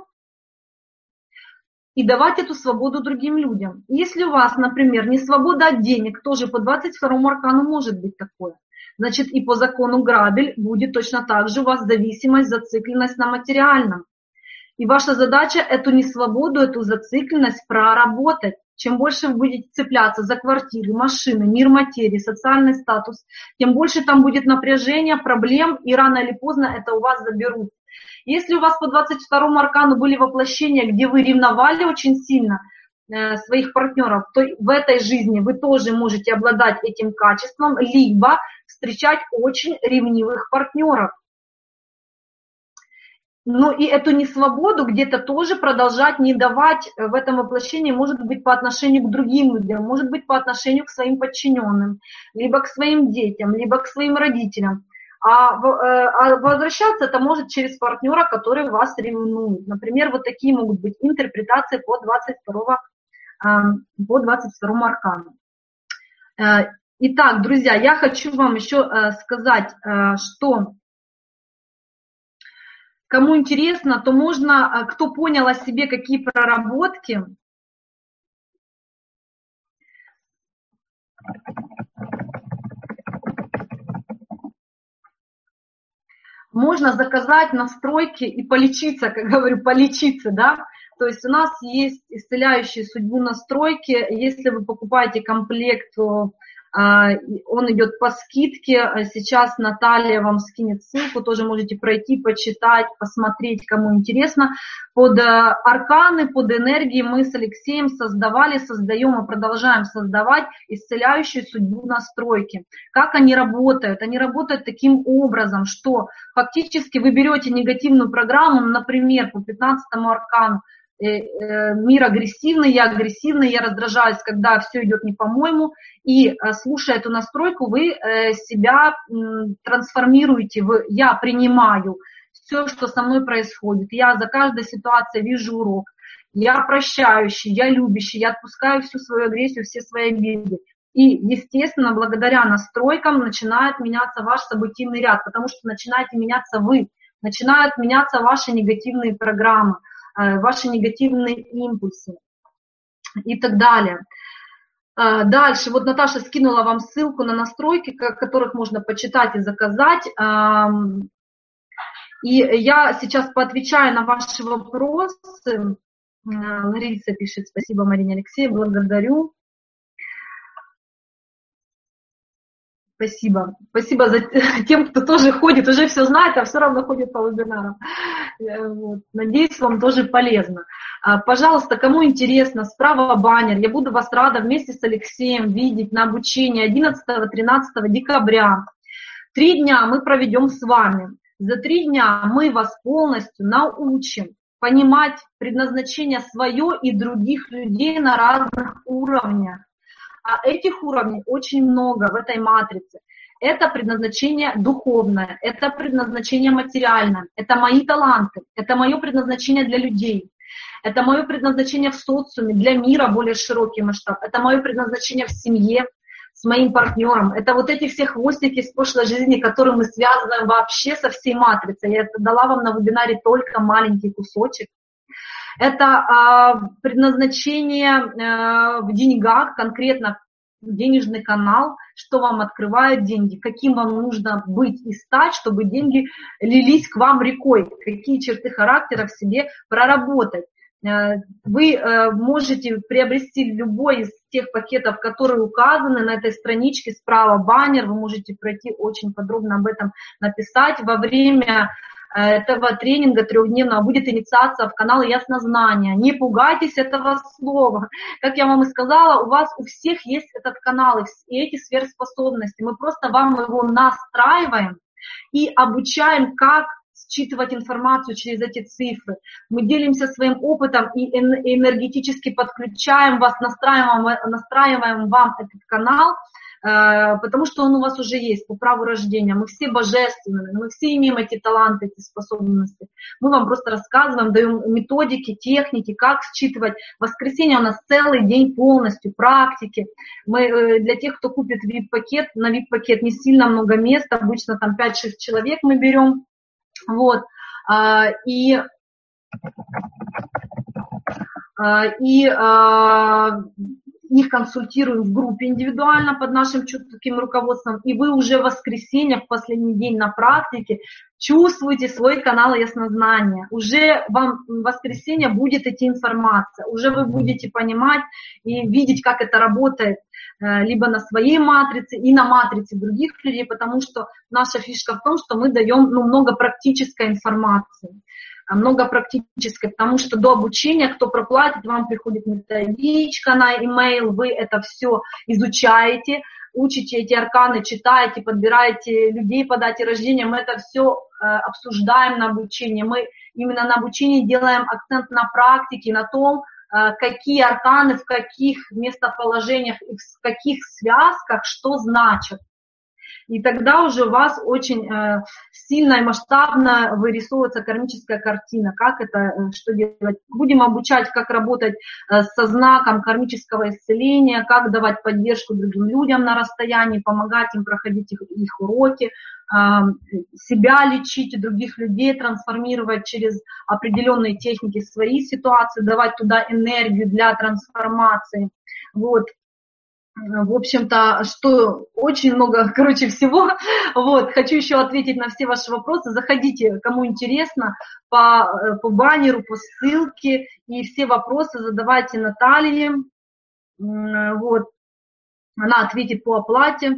Speaker 1: и давать эту свободу другим людям. Если у вас, например, не свобода от денег, тоже по 22 аркану может быть такое, значит и по закону Грабель будет точно так же у вас зависимость, зацикленность на материальном. И ваша задача эту несвободу, эту зацикленность проработать. Чем больше вы будете цепляться за квартиры, машины, мир материи, социальный статус, тем больше там будет напряжения, проблем, и рано или поздно это у вас заберут. Если у вас по 22 аркану были воплощения, где вы ревновали очень сильно своих партнеров, то в этой жизни вы тоже можете обладать этим качеством, либо встречать очень ревнивых партнеров. Но и эту несвободу где-то тоже продолжать не давать в этом воплощении, может быть, по отношению к другим людям, может быть, по отношению к своим подчиненным, либо к своим детям, либо к своим родителям. А возвращаться это может через партнера, который вас ревнует. Например, вот такие могут быть интерпретации по 22 по 22 аркану. Итак, друзья, я хочу вам еще сказать, что кому интересно, то можно, кто понял о себе, какие проработки, можно заказать настройки и полечиться, как говорю, полечиться, да. То есть у нас есть исцеляющие судьбу настройки. Если вы покупаете комплект, то он идет по скидке. Сейчас Наталья вам скинет ссылку, тоже можете пройти, почитать, посмотреть, кому интересно. Под арканы, под энергии мы с Алексеем создавали, создаем и продолжаем создавать исцеляющие судьбу настройки. Как они работают? Они работают таким образом, что фактически вы берете негативную программу, например, по 15-му аркану, мир агрессивный, я раздражаюсь, когда все идет не по-моему, и слушая эту настройку, вы себя трансформируете в «я принимаю все, что со мной происходит, я за каждой ситуацией вижу урок, я прощающий, я любящий, я отпускаю всю свою агрессию, все свои обиды». И, естественно, благодаря настройкам начинает меняться ваш событийный ряд, потому что начинаете меняться вы, начинают меняться ваши негативные программы, ваши негативные импульсы и так далее. Дальше, вот Наташа скинула вам ссылку на настройки, которых можно почитать и заказать. И я сейчас поотвечаю на ваши вопросы. Лариса пишет: спасибо, Марине Алексеевне, благодарю. Спасибо. Спасибо за тем, кто тоже ходит, уже все знает, а все равно ходит по вебинарам. Вот. Надеюсь, вам тоже полезно. Пожалуйста, кому интересно, справа баннер. Я буду вас рада вместе с Алексеем видеть на обучении 11-13 декабря. 3 дня мы проведем с вами. За 3 дня мы вас полностью научим понимать предназначение свое и других людей на разных уровнях. А этих уровней очень много в этой матрице. Это предназначение духовное, это предназначение материальное, это мои таланты, это мое предназначение для людей, это мое предназначение в социуме, для мира более широкий масштаб, это мое предназначение в семье, с моим партнером. Это вот эти все хвостики с прошлой жизни, которые мы связываем вообще со всей матрицей. Я это дала вам на вебинаре только маленький кусочек. Это предназначение в деньгах, конкретно денежный канал, что вам открывает деньги, каким вам нужно быть и стать, чтобы деньги лились к вам рекой, какие черты характера в себе проработать. Вы можете приобрести любой из тех пакетов, которые указаны на этой страничке, справа баннер, вы можете пройти очень подробно об этом написать. Во время этого тренинга 3-дневного будет инициация в канал Яснознания. Не пугайтесь этого слова. Как я вам и сказала, у вас у всех есть этот канал и эти сверхспособности. Мы просто вам его настраиваем и обучаем, как считывать информацию через эти цифры. Мы делимся своим опытом и энергетически подключаем вас, настраиваем вам этот канал, потому что он у вас уже есть по праву рождения. Мы все божественные, мы все имеем эти таланты, эти способности. Мы вам просто рассказываем, даем методики, техники, как считывать. В воскресенье у нас целый день полностью, практики. Мы, для тех, кто купит VIP-пакет, на VIP-пакет не сильно много мест, обычно там 5-6 человек мы берем. Вот. Их консультируем в группе индивидуально под нашим чутким руководством, и вы уже в воскресенье, в последний день на практике, чувствуете свой канал Яснознания. Уже вам в воскресенье будет идти информация, уже вы будете понимать и видеть, как это работает, либо на своей матрице и на матрице других людей, потому что наша фишка в том, что мы даем много практической информации. Много практической, потому что до обучения, кто проплатит, вам приходит методичка на email, вы это все изучаете, учите эти арканы, читаете, подбираете людей по дате рождения, мы это все обсуждаем на обучении, мы именно на обучении делаем акцент на практике, на том, какие арканы в каких местоположениях и в каких связках что значат. И тогда уже у вас очень сильно и масштабно вырисовывается кармическая картина. Как это, что делать? Будем обучать, как работать со знаком кармического исцеления, как давать поддержку другим людям на расстоянии, помогать им проходить их уроки, себя лечить, других людей трансформировать через определенные техники свои ситуации, давать туда энергию для трансформации. Вот. В общем-то, что очень много, короче, всего. Вот, хочу еще ответить на все ваши вопросы. Заходите, кому интересно, по баннеру, по ссылке, и все вопросы задавайте Наталье. Вот, она ответит по оплате.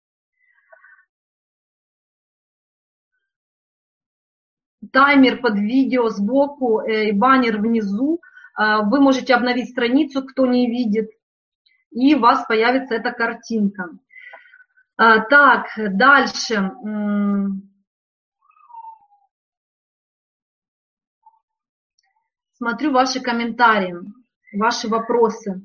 Speaker 1: Таймер под видео сбоку и баннер внизу. Вы можете обновить страницу, кто не видит, и у вас появится эта картинка. Так, дальше. Смотрю ваши комментарии, ваши вопросы.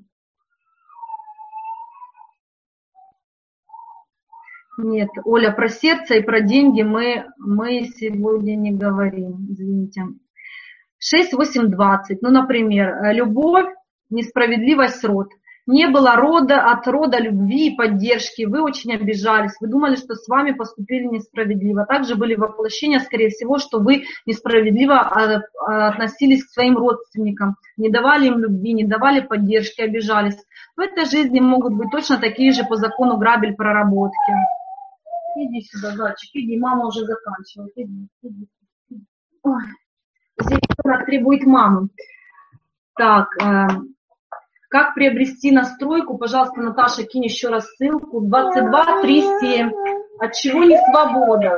Speaker 1: Нет, Оля, про сердце и про деньги мы сегодня не говорим, извините. 6, 8, 20. Ну, например, любовь, несправедливость, род. Не было от рода любви и поддержки, вы очень обижались, вы думали, что с вами поступили несправедливо. Также были воплощения, скорее всего, что вы несправедливо относились к своим родственникам, не давали им любви, не давали поддержки, обижались. В этой жизни могут быть точно такие же по закону грабель проработки. Иди сюда, зайчик, иди, мама уже заканчивает. Иди. Ой, здесь требует мамы. Так, как приобрести настройку? Пожалуйста, Наташа, кинь еще раз ссылку. 2237. От чего не свобода?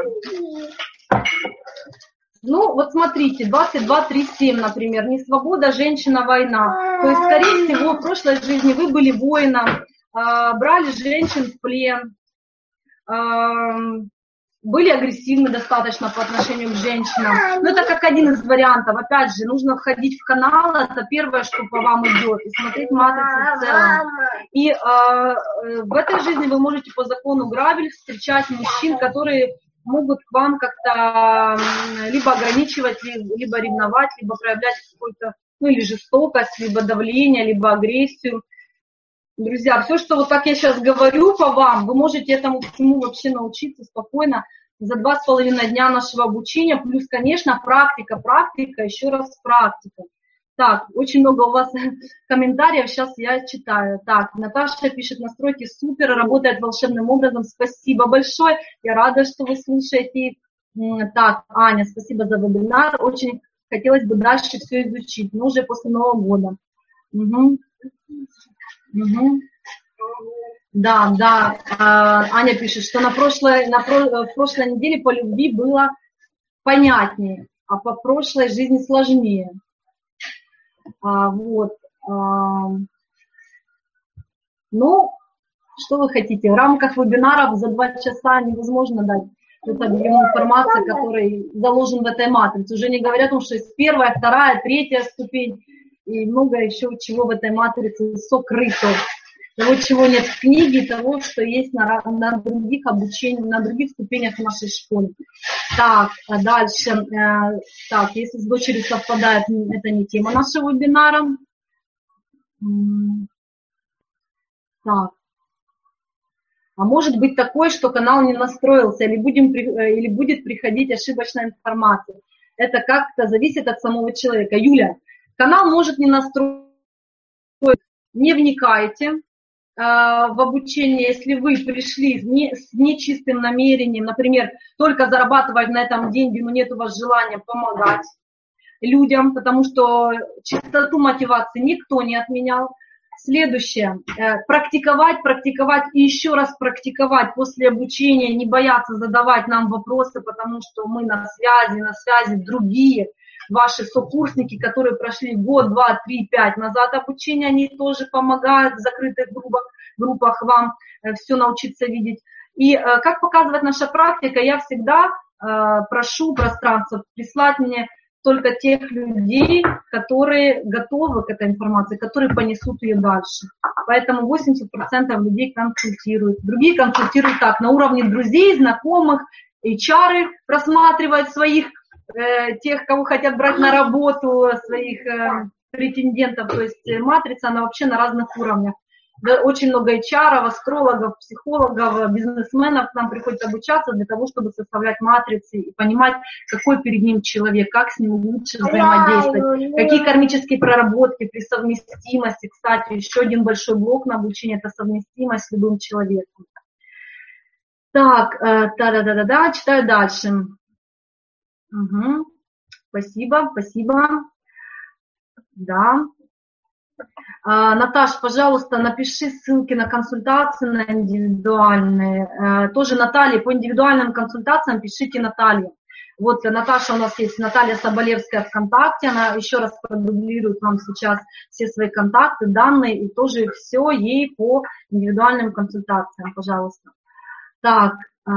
Speaker 1: Ну, вот смотрите, 2237, например, не свобода, женщина, война. То есть, скорее всего, в прошлой жизни вы были воином, брали женщин в плен, были агрессивны достаточно по отношению к женщинам. Но это как один из вариантов. Опять же, нужно входить в канал, это первое, что по вам идет, и смотреть матрицу в целом. И в этой жизни вы можете по закону грабель встречать мужчин, которые могут к вам как-то либо ограничивать, либо ревновать, либо проявлять какую-то, ну, или жестокость, либо давление, либо агрессию. Друзья, все, что вот так я сейчас говорю по вам, вы можете этому всему вообще научиться спокойно за 2,5 дня нашего обучения, плюс, конечно, практика, еще раз практика. Так, очень много у вас комментариев, сейчас я читаю. Так, Наташа пишет, настройки супер, работает волшебным образом, спасибо большое, я рада, что вы слушаете. Так, Аня, спасибо за вебинар, очень хотелось бы дальше все изучить, но уже после Нового года. Угу. Угу. Да, Аня пишет, что в прошлой неделе по любви было понятнее, а по прошлой жизни сложнее. Вот. Ну, что вы хотите? В рамках вебинаров за 2 часа невозможно дать эту объем информации, который заложен в этой матрице. Уже не говоря о том, что есть 1, 2, 3 ступень и много еще чего в этой матрице сокрыто. Того, чего нет в книге, того, что есть на других обучениях, на других ступенях в нашей школе. Так, дальше. Так, если с дочерью совпадает, это не тема нашего вебинара. Так. А может быть такое, что канал не настроился, или будет приходить ошибочная информация. Это как-то зависит от самого человека. Юля, канал может не настроиться. Не вникайте в обучение, если вы пришли с нечистым намерением, например, только зарабатывать на этом деньги, но нет у вас желания помогать людям, потому что чистоту мотивации никто не отменял. Следующее. Практиковать и еще раз практиковать после обучения, не бояться задавать нам вопросы, потому что мы на связи другие ваши сокурсники, которые прошли год, 2, 3, 5 назад обучение, они тоже помогают в закрытых группах вам все научиться видеть. И как показывает наша практика, я всегда прошу пространство прислать мне только тех людей, которые готовы к этой информации, которые понесут ее дальше. Поэтому 80% людей консультируют. Другие консультируют так, на уровне друзей, знакомых, HR просматривают своих, тех, кого хотят брать на работу, своих претендентов. То есть матрица, она вообще на разных уровнях. Да, очень много HR, астрологов, психологов, бизнесменов к нам приходят обучаться для того, чтобы составлять матрицы и понимать, какой перед ним человек, как с ним лучше взаимодействовать, какие кармические проработки при совместимости. Кстати, еще один большой блок на обучение – это совместимость с любым человеком. Так, читаю дальше. Угу. Спасибо. Да. Наташ, пожалуйста, напиши ссылки на консультации, на индивидуальные. Тоже Наталье, по индивидуальным консультациям пишите Наталье. Вот Наташа у нас есть, Наталья Соболевская ВКонтакте, она еще раз продублирует вам сейчас все свои контакты, данные, и тоже все ей по индивидуальным консультациям, пожалуйста. Так.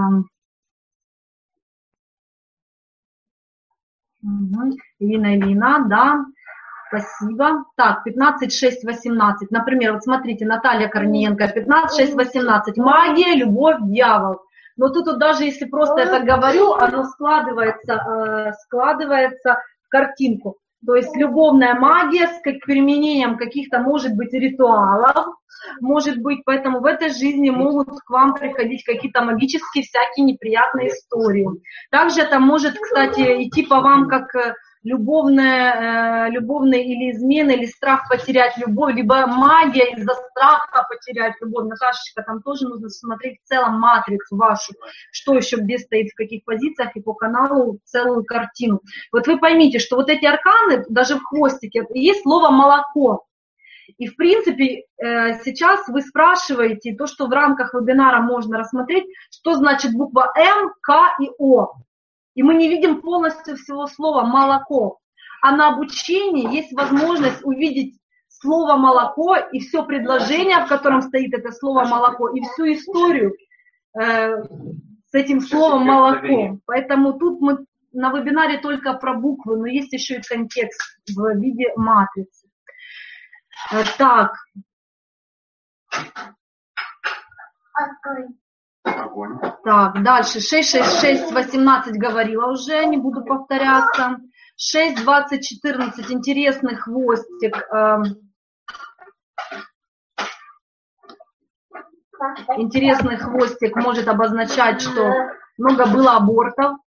Speaker 1: Ирина, да. Спасибо. Так, 15, 6, 18. Например, вот смотрите, Наталья Корниенко, 15, 6, 18. Магия, любовь, дьявол. Но тут вот даже если просто это говорю, оно складывается в картинку. То есть любовная магия с применением каких-то, может быть, ритуалов, может быть, поэтому в этой жизни могут к вам приходить какие-то магические всякие неприятные истории. Также это может, кстати, идти по вам как любовные или измены, или страх потерять любовь, либо магия из-за страха потерять любовь. Наташечка, там тоже нужно смотреть в целом матрицу вашу, что еще где стоит, в каких позициях, и по каналу целую картину. Вот вы поймите, что вот эти арканы, даже в хвостике, есть слово «молоко». И, в принципе, сейчас вы спрашиваете, то, что в рамках вебинара можно рассмотреть, что значит буква М, К и О. И мы не видим полностью всего слова «молоко». А на обучении есть возможность увидеть слово «молоко» и все предложение, в котором стоит это слово «молоко», и всю историю с этим словом «молоко». Поэтому тут мы на вебинаре только про буквы, но есть еще и контекст в виде матрицы. Так. Так, дальше. 6, 6, 6, 18 говорила уже, не буду повторяться. 6, 20, 14, интересный хвостик. Интересный хвостик может обозначать, что много было абортов.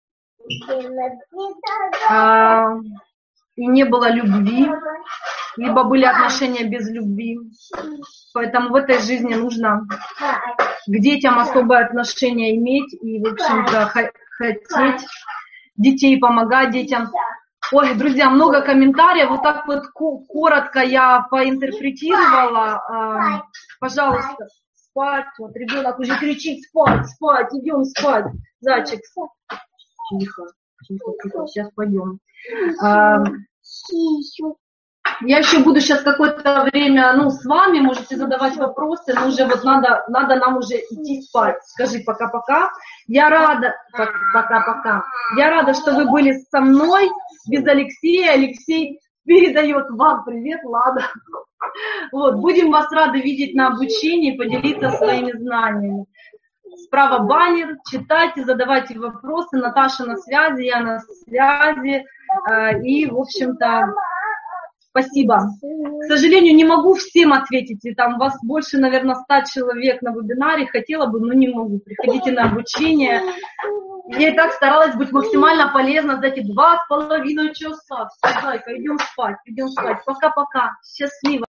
Speaker 1: И не было любви, либо были отношения без любви. Поэтому в этой жизни нужно к детям особое отношение иметь и, в общем-то, хотеть детей, помогать детям. Ой, друзья, много комментариев. Вот так вот коротко я поинтерпретировала. Пожалуйста, спать. Вот ребенок уже кричит: спать, спать, идем спать. Зайчик, тихо, сейчас пойдем. Я еще буду сейчас какое-то время, с вами, можете задавать вопросы, но уже вот надо нам уже идти спать. Скажи пока-пока. Я рада, пока-пока. Я рада, что вы были со мной, без Алексея. Алексей передает вам привет, Лада. Вот, будем вас рады видеть на обучении, поделиться своими знаниями. Справа баннер, читайте, задавайте вопросы. Наташа на связи, я на связи. И, в общем-то, спасибо. К сожалению, не могу всем ответить. И там вас больше, наверное, 100 человек на вебинаре. Хотела бы, но не могу. Приходите на обучение. Я и так старалась быть максимально полезна за эти 2,5 часа. Все, зайка, идем спать. Пока-пока. Счастливо.